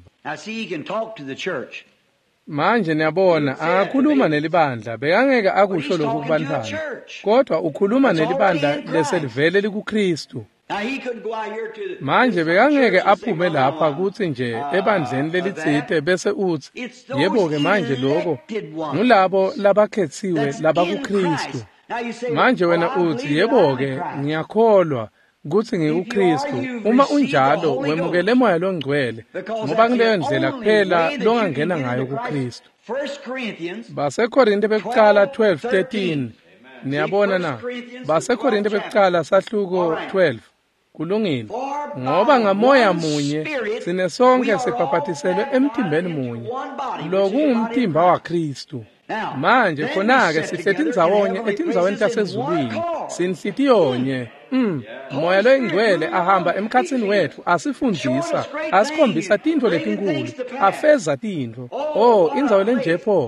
[SPEAKER 1] Manje niyabona angakhuluma nelibandla, bekangeke akusho lokhu kubantwana, kodwa ukhuluma nelibandla leselivele likuKristu. Manje bekangeke aphume lapha kuthi nje ebandleni lelitsite bese uthi yebo ke manje lokho ngulabo labakhethiwe labakuKristu. Manje wena uthi yebo-ke ngiyakholwa ukuthi ngikuKristu. Uma unjalo wemukele umoya longcwele ngoba kuleyo ndlela kuphela longangena ngayo kuKristu. basekorinte bekuqala twelve thirteen niyabona na? basekorinte bekuqala sahluko twelve kulungile ngoba ngamoya munye sine sonke sibhaphathiselwe emtimbeni munye lo kungumtimba waKristu. Manje khona-ke sihlethi ndzawonye etinzaweni tasezulwini sinhlitiyonye. Mm, moya loyingcwele ahamba emkhatsini wethu asifundisa, asikhombisa tintfo letinkulu, afeza tintfo. Oh, indzawo lenjepho.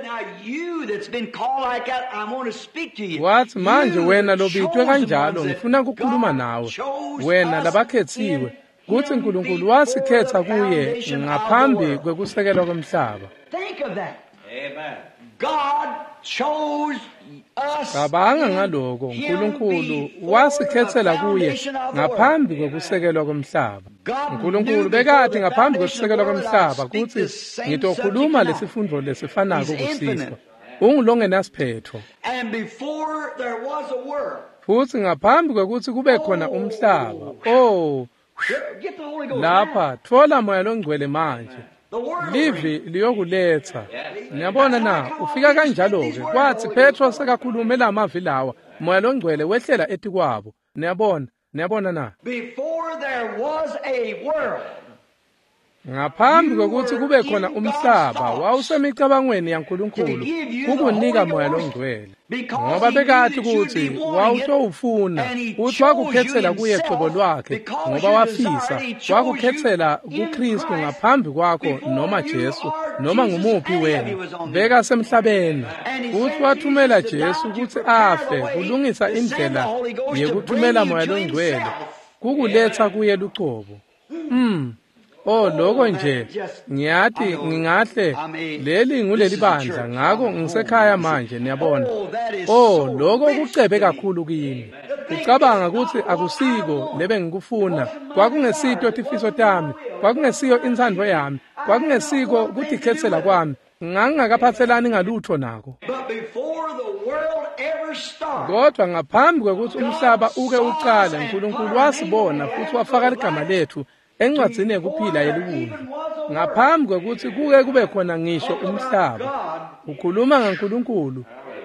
[SPEAKER 1] Wathi manje wena lobitwe kanjalo ngifuna ukukhuluma nawe. Wena labakhethiwe kuthi uNkulunkulu wasikhetha kuye ngaphambi kwekusekelwa komhlaba.
[SPEAKER 2] Amen. God chose us.
[SPEAKER 1] Cabanga ngaloko uNkulunkulu wasikhethela kuye ngaphambi kokusekelwa komhlaba. uNkulunkulu bekade ngaphambi kokusekelwa komhlaba kuthi ngitokhuluma lesifundo lesifanako kusizwa. Ungilongena siphetho.
[SPEAKER 2] And before there was a world.
[SPEAKER 1] Futhi ngaphambi kokuthi kube khona umhlaba. Oh. Lapha thola moya longcwele manje. Livi liyokuletha. Niyabona na ufika kanjalo-ke kwathi Petro sekakhuluma elamavi lawa moya longcwele wehlela ethi kwabo. Niyabona niyabona na
[SPEAKER 2] Before there was a world.
[SPEAKER 1] Ngaphambi kokuthi kube khona umhlaba wawusemicabangweni yaNkulunkulu ukunika moya longcwele ngoba bekade ukuthi wawutowufuna uthi wakukhethela kuye qobo lwakhe ngoba wafisa wakukhethela kuKristu ngaphambi kwakho noma Jesu noma ngumuphi wena beka semhlabeni uthi wathumela Jesu ukuthi afe kulungisa indlela yekuthumela moya longcwele kukuletha kuye luqobo. Mm. Oh lokho nje ngiyathi ngingahle leli nguleli bandla ngako ngisekhaya manje niyabona. Oh lokho kucebe kakhulu kimi. Ucabanga ukuthi akusiko lebe ngikufuna kwakungesito tifiso tami kwakungesiyo inthando yami kwakungesiko ukuthi khethela kwami ngangakaphathelani ngalutho nako. Kodwa ngaphambi kokuthi umhlaba uke uqale uNkulunkulu wasibona futhi wafaka igama lethu encwadzini ekuphila yelubuntu ngaphambi kokuthi kuke kube khona ngisho umhlaba. Ukhuluma ngaNkulunkulu.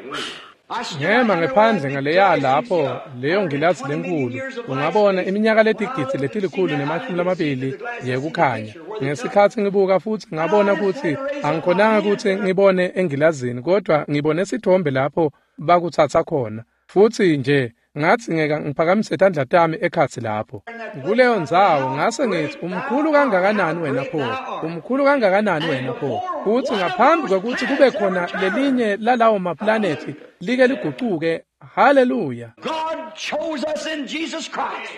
[SPEAKER 1] Ngema ngephandle ngaleya lapho leyo ngilazi lenkulu ungabona iminyaka letigidi letilikhulu nemashumi lamabili yekukhanya. Ngesikhathi ngibuka futhi ngabona ukuthi angikhonanga ukuthi ngibone engilazini kodwa ngibone isithombe lapho bakuthatha khona futhi nje ngathi ngeka ngiphakamise tandla tami ekhathi lapho. Kuleyo ndzawo ngase ngithi umkhulu kangakanani wena pho umkhulu kangakanani wena pho futhi ngaphambi kokuthi kube khona lelinye lalawo maplanethi like liguquke. Hallelujah.
[SPEAKER 2] God chose us in Jesus Christ.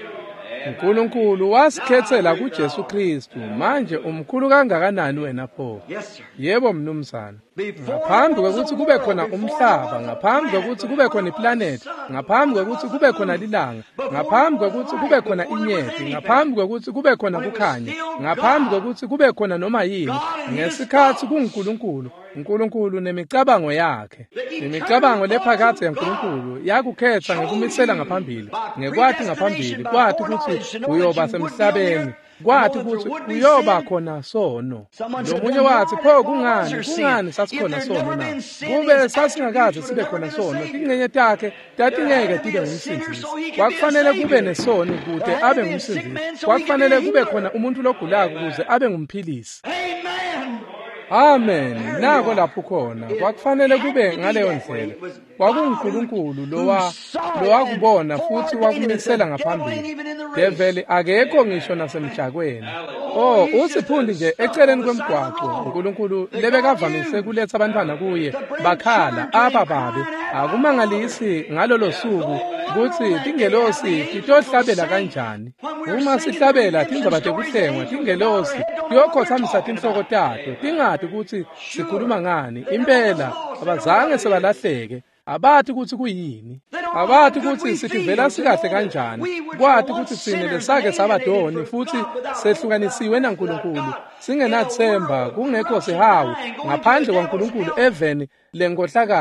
[SPEAKER 1] uNkulunkulu wasikhethela kuJesu Kristu. Manje umkhulu kangakanani wena pho?
[SPEAKER 2] Yes sir.
[SPEAKER 1] Yebo mnumzana. Ngaphambi kokuthi kube khona umhlaba, ngaphambi kokuthi kube khona iplanet, ngaphambi kokuthi kube khona lilanga, ngaphambi kokuthi kube khona inyethi, ngaphambi kokuthi kube khona kukhanya, ngaphambi kokuthi kube khona noma yini, ngesikhathi kuNkulunkulu, uNkulunkulu nemicabango yakhe. Imicabango lephakathi yaNkulunkulu yakukhetha ngekumisela ngaphambili, ngekwathi ngaphambili, kwathi ukuthi uyoba semhlabeni. Kwathi ukuthi uyoba khona sono. Lomunye wathi pho kungani kungani sasikhona sono na? Kube sasingakaze sibe khona sono. Ingcenye takhe tatingeke tibe ngumsindisi. Kwakufanele kube nesono kude abe ngumsindisi. Kwakufanele kube khona umuntu logulayo kuze abe ngumphilisi.
[SPEAKER 2] Amen.
[SPEAKER 1] Amen. Nako lapho khona kwakufanele kube ngaleyo ndlela. KwakuNkulunkulu lowa lowakubona futhi wakumisela ngaphambili. Develi akekho ngisho nasemjakweni. Oh, usiphundi nje eceleni kwemgwaqo. uNkulunkulu lebekavamise kuletha abantwana kuye bakhala aba babe. Akumangalisi ngalolo suku ukuthi tingelosi titohlabela kanjani. Uma sihlabela tindzaba tekuhlengwa tingelosi tiyokhothamisa tinhloko tato tingathi ukuthi sikhuluma ngani. Impela abazange sebalahleke. Abathi ukuthi kuyini. Abathi ukuthi sithivela sikahle kanjani. Kwathi ukuthi sine lesake sabadoni futhi sehlukanisiwe naNkulunkulu. Singenathemba kungekho sihawu ngaphandle kwaNkulunkulu eveni lenkohlakalo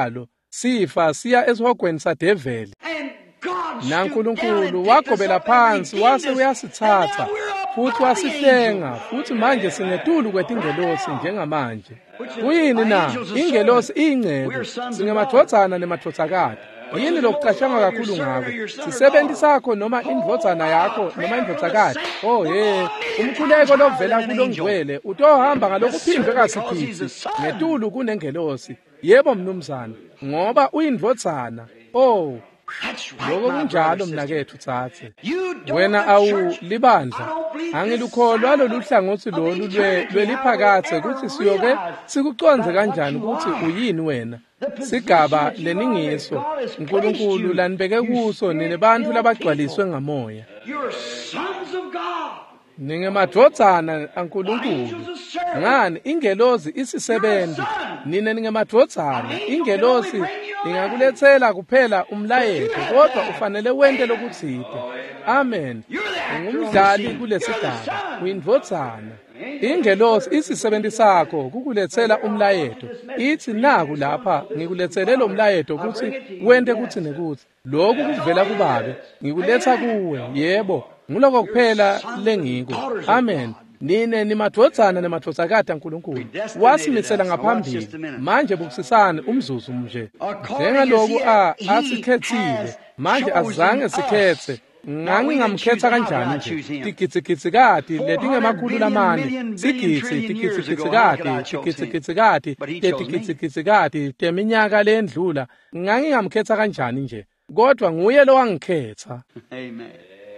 [SPEAKER 1] sifa siya esihogweni sadeveli naNkulunkulu wagobela phansi wase uyasithatha futhi wasihlenga futhi manje singetulu kwetingelosi njengamanje. Kuyini na ingelosi ingcebo singemadvodzana nemadvodzakade. Yini lokucashanga kakhulu ngako sisebenti sakho noma indvodzana yakho noma indvodzakade. Oh hey umkhuleko lovela kulongcwele utohamba ngalokuphindwe kasiphithi ngetulu kunengelosi. Yebo mnumzana ngoba uyindvodzana. Oh lokho kunjalo mnakethu thathe wena awu libandla angilukholwa loluhlangothi lolu lweliphakathe ukuthi siyoke sikuconze kanjani ukuthi uyini wena sigaba leningiso uNkulunkulu lanibeke kuso ninebantu labagcwaliswe ngamoya ningemadvodzana aNkulunkulu. Ngani ingelosi isisebenzi nina ningemadvodzana. Ingelosi ingakulethela kuphela umlayezo kodwa ufanele wente lokuthide. Amen. Ngumdlali kulesigaba uyindvodzana. Ingelosi isisebenzi sakho kukulethela umlayezo. Ithi naku lapha ngikulethelele lo mlayezo ukuthi wente kuthi nekuthi. Lokhu kuvela kubabe ngikuletha kuwe. Yebo. Nguloko kuphela lengiko. Amen. Nine nimadvodzana nemadvodzakade aNkulunkulu wasimisela ngaphambili manje bukusisana umzuzu nje njengaloku a asikhethile manje azange sikhethe ngangingamkhetha kanjani nje tigitsigitsikati letingemakhulu lamane sigitsi tigitsigitsikati tigitsigitsikati tigitsigitsikati teminyaka lendlula ngangingamkhetha kanjani nje kodwa nguye lo wangikhetha.
[SPEAKER 2] Amen.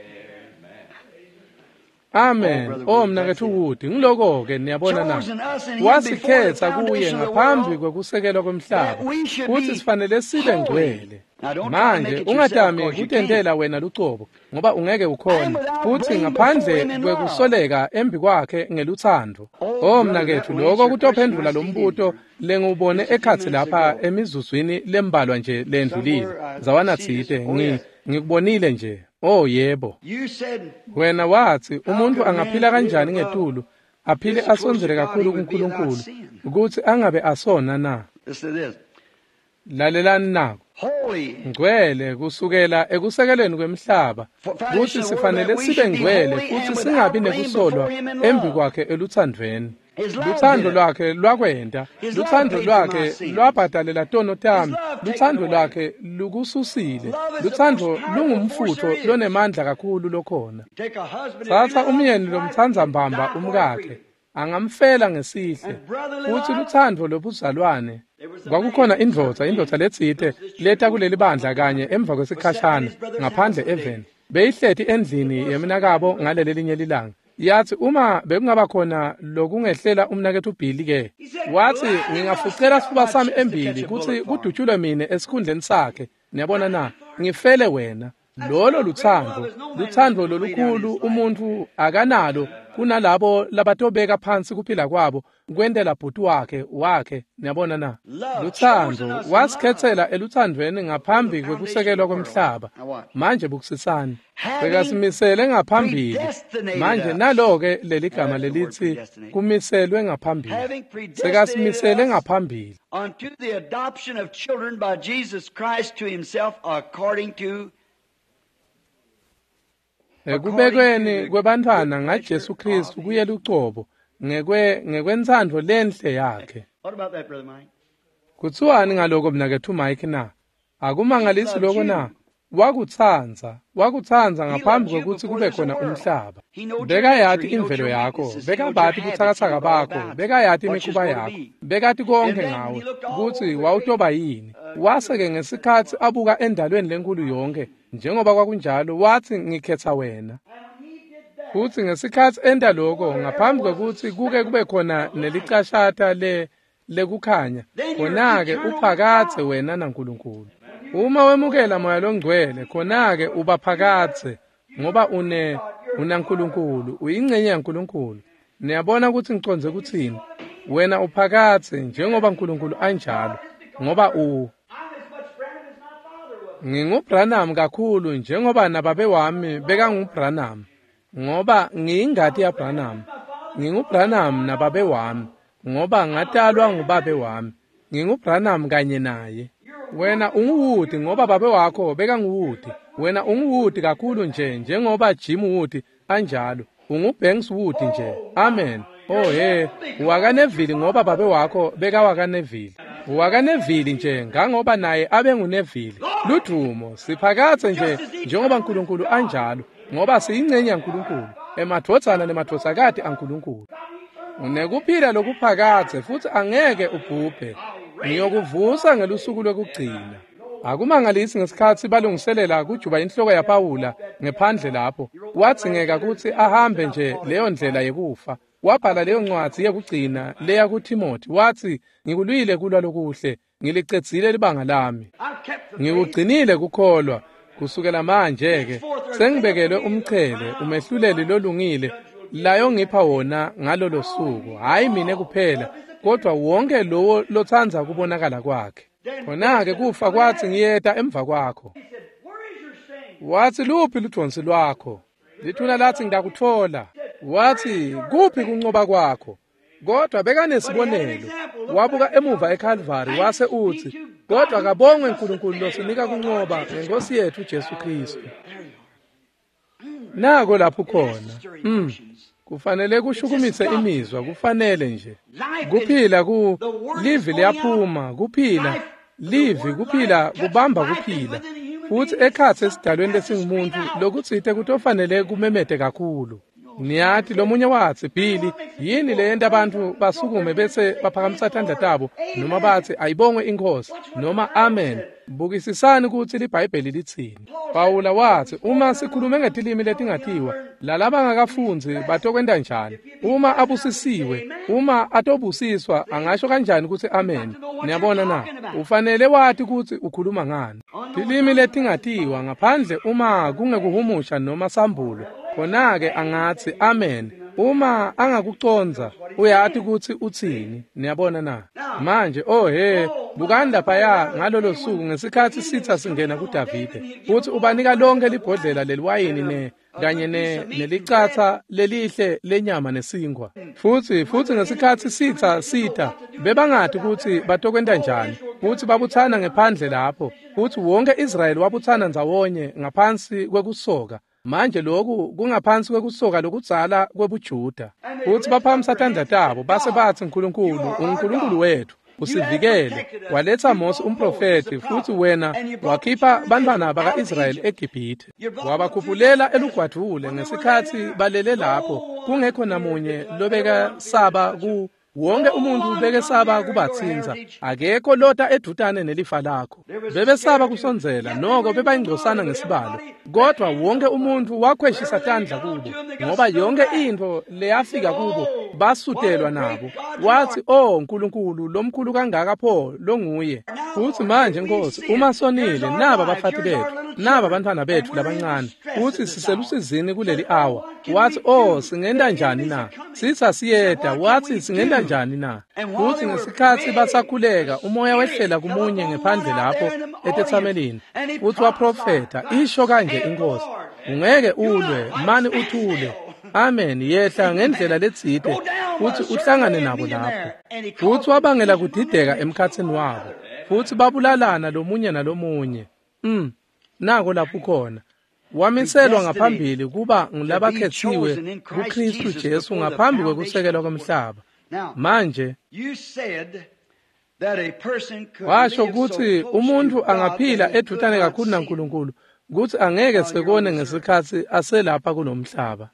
[SPEAKER 1] Amen. Oh mnakethu ukuthi ngiloko ke niyabona na wasikhetha kuye ngaphambi kwekusekelwa kwemhlaba futhi sifanele sibe ngcwele. Manje ungadami ukutendela wena lucobo ngoba ungeke ukhona futhi ngaphandle kwekusoleka embi kwakhe ngeluthando. Oh mnakethu lokho kutophendula lombuto lengubone ekhathi lapha emizuzwini lembalwa nje lendlulile zawana thide ngi ngikubonile nje. Oh yebo. Wena wathi umuntu angaphila kanjani ngetulu aphile asonzele kakhulu kuNkulunkulu ukuthi angabe asona na. Lalelani nako. Ngcwele kusukela ekusekelweni kwemhlaba ukuthi sifanele sibe ngcwele futhi singabi nekusolwa embi kwakhe eluthandweni. Luthando lwakhe lwakwenda, luthando lwakhe lwabhadalela tono tami, luthando lwakhe lukususile, luthando lungumfutho lonemandla kakhulu lokhona. Thatha umyeni lomthanzambamba umkakhe angamfela ngesihle futhi luthando lobuzalwane. Kwakukhona indvodza indvodza letsite leta kuleli bandla kanye emva kwesikhashana ngaphandle even beyihleti endlini yeminakabo ngaleli linye lilanga. Yathi uma bekungaba khona lokungehlela umnakethu uBhili ke wathi ngingafucela sifuba sami embili ukuthi kudutshulwe mina esikhundleni sakhe. Niyabona na ngifele wena lolo luthando luthando lolukhulu umuntu akanalo kunalabo labatobeka phansi kuphila kwabo kwendela bhuti wakhe wakhe. Niyabona na luthando wasikhethela eluthandweni ngaphambi kwekusekelwa kwemhlaba manje bukusisana bekasimisele ngaphambili manje naloke leli gama lelithi kumiselwe ngaphambili sekasimisele ngaphambili
[SPEAKER 2] unto the adoption of children by Jesus Christ to himself according to
[SPEAKER 1] ekubekweni kwebantwana ngaJesu Kristu kuyela ucobo ngekwe ngekwentsandvo lenhle yakhe.
[SPEAKER 2] What about that, Brother Mike?
[SPEAKER 1] Kuthiwani ngaloko mnakethu Mike na? Akumangalisi lokho na? Wakuthanza, wakuthanza ngaphambi kokuthi kube khona umhlaba. Beka yathi imvelo yakho, beka bathi buthakathaka bakho, beka yathi imikhuba yakho, bekathi konke ngawe ukuthi wawutoba yini. Waseke ngesikhathi abuka endalweni lenkulu yonke, njengoba kwakunjalo wathi ngikhetha wena. Futhi ngesikhathi enda lokho ngaphambi kokuthi kuke kube khona nelicashata le lekukhanya, khona-ke uphakathe wena naNkulunkulu. Uma wemukela moya longcwele khona-ke uba phakathe ngoba une unaNkulunkulu, uyingcenye yaNkulunkulu. Niyabona ukuthi ngiconze kuthini? Wena uphakathe njengoba uNkulunkulu anjalo ngoba u nginguBranham kakhulu njengoba nababe wami beka nguBranham ngoba ngiyingadi yaBranham. NginguBranham nababe wami ngoba ngatalwa ngubabe wami. NginguBranham kanye naye. wena unguwudi ngoba babe wakho bekanguwudi. Wena unguwudi kakhulu nje njengoba Jim Wood anjalo. Ungubanks Wood nje. Amen. Oh he, wakanevili ngoba babe wakho bekawakanevili. Wakanevili nje ngangoba naye abengunevili. Ludumo siphakathe nje njengoba uNkulunkulu anjalo ngoba siyingcenye yaNkulunkulu emadvodzana nemadvodzakati aNkulunkulu. Unekuphila lokuphakathe futhi angeke ubhubhe. Ngiyokuvusa ngelusuku lokugcina. Akumangalisi ngesikhathi balungiselela kujuba inhloko yaPawula ngephandle lapho. Wadzingeka ukuthi ahambe nje leyo ndlela yekufa. Wabhala leyo ncwadi yekugcina leya kuTimothy wathi ngikulwile kulwa lokuhle ngilicedzile libanga lami. Ngikugcinile kukholwa kusukela manje ke sengibekelwe umchele umehluleli lolungile layo ngipha wona ngalolo suku hayi mina kuphela kodwa wonke lowo lothanza kubonakala kwakhe. Khona ke kufa kwathi ngiyeta emva kwakho. Wathi luphi luthonsi lwakho? Lithuna lathi ngidakuthola. Wathi kuphi kuncoba kwakho? Kodwa bekanesibonelo. Wabuka emuva eCalvary wase uthi kodwa kabongwe uNkulunkulu losinika kuncoba ngeNkosi yethu uJesu Kristu. Nako lapho khona. Mm. Kufanele kushukumise imizwa, kufanele nje. Kuphila ku livi liyaphuma, kuphila livi kuphila kubamba kuphila. Futhi ekhathe esidalweni lesingumuntu lokuthi ite kutofanele kumemete kakhulu. Niyathi lo munye wathi Billy yini le yenda abantu basukume bese baphakamisa thandla tabo noma bathi ayibongwe inkosi noma amen. Bukisisani ukuthi liBhayibheli lithini. Pawula wathi uma sikhulume ngetilimi letingathiwa lalaba ngakafunzi batokwenda njani. Uma abusisiwe, uma atobusiswa angasho kanjani ukuthi amen. Niyabona na? Ufanele wathi ukuthi ukhuluma ngani. Tilimi letingathiwa ngaphandle uma kungekuhumusha noma sambulo. Khona ke angathi amen. Uma angakuconza uyathi ukuthi uthini. Niyabona na? Manje oh he bukanda phaya ngalolo suku ngesikhathi sitha singena kuDavide. Uthi ubanika lonke libhodlela leliwayini ne kanye ne nelicatha lelihle lenyama nesingwa. Futhi futhi ngesikhathi sitha sitha bebangathi ukuthi batokwenda njani. Futhi babuthana ngephandle lapho. Futhi wonke Israel wabuthana ndzawonye ngaphansi kwekusoka. Manje lokhu kungaphansi kwekusoka lokudzala kwebuJuda. Futhi baphamisa thandla tabo base bathi uNkulunkulu uNkulunkulu wethu usivikele waletha Mose umprofeti futhi wena wakhipha bantwana baka-Israyeli eGibhithe wabakhupulela elugwadule ngesikhathi balele lapho kungekho namunye lobeka saba ku wonke umuntu bekesaba kubathinza akekho lota edutane nelifa lakho bebesaba kusonzela noko bebayingcosana ngesibalo kodwa wonke umuntu wakhweshisa tandla kubo ngoba yonke into leyafika kubo basutelwa nabo wathi oh uNkulunkulu lomkhulu kangaka pho longuye futhi manje Nkosi uma sonile naba bafathi bethu naba abantwana bethu labancane futhi siselusizini kuleli hour wathi oh singenda njani na sitha siyeda wathi singenda njani na futhi ngesikhathi basakhuleka umoya wehlela kumunye ngephandle lapho etethamelini uthi waprofeta isho kanje inkosi ungeke ulwe mani uthule amen yehla ngendlela letsite futhi uhlangane nabo lapho futhi wabangela kudideka emkhathini wabo futhi babulalana lomunye nalomunye mm nako lapho khona wamiselwa ngaphambili kuba ngilabakhethiwe kuKristu Jesu ngaphambi kwekusekelwa komhlaba manje washo ukuthi umuntu angaphila eduthane kakhulu naNkulunkulu ukuthi angeke sekone ngesikhathi aselapha kulomhlaba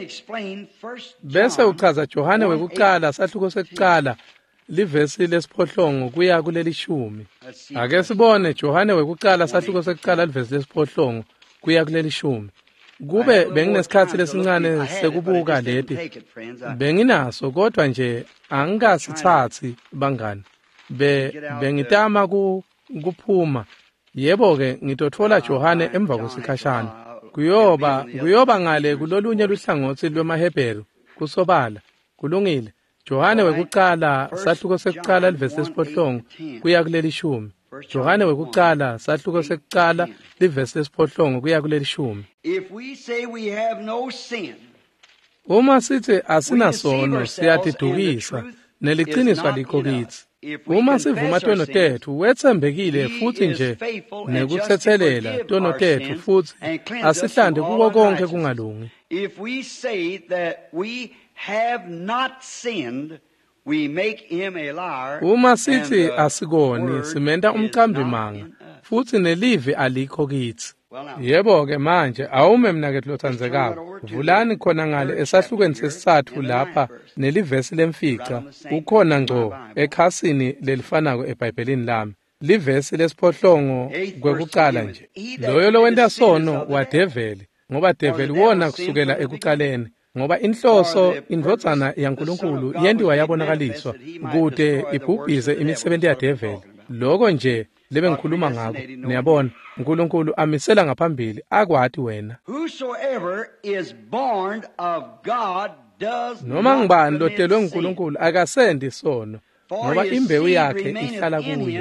[SPEAKER 1] bese uchaza Johane wekuqala sahluko sekuqala livesi lesiphohlongo kuya kuleli shumi ake sibone Johane wekuqala sahluko sekuqala livesi lesiphohlongo kuya kuleli shumi kube benginesikhathi lesincane sekubuka leti benginaso kodwa nje angikasithathi bangani be bengitama ku kuphuma yebo ke ngitothola Johane emva kwesikhashana kuyoba kuyoba ngale kulolunye luhlangothi lwemaHebheru kusobala kulungile Johane wekuqala sahluko sekuqala livesi lesiphohlongo kuya kuleli shumi Johane wekuqala sahluko sekuqala livesi lesiphohlongo kuya kuleli shumi
[SPEAKER 2] If we say we have no sin
[SPEAKER 1] uma sithi asinasono siyatidukisa neliqiniswa likho kithi Uma sivuma tono tethu wethembekile futhi nje nekuthethelela tono tethu futhi asihlande kuko konke kungalungi.
[SPEAKER 2] If we say that we have not sinned, we make him a liar.
[SPEAKER 1] Uma sithi asikoni simenta umqambi manga futhi nelivi alikho kithi. Yebo ke manje awume mina ke lothandzekako vulani khona ngale esahlukweni sesithathu lapha nelivesi lemfica ukhona ngco ekhasini lelifanako eBhayibhelini lami livesi lesiphohlongo kwekucala nje loyo lo wenta sono wadeveli ngoba develi wona kusukela ekucaleni ngoba inhloso indvodzana yaNkulunkulu yendiwa yabonakaliswa kude ibhubhize imisebenzi yadeveli lokho nje lebe ngikhuluma ngako niyabona uNkulunkulu amisela ngaphambili akwathi wena
[SPEAKER 2] Whosoever is born of God does
[SPEAKER 1] noma ngibani lotelwe uNkulunkulu akasendi sono ngoba imbewu yakhe ihlala kuye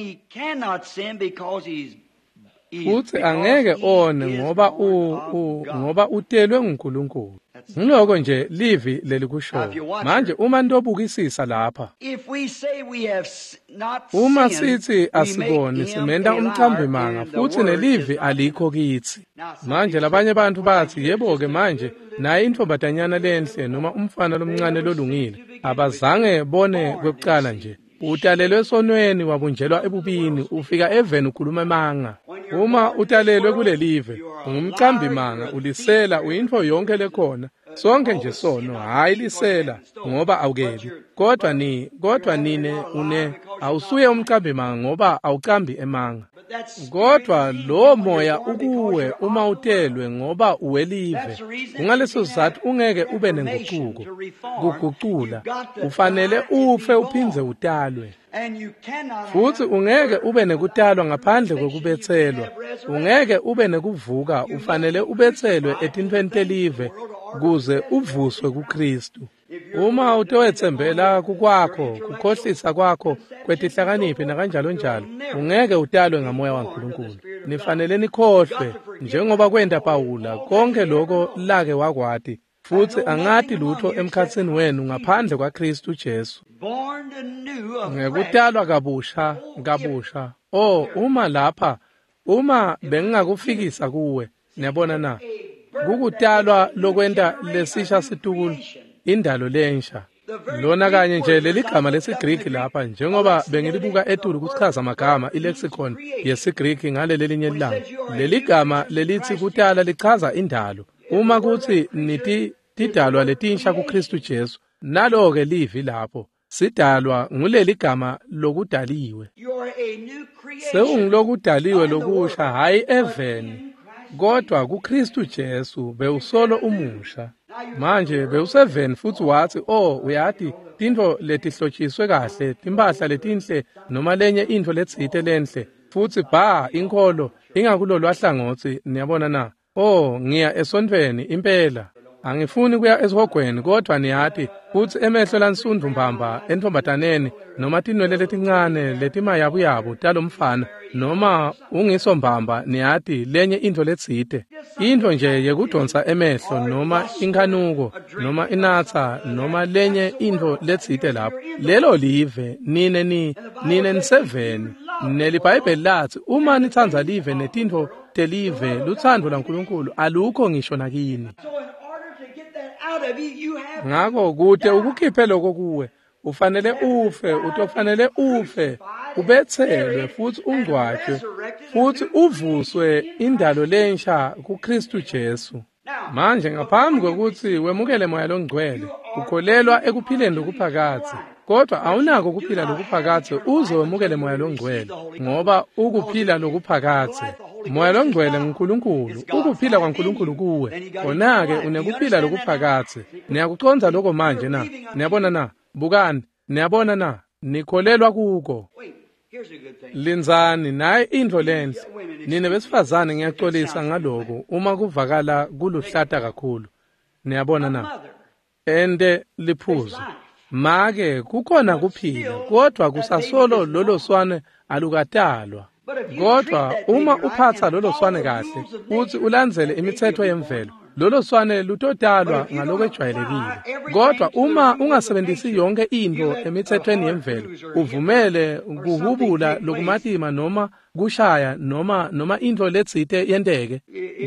[SPEAKER 1] futhi angeke one ngoba u ngoba utelwe nguNkulunkulu ngiloko nje livi lelikusho manje uma ntobukisisa lapha uma sithi asikoni simenda umqambi manga futhi nelivi alikho kithi manje labanye abantu bathi yebo ke manje naye intfombatanyana lenhle noma umfana lomncane lolungile abazange bone kwekucala nje utalelwe sonweni wabunjelwa ebubini ufika eveni ukhuluma manga uma utalelwe kulelive ungumqambi manga ulisela uyinfo yonke lekhona sonke nje sono hayi lisela ngoba awukeli kodwa ni kodwa nine une awusuye umqambi manga ngoba awuqambi emanga kodwa lo moya ukuwe uma utelwe ngoba uwelive ungaleso sizathu ungeke ube nenguquko kuguqula ufanele ufe uphinze utalwe futhi ungeke ube nekutalwa ngaphandle kokubethelwa ungeke ube nekuvuka ufanele ubethelwe etintweni telive kuze uvuswe kuKristu uma utowethembela kukwakho kukhohlisa kwakho kwetihlakaniphi nakanjalo njalo ungeke utalwe ngamoya waNkulunkulu nifanele nikhohlwe njengoba kwenda Pawula konke lokho lake wakwati futhi angati lutho emkhatsini wenu ngaphandle kwaKristu Jesu ngekutalwa kabusha kabusha oh uma lapha uma bengingakufikisa kuwe niyabona na kukutalwa lokwenta lesisha situkulu indalo lensha lona kanye nje leligama lesiGreek lapha njengoba bengilibuka etulu kusichaza amagama ilexicon yesiGreek ngaleli linye ilanga leligama lelithi kutala lichaza indalo uma kuthi nithi tidalwa letinsha kuKristu Jesu nalo ke livi lapho sidalwa nguleli gama lokudaliwe sewungilokudaliwe lokusha hayi eveni kodwa kuKristu Jesu bewusolo umusha manje bewuseveni futhi wathi oh uyathi tintfo letihlotshiswe kahle timpahla letinhle noma lenye intfo letsite lenhle futhi ba inkolo ingakulolwa hlangothi niyabona na oh ngiya esontweni impela angifuni kuya esihogweni kodwa niyathi futhi emehlo lansundvu mbamba entombataneni noma tinwele letincane letimayabuyabo talomfana noma ungisombamba niyathi lenye intfo letsite intfo nje yekudonsa emehlo noma inkhanuko noma inatha noma lenye intfo letsite lapho lelo live nine ni nine niseveni nelibhayibheli lathi uma nithandza live netintfo telive luthando laNkulunkulu alukho ngisho nakini ngako kude ukukhiphe lokho kuwe ufanele ufe utofanele ufe ubethelwe futhi ungcwatshwe futhi uvuswe indalo lensha kuKristu Jesu manje ngaphambi kokuthi wemukele moya longcwele ukholelwa ekuphileni lokuphakathi kodwa awunako ukuphila lokuphakathi uze wemukele moya longcwele ngoba ukuphila lokuphakathi moya longcwele nguNkulunkulu ukuphila kwaNkulunkulu kuwe konake unekuphila lokuphakathi niyakuconza lokho manje na niyabona na bukani niyabona na nikholelwa kuko linzani naye indlo lenhle nine besifazane ngiyaxolisa ngaloko uma kuvakala kuluhlata kakhulu niyabona na ende liphuzo make kukhona kuphila kodwa kusasolo lolo swane alukatalwa kodwa uma uphatha lolo swane kahle uthi ulandzele imithetho yemvelo lolo swane lutodalwa ngalokwejwayelekile. Kodwa uma ungasebenzisi yonke into emithethweni yemvelo, uvumele kuhubula lokumatima noma kushaya noma noma into letsite yenteke,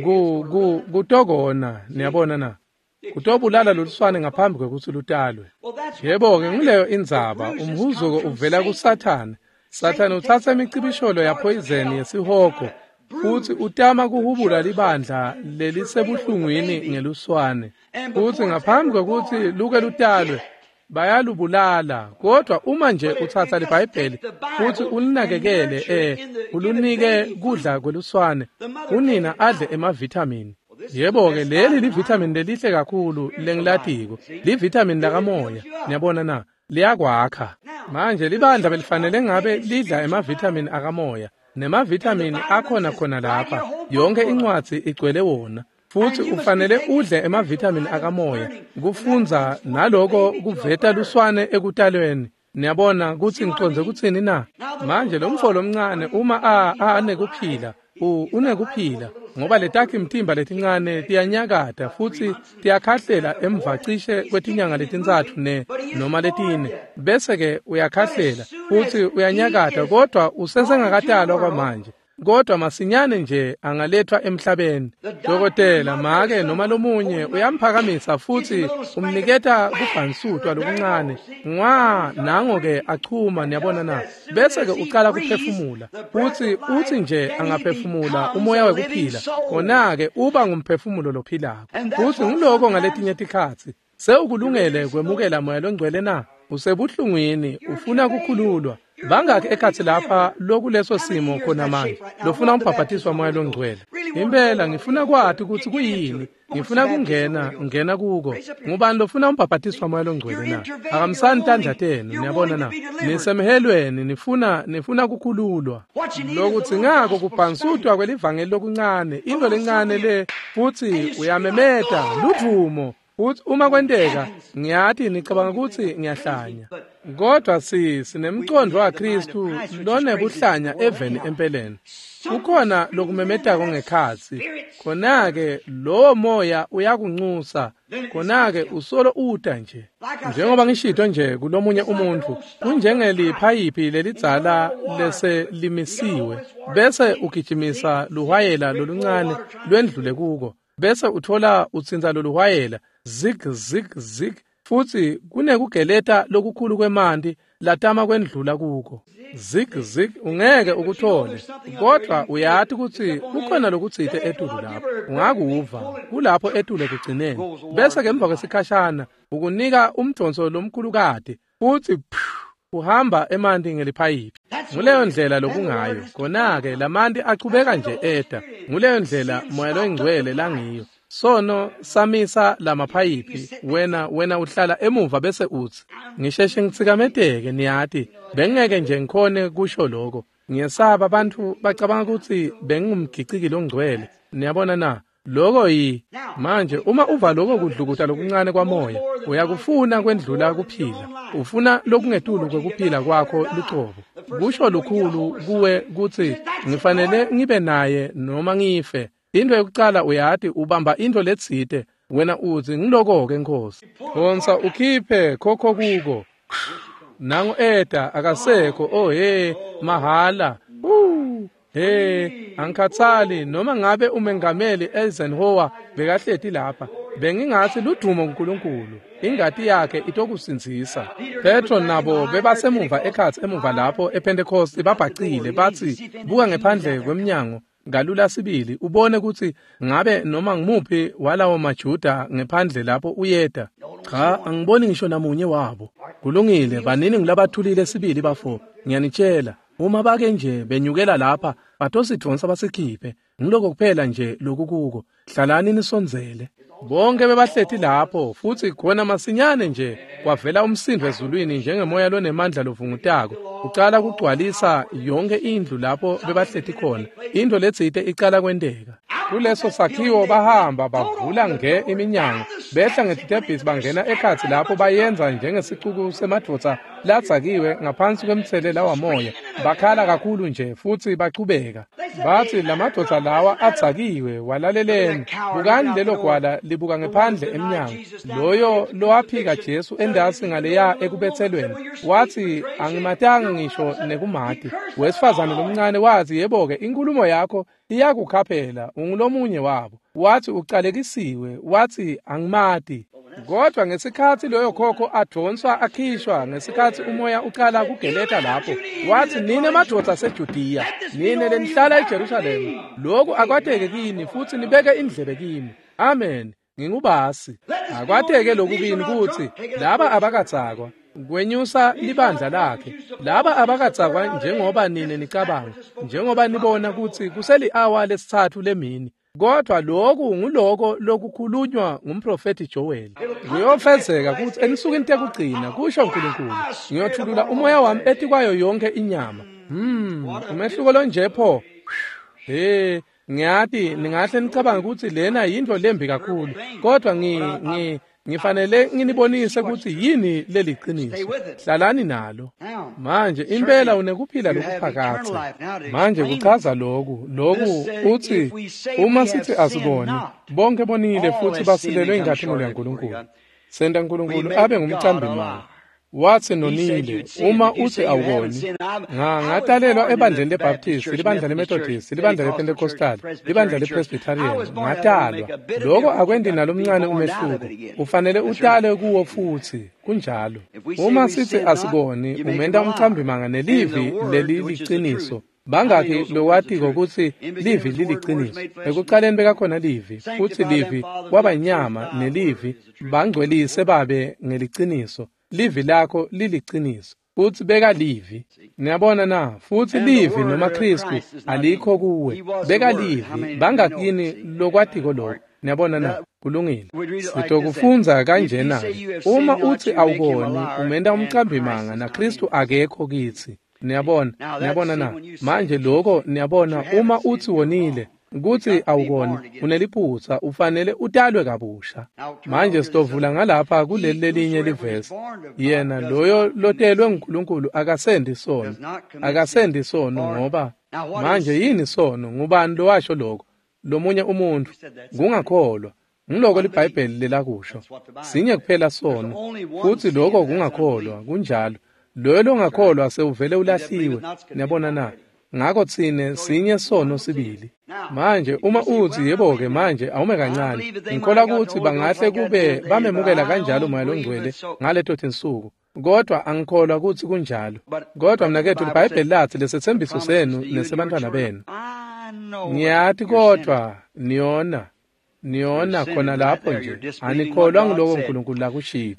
[SPEAKER 1] kutokona, niyabona na? Kutobulala loluswane ngaphambi kwekuthi lutalwe. Yebo-ke ngileyo indzaba, umhuzuko uvela kuSathane. Sathane uthatha imicibisholo yaphoyizeni yesihogo, futhi utama kuhubula libandla lelisebuhlungwini ngeluswane. Futhi ngaphambi kwekuthi luke lutalwe, bayalubulala. Kodwa uma nje uthatha liBhayibheli futhi ulinakekele eh ulunike kudla kweluswane, unina adle emavithamini. Yebo-ke leli livitamin lelihle kakhulu lengilatiko, livitamin lakamoya, niyabona na, liyakwakha. Manje libandla belifanele ngabe lidla emavitamin akamoya, nemavitamin akhona khona lapha, yonke incwadi igcwele wona. Futhi ufanele udle emavitamin akamoya, kufunza naloko kuveta luswane ekutalweni. Niyabona ukuthi ngiconze kuthini na? Manje lo mfolo omncane uma a anekuphila, unekuphila ngoba letakhi imthimba letincane tiyanyakata futhi tiyakhahlela emva cishe kwetinyanga letintsathu ne noma letine, bese ke uyakhahlela futhi uyanyakata, kodwa usesengakatalwa kwamanje. Kodwa masinyane nje angalethwa emhlabeni. Dokotela make noma lomunye uyamphakamisa futhi umniketa kubhansutwa lokuncane, ngwa nango ke achuma, niyabona na, bese ke uqala kuphefumula. Futhi uthi nje angaphefumula umoya wekuphila, kona ke uba ngumphefumulo lophilako. Futhi ngiloko ngaletinye tikhatsi sewukulungele kwemukela moya longcwele na, usebuhlungwini ufuna kukhululwa. Bangaki ekhathi lapha lokuleso simo khona manje lofuna umbhabhatiswa moya longcwele? Impela ngifuna kwathi ukuthi kuyini, ngifuna kungena ngena kuko. Ngubani lofuna umbhabhatiswa moya longcwele na? Akamsani tandlateni, niyabona na, nisemhelweni, nifuna nifuna kukhululwa. Lokuthi ngako kubhansutwa kwelivangeli lokuncane, into lencane le, futhi uyamemeta luvumo. Uthi uma kwenteka ngiyathi nicabanga ukuthi ngiyahlanya, kodwa si sinemcondo waKristu lonebuhlanya eveni empeleni. Ukhona lokumemetako ngekhathi, khona-ke lowo moya uyakunxusa, khona-ke usolo uta nje. Njengoba ngishito nje kulomunye umuntu, kunjengeliphayiphi lelidzala lese limisiwe, bese ugijimisa luhwayela loluncane lwendlule kuko, bese uthola utsinza loluhwayela zig zig zig, futhi kunekugeleta lokukhulu kwemanti latama kwendlula kuko. Zig zig ungeke ukuthole, kodwa uyathi ukuthi kukhona lokutsite etulu lapho, ungakuva kulapho etule kugcineni. Bese ke emva kwesikhashana ukunika umdonso lomkhulukade, futhi uhamba emanti ngeliphayiphi. Nguleyo ndlela lokungayo, khona-ke lamanti aqhubeka nje eta. Nguleyo ndlela moya longcwele langiyo. Sono samisa lamaphayiphi, wena wena uhlala emuva bese uthi ngisheshe ngitsikameteke, niyathi bengeke nje ngikhone kusho lokho. Ngiyesaba abantu bacabanga ukuthi bengumgiciki longcwele, niyabona na. Lokho yi manje uma uva lokho kudlukuta lokuncane kwamoya, uyakufuna kwendlula kuphila, ufuna lokungetulu kwekuphila kwakho lucobo. Kusho lukhulu kuwe kuthi ngifanele ngibe naye noma ngife. Into yokuqala uyathi ubamba into letsite, wena uthi ngiloko-ke Nkosi. Phonsa ukhiphe khokho kuko. Nangu eta akasekho, oh he mahala. Uh hey angikhathali noma ngabe umengameli Eisenhower bekahleti lapha, bengingathi ludumo kuNkulunkulu, ingati yakhe itokusinzisa. Petro nabo bebasemuva ekhathi emuva lapho ePentecost babhacile bathi buka ngephandle kwemnyango ngalula sibili ubone ukuthi ngabe noma ngimuphi walawo maJuda ngephandle lapho uyeda. Cha, angiboni ngisho namunye wabo. Kulungile, banini ngilabathulile sibili bafo. Ngiyanitshela, uma bake nje benyukela lapha batosithonsa basikhiphe. Ngiloko kuphela nje lokhu kuko. Hlalani nisonzele. Bonke bebahlethi lapho, futhi khona masinyane nje kwavela umsindo ezulwini njengemoya lonemandla lovungutako. Uqala kugcwalisa yonke indlu lapho bebahlethi khona. Into letsite iqala kwenteka. Kuleso sakhiwo bahamba bavula nge iminyango, behla ngetitebhisi bangena ekhathi lapho bayenza njengesixuku semadvodza ladzakiwe ngaphansi kwemthelela wamoya, bakhala kakhulu nje futhi baqhubeka. Bathi lamadoda lawa adzakiwe, walaleleni, bukani lelo gwala libuka ngephandle emnyango. Loyo lowaphika Jesu endasi ngaleya ekubethelweni. Wathi angimatanga ngisho nekumati. Wesifazane lomncane wathi yebo-ke inkulumo yakho iyakukhaphela, ungulomunye wabo. Wathi uqalekisiwe, wathi angimati. Kodwa ngesikhathi loyo khokho adonswa akhishwa, ngesikhathi umoya uqala kugeleta lapho, wathi nine madoda aseJudiya, nine lenihlala eJerusalema, lokhu akwateke kini futhi nibeke indlebe kimi. Amen. Ngingubasi. Akwateke lokhu kini kuthi laba abakatsakwa kwenyusa libandla lakhe, laba abakatsakwa njengoba nine nicabanga, njengoba nibona ukuthi kuseli hour lesithathu lemini. Kodwa lokhu nguloko lokukhulunywa ngumprofeti Joel. Kuyofezeka kuthi enisuku into ekugcina kusho uNkulunkulu, ngiyothulula umoya wami ethi kwayo yonke inyama. Hmm, umehluko lo nje pho. Eh, ngiyathi ningahle nicabanga ukuthi lena yinto lembi kakhulu, kodwa ngi ngi ngifanele nginibonise ukuthi yini leli qiniso. Hlalani nalo. Manje impela unekuphila lokuphakatha. Manje kuchaza lokhu, lokhu uthi uma sithi asiboni, bonke bonile futhi basilelwe inkathimelo yaNkulunkulu. Senda uNkulunkulu abe ngumcambimanga. Wathi nonile, uma uthi awuboni, nga ngatalelwa ebandleni leBaptist, libandla leMethodist, libandla lePentecostal, libandla lePresbyterian, ngatalwa. Lokho akwendi nalomncane umehluko, ufanele utale kuwo futhi, kunjalo. Uma sithi asiboni, umenda umcambimanga nelivi leli liqiniso. Bangaki lowathi ukuthi livi liliqiniso. Ekuqaleni bekakhona livi, futhi livi kwaba inyama nelivi bangcwelise babe ngeliqiniso. Livi lakho liliqiniso, futhi beka livi. Niyabona na, futhi livi noma Kristu alikho kuwe. Beka livi, bangakini lokwatiko lokho. Niyabona na, kulungile. Sitokufunza kanjena. Uma uthi awuboni, umenda umcambimanga na Kristu akekho kithi. Niyabona, niyabona na. Manje lokho niyabona uma uthi wonile, ukuthi awuboni uneliphutha, ufanele utalwe kabusha. Manje sitovula ngalapha kuleli lelinye livesi. Yena loyo lotelwe nguNkulunkulu akasendi sono, akasendi sono ngoba manje yini sono? Ngubani lo washo lokho? Lomunye umuntu kungakholwa. Ngiloko liBhayibheli lelakusho. Sinye kuphela sono, futhi lokho kungakholwa, kunjalo. Loyo longakholwa sewuvele ulahliwe. Niyabona na? Ngakho thine sinye sono sibili. Manje uma uthi yebo-ke manje awume kancane, ngikholwa ukuthi bangahle kube bamemukela kanjalo umoya longcwele ngaleto tinsuku. Kodwa angikholwa ukuthi kunjalo. Kodwa mina kethu liBhayibheli lathi lesethembiso senu nesebantwana benu. Ngiyathi kodwa niyona niyona khona lapho nje anikholwa ngiloko uNkulunkulu lakushilo.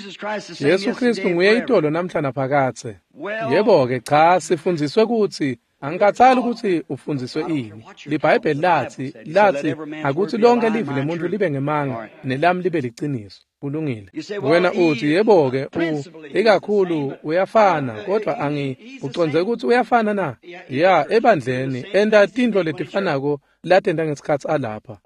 [SPEAKER 1] Yesu Kristu nguye itolo namhla naphakathe. Yebo-ke cha, sifundziswe ukuthi angikathali ukuthi ufundiswe ini. LiBhayibheli lathi lathi akuthi lonke livi lemuntu libe ngemanga nelami libe liqiniso. Kulungile. Wena uthi yebo-ke ikakhulu uyafana, kodwa angi uconze ukuthi uyafana na? Ya, ebandleni enda tindlo letifanako latenda ngesikhathi alapha.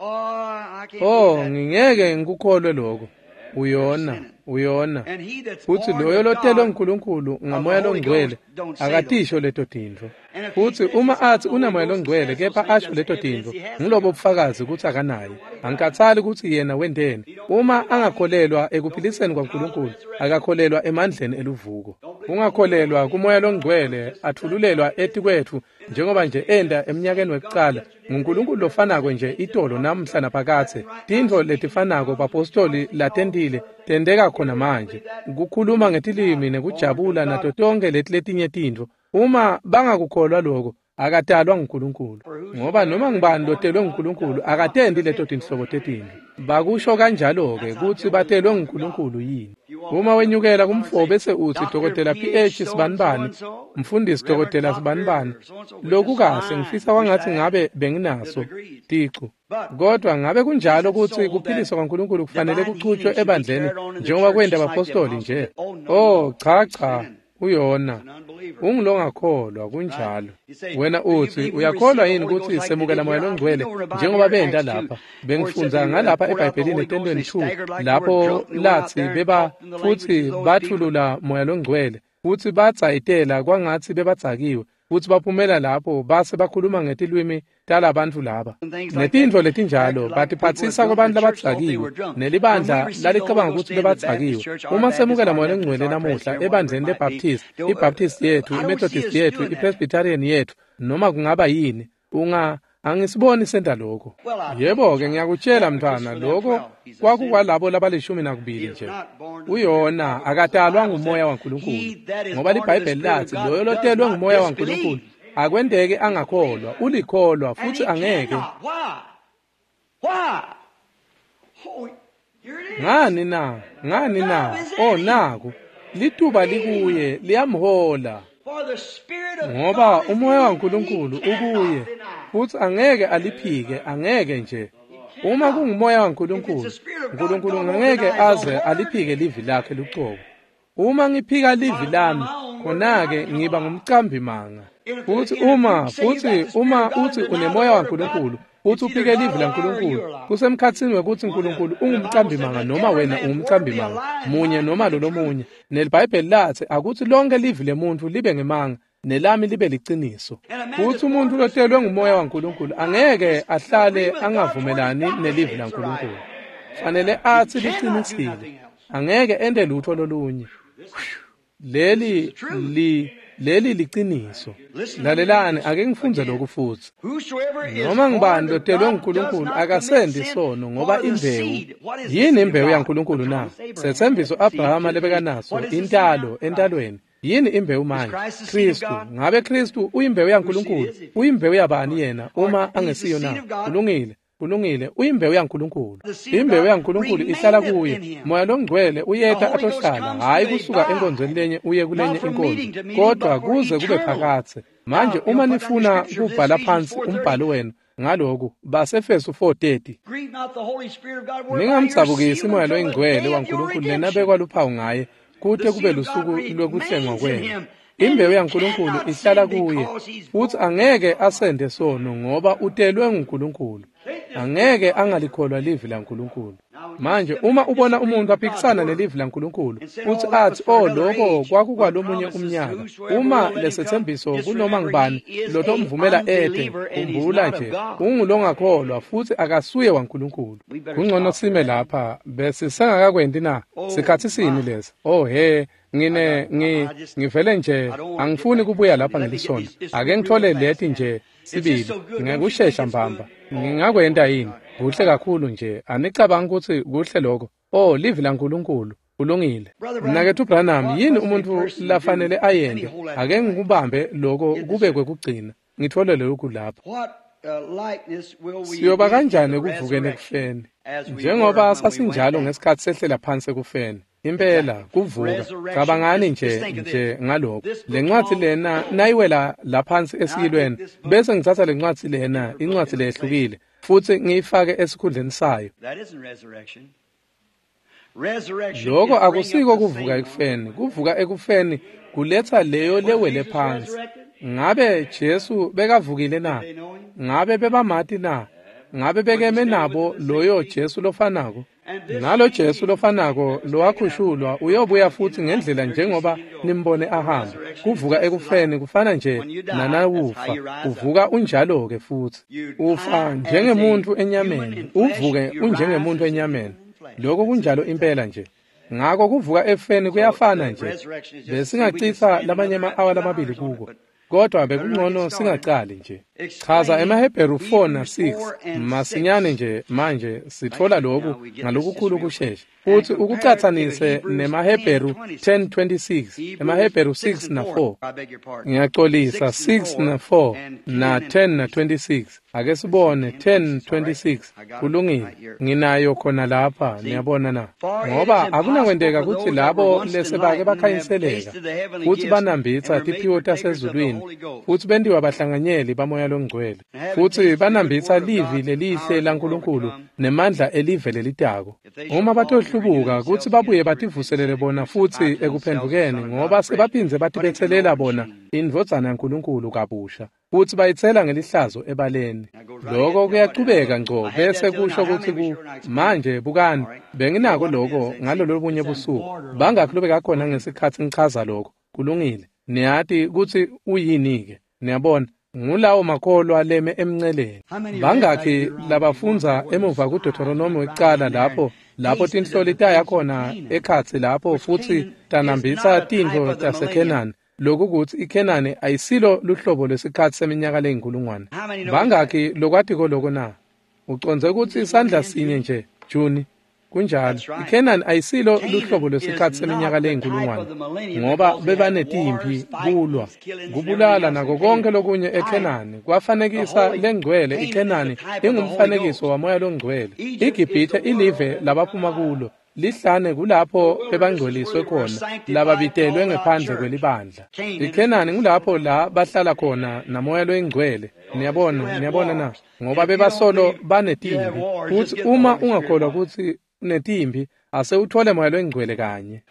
[SPEAKER 1] Oh, ngingeke ngikukholwe lokho. Uyona, uyona. Futhi loyo lotelwe uNkulunkulu ngamoya longcwele akatisho leto tindlo. Futhi uma athi unamoya longcwele kepha asho leto tindlo, ngilobo ubufakazi ukuthi akanayo. Angikathali ukuthi yena wendeni. Uma angakholelwa ekuphiliseni kwaNkulunkulu, akakholelwa emandleni eluvuko. Ungakholelwa kumoya longcwele athululelwa eti kwethu njengoba nje enda eminyakeni wekuqala. nguNkulunkulu lofanako nje itolo namhla naphakathe. Tindlo letifanako bapostoli latendile tendeka khona manje. Ukukhuluma ngetilimi nekujabula nato tonke leti letinye tindlo. Uma bangakukholwa lokho akatalwa nguNkulunkulu. Ngoba noma ngibani lotelwe nguNkulunkulu akatendi leto tinhlobo tetindlo. Bakusho kanjalo-ke ukuthi batelwe nguNkulunkulu yini. Uma wenyukela kumfo bese uthi dokotela P H sibanibani, mfundisi dokotela sibanibani. Lokhu kahle ngifisa kwangathi ngabe benginaso ticu. Kodwa ngabe kunjalo ukuthi kuphiliswa kwaNkulunkulu kufanele kuchutshwe ebandleni njengoba kwenda abapostoli nje. Oh cha cha, uyona. Ungilongakholwa kunjalo. Wena uthi uyakholwa yini ukuthi semukela moya longcwele njengoba benda lapha? Bengifunza ngalapha eBhayibhelini ten twenty-two lapho lathi beba futhi bathulula moya longcwele futhi batsayitela kwangathi bebatsakiwe. futhi baphumela lapho base bakhuluma ngetilwimi talabantu laba netindlo letinjalo batiphathisa kwabantu labadzakiwe nelibandla lalicabanga ukuthi bebadzakiwe. Uma semukela moya lengcwele namuhla ebandleni leBaptist, iBaptist yethu, iMethodist yethu, iPresbyterian yethu noma kungaba yini, unga angisiboni senta lokho. Yebo-ke ngiyakutshela mntwana, lokho kwakukwalabo labalishumi nakubili nje. Uyona akatalwa ngumoya waNkulunkulu, ngoba liBhayibheli lathi loyo lotelwe ngumoya waNkulunkulu akwendeke angakholwa, ulikholwa futhi angeke. Ngani na, ngani na, oh naku, lituba likuye, liyamhola. Ngoba umoya waNkulunkulu ukuye, futhi angeke aliphike, angeke nje. Uma kungumoya waNkulunkulu, uNkulunkulu angeke aze aliphike livi lakhe luqobo. Uma ngiphika livi lami, khona-ke ngiba ngumcambi manga. Futhi uma, futhi uma uthi unemoya waNkulunkulu, uthi uphike livi laNkulunkulu, kusemkhathini wekuthi uNkulunkulu ungumcambi manga noma wena ungumcambi manga, munye noma lo munye. NeLibhayibheli lathi akuthi lonke livi lemuntu libe ngemanga, nelami libe liciniso. Futhi umuntu lotelwe ngumoya waNkulunkulu angeke ahlale angavumelani nelivi laNkulunkulu. Fanele athi liqinisile, angeke ende lutho lolunye. Leli li leli liqiniso. Lalelani, ake ngifunze lokhu futhi. Noma ngibani lotelwe nguNkulunkulu akasendi isono, ngoba imbewu yini imbewu yaNkulunkulu na? Sethembiso Abrahama lebeka naso intalo entalweni. Yini imbewu manje? Kristu. Ngabe Kristu uyimbewu yaNkulunkulu? Uyimbewu yabani yena uma angesiyo na? Kulungile. Kulungile, uyimbewu yaNkulunkulu. Imbewu yaNkulunkulu ihlala kuye. Moya longcwele uyeta atohlala, hayi kusuka enkonzweni lenye uye kulenye inkonzo, kodwa kuze kube phakathe. Manje uma nifuna kubhala phansi umbhalo wenu ngaloku, basefesu four thirty. Ningamtsabukisi moya loyingcwele waNkulunkulu lena bekwa luphawu ngaye, kude kube lusuku lokuhlengwa kwenu. Imbewu yaNkulunkulu ihlala kuye, futhi angeke asende sono ngoba utelwe nguNkulunkulu. Angeke angalikholwa livi laNkulunkulu. Manje uma ubona umuntu aphikisana nelivi laNkulunkulu, uthi athi oh lokho kwakukwalomunye umnyaka, uma lesethembiso kunoma ngibani lotho umvumela ethe, umbula nje ungulongakholwa futhi akasuye waNkulunkulu. Kungcono sime lapha bese sengakakwendi na, sikhathi sini lesi? Oh he, ngine ngi ngivele nje angifuni kubuya lapha ngelisonto, ake ngithole lethi nje sibili, ngekusheshsha mbamba. Ngingakwenda yini? Kuhle kakhulu nje, anicabanga ukuthi kuhle lokho? Oh, livi laNkulunkulu ulungile. Mnakethu Branham, yini umuntu lafanele ayende? Ake ngikubambe lokho kube kwekugcina, ngithole lokhu lapha. Siyoba kanjani ekuvukeni ekufeni? Njengoba sasinjalo ngesikhathi sehlela phansi ekufeni. Impela kuvuka, cabangani nje nje ngalokho. Lencwadi lena nayiwela laphansi esikilweni, bese ngithatha lencwadi lena, incwadi lehlukile, futhi ngiyifake esikhundleni sayo. Lokho akusiko kuvuka ekufeni. Kuvuka ekufeni kuletha leyo lewele phansi. Ngabe Jesu bekavukile na? Ngabe bebamati na? Ngabe bekeme nabo loyo Jesu lofanako? Nalo Jesu lofanako lowakhushulwa uyobuya futhi ngendlela njengoba nimbone ahamba. Kuvuka ekufeni kufana nje nanawufa, uvuka unjalo ke futhi. Ufa njengemuntu enyameni, uvuke unjengemuntu enyameni. Lokho kunjalo impela nje. Ngakho kuvuka efeni kuyafana nje. Besingachitha lamanye ama-hour lamabili kuko. Kodwa bekungcono singaqali nje. Chaza eMahebheru four na six, masinyane nje manje sithola lokhu ngalokukhulu kushesha. Futhi ukucathanise neMahebheru ten twenty-six, eMahebheru six na four. Ngiyaxolisa six na four na ten na twenty-six. Ake sibone ten twenty-six. Kulungile. Nginayo khona lapha, niyabona na. Ngoba akunakwendeka ukuthi labo lese bake bakhanyiseleka, futhi banambitha tiphiwo tasezulwini, futhi bendiwa bahlanganyeli bamoya longcwele, futhi banambitha livi lelihle laNkulunkulu nemandla elive lelitako. Uma batohlubuka kuthi babuye bativuselele bona futhi ekuphendukeni, ngoba sebaphinze batibethelela bona indvodzana yaNkulunkulu kabusha, futhi bayithela ngelihlazo ebaleni. Lokho kuyaqhubeka ngco, bese kusho ukuthi ku manje bukani benginako lokho ngalolo bunye busuku, bangakhulubeka khona ngesikhathi ngichaza lokho. Kulungile. Niyathi kuthi uyini ke? Niyabona, ngulawo makholwa aleme emnceleni. Bangakhi labafunza emuva kuDeuteronomy wecala lapho lapho tinhloli taya khona ekhatsi lapho futhi tanambitsa tintfo taseKenani. Lokhu ukuthi iKenani ayisilo luhlobo lwesikhathi seminyaka leyinkulungwane. Bangakhi lokwati koloko na? Uconze ukuthi isandla sinye nje, Juni. Kunjalo, iKenani ayisilo luhlobo lwesikhathi seminyaka leyinkulungwane ngoba bebanetimpi kulwa kubulala nako konke lokunye eKenani kwafanekisa lengcwele. iKenani ingumfanekiso wamoya longcwele. iGibhithe ilive labaphuma kulo lihlane kulapho bebangcweliswe khona lababitelwe ngaphandle kwelibandla. iKenani ngulapho la bahlala khona namoya loyingcwele. Niyabona, niyabona na? Ngoba bebasolo banetimpi. Futhi uma ungakholwa ukuthi netimpi ase uthole moya loyingcwele kanye.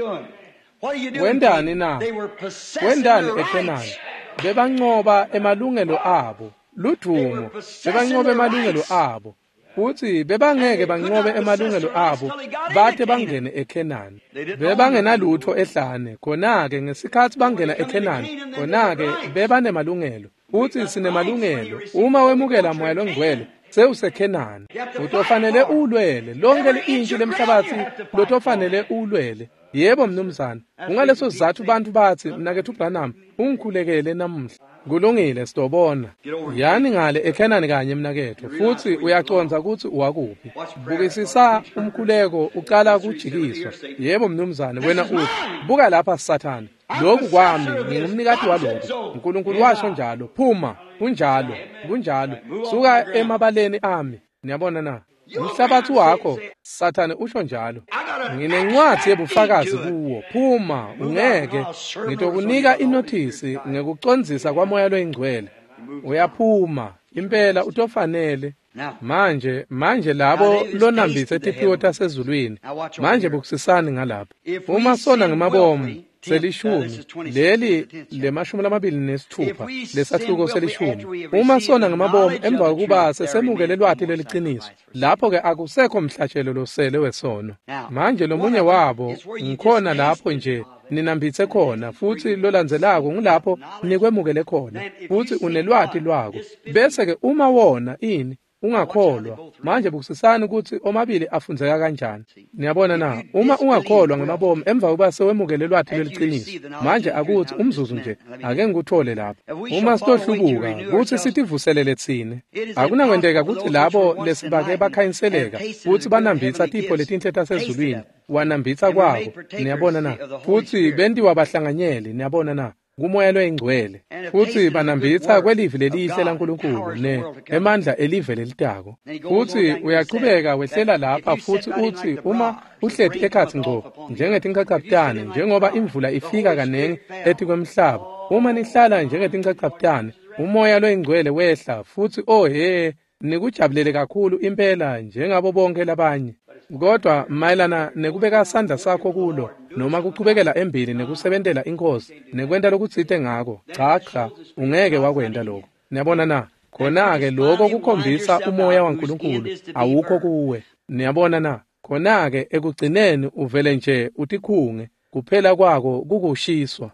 [SPEAKER 1] Wendani na? Wendani eKenani? Bebanqoba emalungelo abo. Ludumo bebanqoba emalungelo abo. Futhi bebangeke banqobe emalungelo abo bathe bangene eKenani. Bebangenalutho ehlane khona-ke ngesikhathi bangena eKenani khona-ke bebanemalungelo. Futhi sinemalungelo uma wemukela moya longcwele sewuseKenani. Utofanele ulwele lonke intshi lemhlabathi lotofanele ulwele. Yebo mnumzana, ungaleso sizathu bantu bathi mnakethu uBranham ungikhulekele namuhla. Kulungile sitobona. Yani ngale eKenani kanye mnakethu futhi uyaconza ukuthi uwakuphi. Bukisisa umkhuleko uqala kujikiswa. Yebo mnumzana, wena uthi buka lapha Sathane. Lokhu kwami ngingumnikati walokho. uNkulunkulu washo njalo, phuma, kunjalo, kunjalo. Suka emabaleni ami. Niyabona na? Umhlabathi wakho Sathane usho njalo. Nginencwadi yebufakazi kuwo. Phuma, ungeke. Ngitokunika inothisi ngekucondzisa kwamoya loyingcwele. Uyaphuma, impela utofanele. Manje, manje labo lonambitse etiphiwo tasezulwini. Manje bukusisani ngalapha. Uma sona ngemabomu selishumi, leli lemashumi lamabili nesithupha, lesahluko selishumi. Uma sona ngemabomu emva kokuba sesemukele lwati leliciniso, lapho-ke akusekho mhlatshelo losele wesono. Manje lomunye wabo ngikhona lapho nje ninambitse khona futhi lolandzelako ngulapho nikwemukele khona futhi unelwati lwako. Bese-ke uma wona ini ungakholwa, manje bukusisani ukuthi omabili afundzeka kanjani. Niyabona na? Uma ungakholwa ngemabomu emva kuba sewemukele lwati leliciniso, manje akuthi umzuzu nje ake ngikuthole lapha. Uma sitohlubuka kuthi sitivuselele thine, akunakwendeka ukuthi labo lesibake bakhanyiseleka futhi banambitsa tipho letinhle tasezulwini wanambitsa kwabo. Niyabona na? Futhi bendiwa bahlanganyeli. Niyabona na? Kumoya loyingcwele futhi banambitsa kwelivi lelihle laNkulunkulu ne emandla elive lelitako. Futhi uyaqhubeka wehlela lapha futhi uthi uma uhlethi ekhathi ngco njengetinqaqaptane njengoba imvula ifika kanengi ethi kwemhlaba. Uma nihlala njengetinqaqaptane umoya loyingcwele wehla futhi oh he nikujabulele kakhulu impela njengabo bonke labanye. Kodwa mayelana nekubeka isandla sakho kulo noma kuchubekela embili nekusebentela inkosi nekwenta lokutsite ngako, cha cha ungeke wakwenda lokho. Niyabona na? Khona-ke lokho kukhombisa umoya waNkulunkulu awukho kuwe. Niyabona na? Khona-ke ekugcineni uvele nje utikhunge kuphela kwako kukushiswa.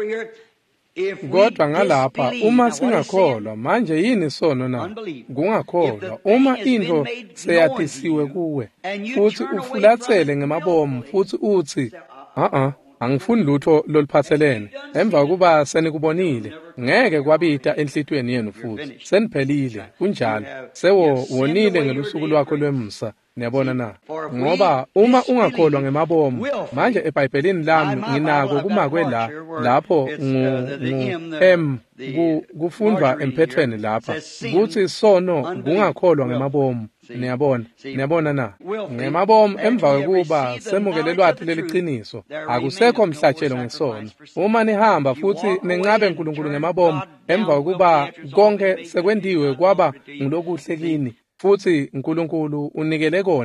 [SPEAKER 1] Kodwa ngalapha uma singakholwa manje yini sono na? Kungakholwa. Uma into seyatisiwe kuwe futhi ufulathele ngemabomu futhi uthi a-a angifuni lutho loliphathelene emva kuba senikubonile ngeke kwabita enhlitweni yenu futhi seniphelile kunjalo sewo wonile ngelusuku lwakho lwemsa. Niyabona na? Ngoba uma ungakholwa ngemabomu manje eBhayibhelini lami nginako kumakwe la lapho ngu em kufundwa emphethweni lapha kuthi sono kungakholwa ngemabomu. Niyabona? Niyabona na? Ngemabomu emva kokuba semukele lwati leliciniso akusekho mhlatshelo ngesono. Uma nihamba futhi nenqabe uNkulunkulu ngemabomu emva kokuba konke sekwendiwe kwaba ngilokuhle kini futhi uNkulunkulu unikele kona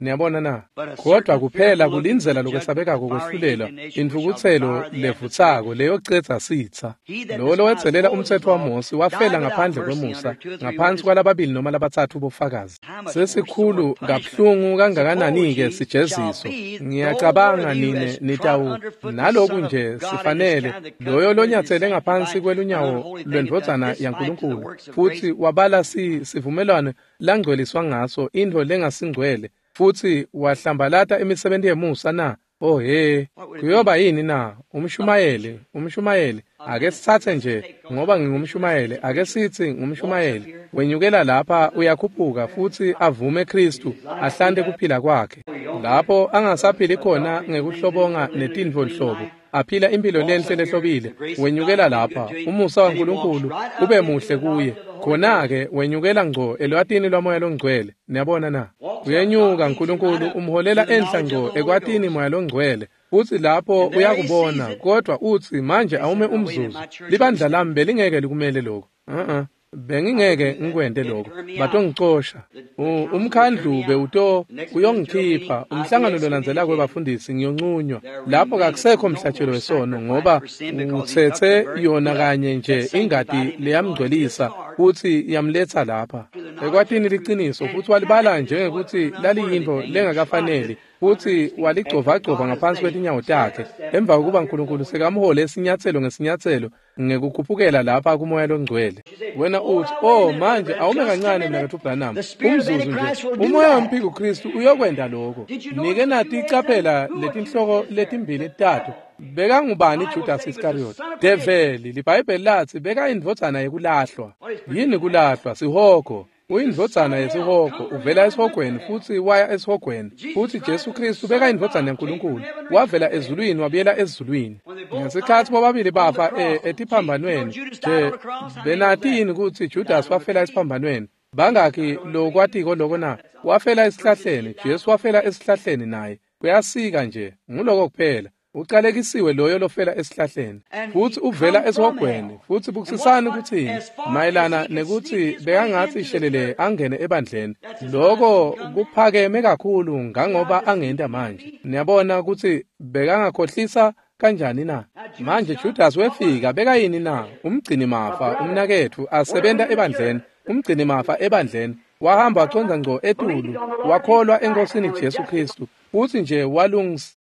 [SPEAKER 1] niyabona na kodwa kuphela kulinzela lokwesabeka kokwehlulela imvukuthelo levuthako leyocetha sitha lo lowedzelela umthetho waMose wafela ngaphandle kwemusa ngaphansi kwalababili noma labathathu bofakazi sesikhulu kabuhlungu kangakanani-ke sijeziso ngiyacabanga nine nitawu naloku nje sifanele loyo lonyathele ngaphansi kwelunyawo lwendvodzana yaNkulunkulu futhi wabala si sivumelwano langcweliswa ngaso indvo lengasingcwele futhi wahlambalata imisebenzi yemusa na oh he kuyoba yini na umshumayeli umshumayeli ake sithathe nje ngoba ngingumshumayeli ake sithi ngumshumayeli wenyukela lapha uyakhuphuka futhi avume Kristu ahlande kuphila kwakhe lapho angasaphili khona ngekuhlobonga netindvo nhlobo aphila impilo lenhle lehlobile wenyukela lapha umusa waNkulunkulu ube muhle kuye khona-ke wenyukela ngco elwatini lwamoya longcwele niyabona na uyenyuka uNkulunkulu umholela enhla ngco ekwatini moya longcwele uthi lapho uyakubona kodwa uthi manje awume umzuzu libandla lami belingeke likumele lokho uh-uh bengingeke ngikwente lokho batongicosha umkhandlu bewuto uyongikhipha umhlangano lolandzelako webafundisi ngiyonqunywa lapho kakusekho mhlatshelo wesono ngoba uthethe yona kanye nje ingadi leyamgcwelisa uthi yamletha lapha ekwatini liqiniso futhi walibala njengekuthi laliyinto lengakafanele futhi waligcova-gcova ngaphansi kwetinyawo takhe emva kokuba uNkulunkulu sekamhole esinyathelo ngesinyathelo ngekukhuphukela lapha kumoya longcwele wena uthi oh manje awume kancane mina kethu Branham umzuzu nje umoya wempiko uKristu uyokwenda lokho nike nathi icaphela letinhloko letimbili tathu beka ngubani Judas Iscariot develi libhayibheli lathi beka indvodzana yekulahlwa yini kulahlwa sihoko uyindvodzana yesihoko uvela esihogweni futhi waya esihogweni futhi Jesu Kristu beka indvodzana yaNkulunkulu wavela ezulwini wabuyela ezulwini ngesikhathi bobabili bafa etiphambanweni nje benatini ukuthi Judas wafela esiphambanweni bangaki lo kwatiko lokho na wafela esihlahleni Jesu wafela esihlahleni naye kuyasika nje nguloko kuphela uqalekisiwe loyo lofela esihlahleni futhi uvela esihogweni futhi bukusisana ukuthi mayelana nekuthi bekangathi ishelele angene ebandleni lokho kuphakeme kakhulu ngangoba angenda manje niyabona ukuthi bekangakhohlisa kanjani na manje Judas wefika beka yini na umgcini mafa umnakethu asebenza ebandleni umgcini mafa ebandleni wahamba waconza ngco etulu wakholwa enkosini Jesu Kristu uthi nje walungisa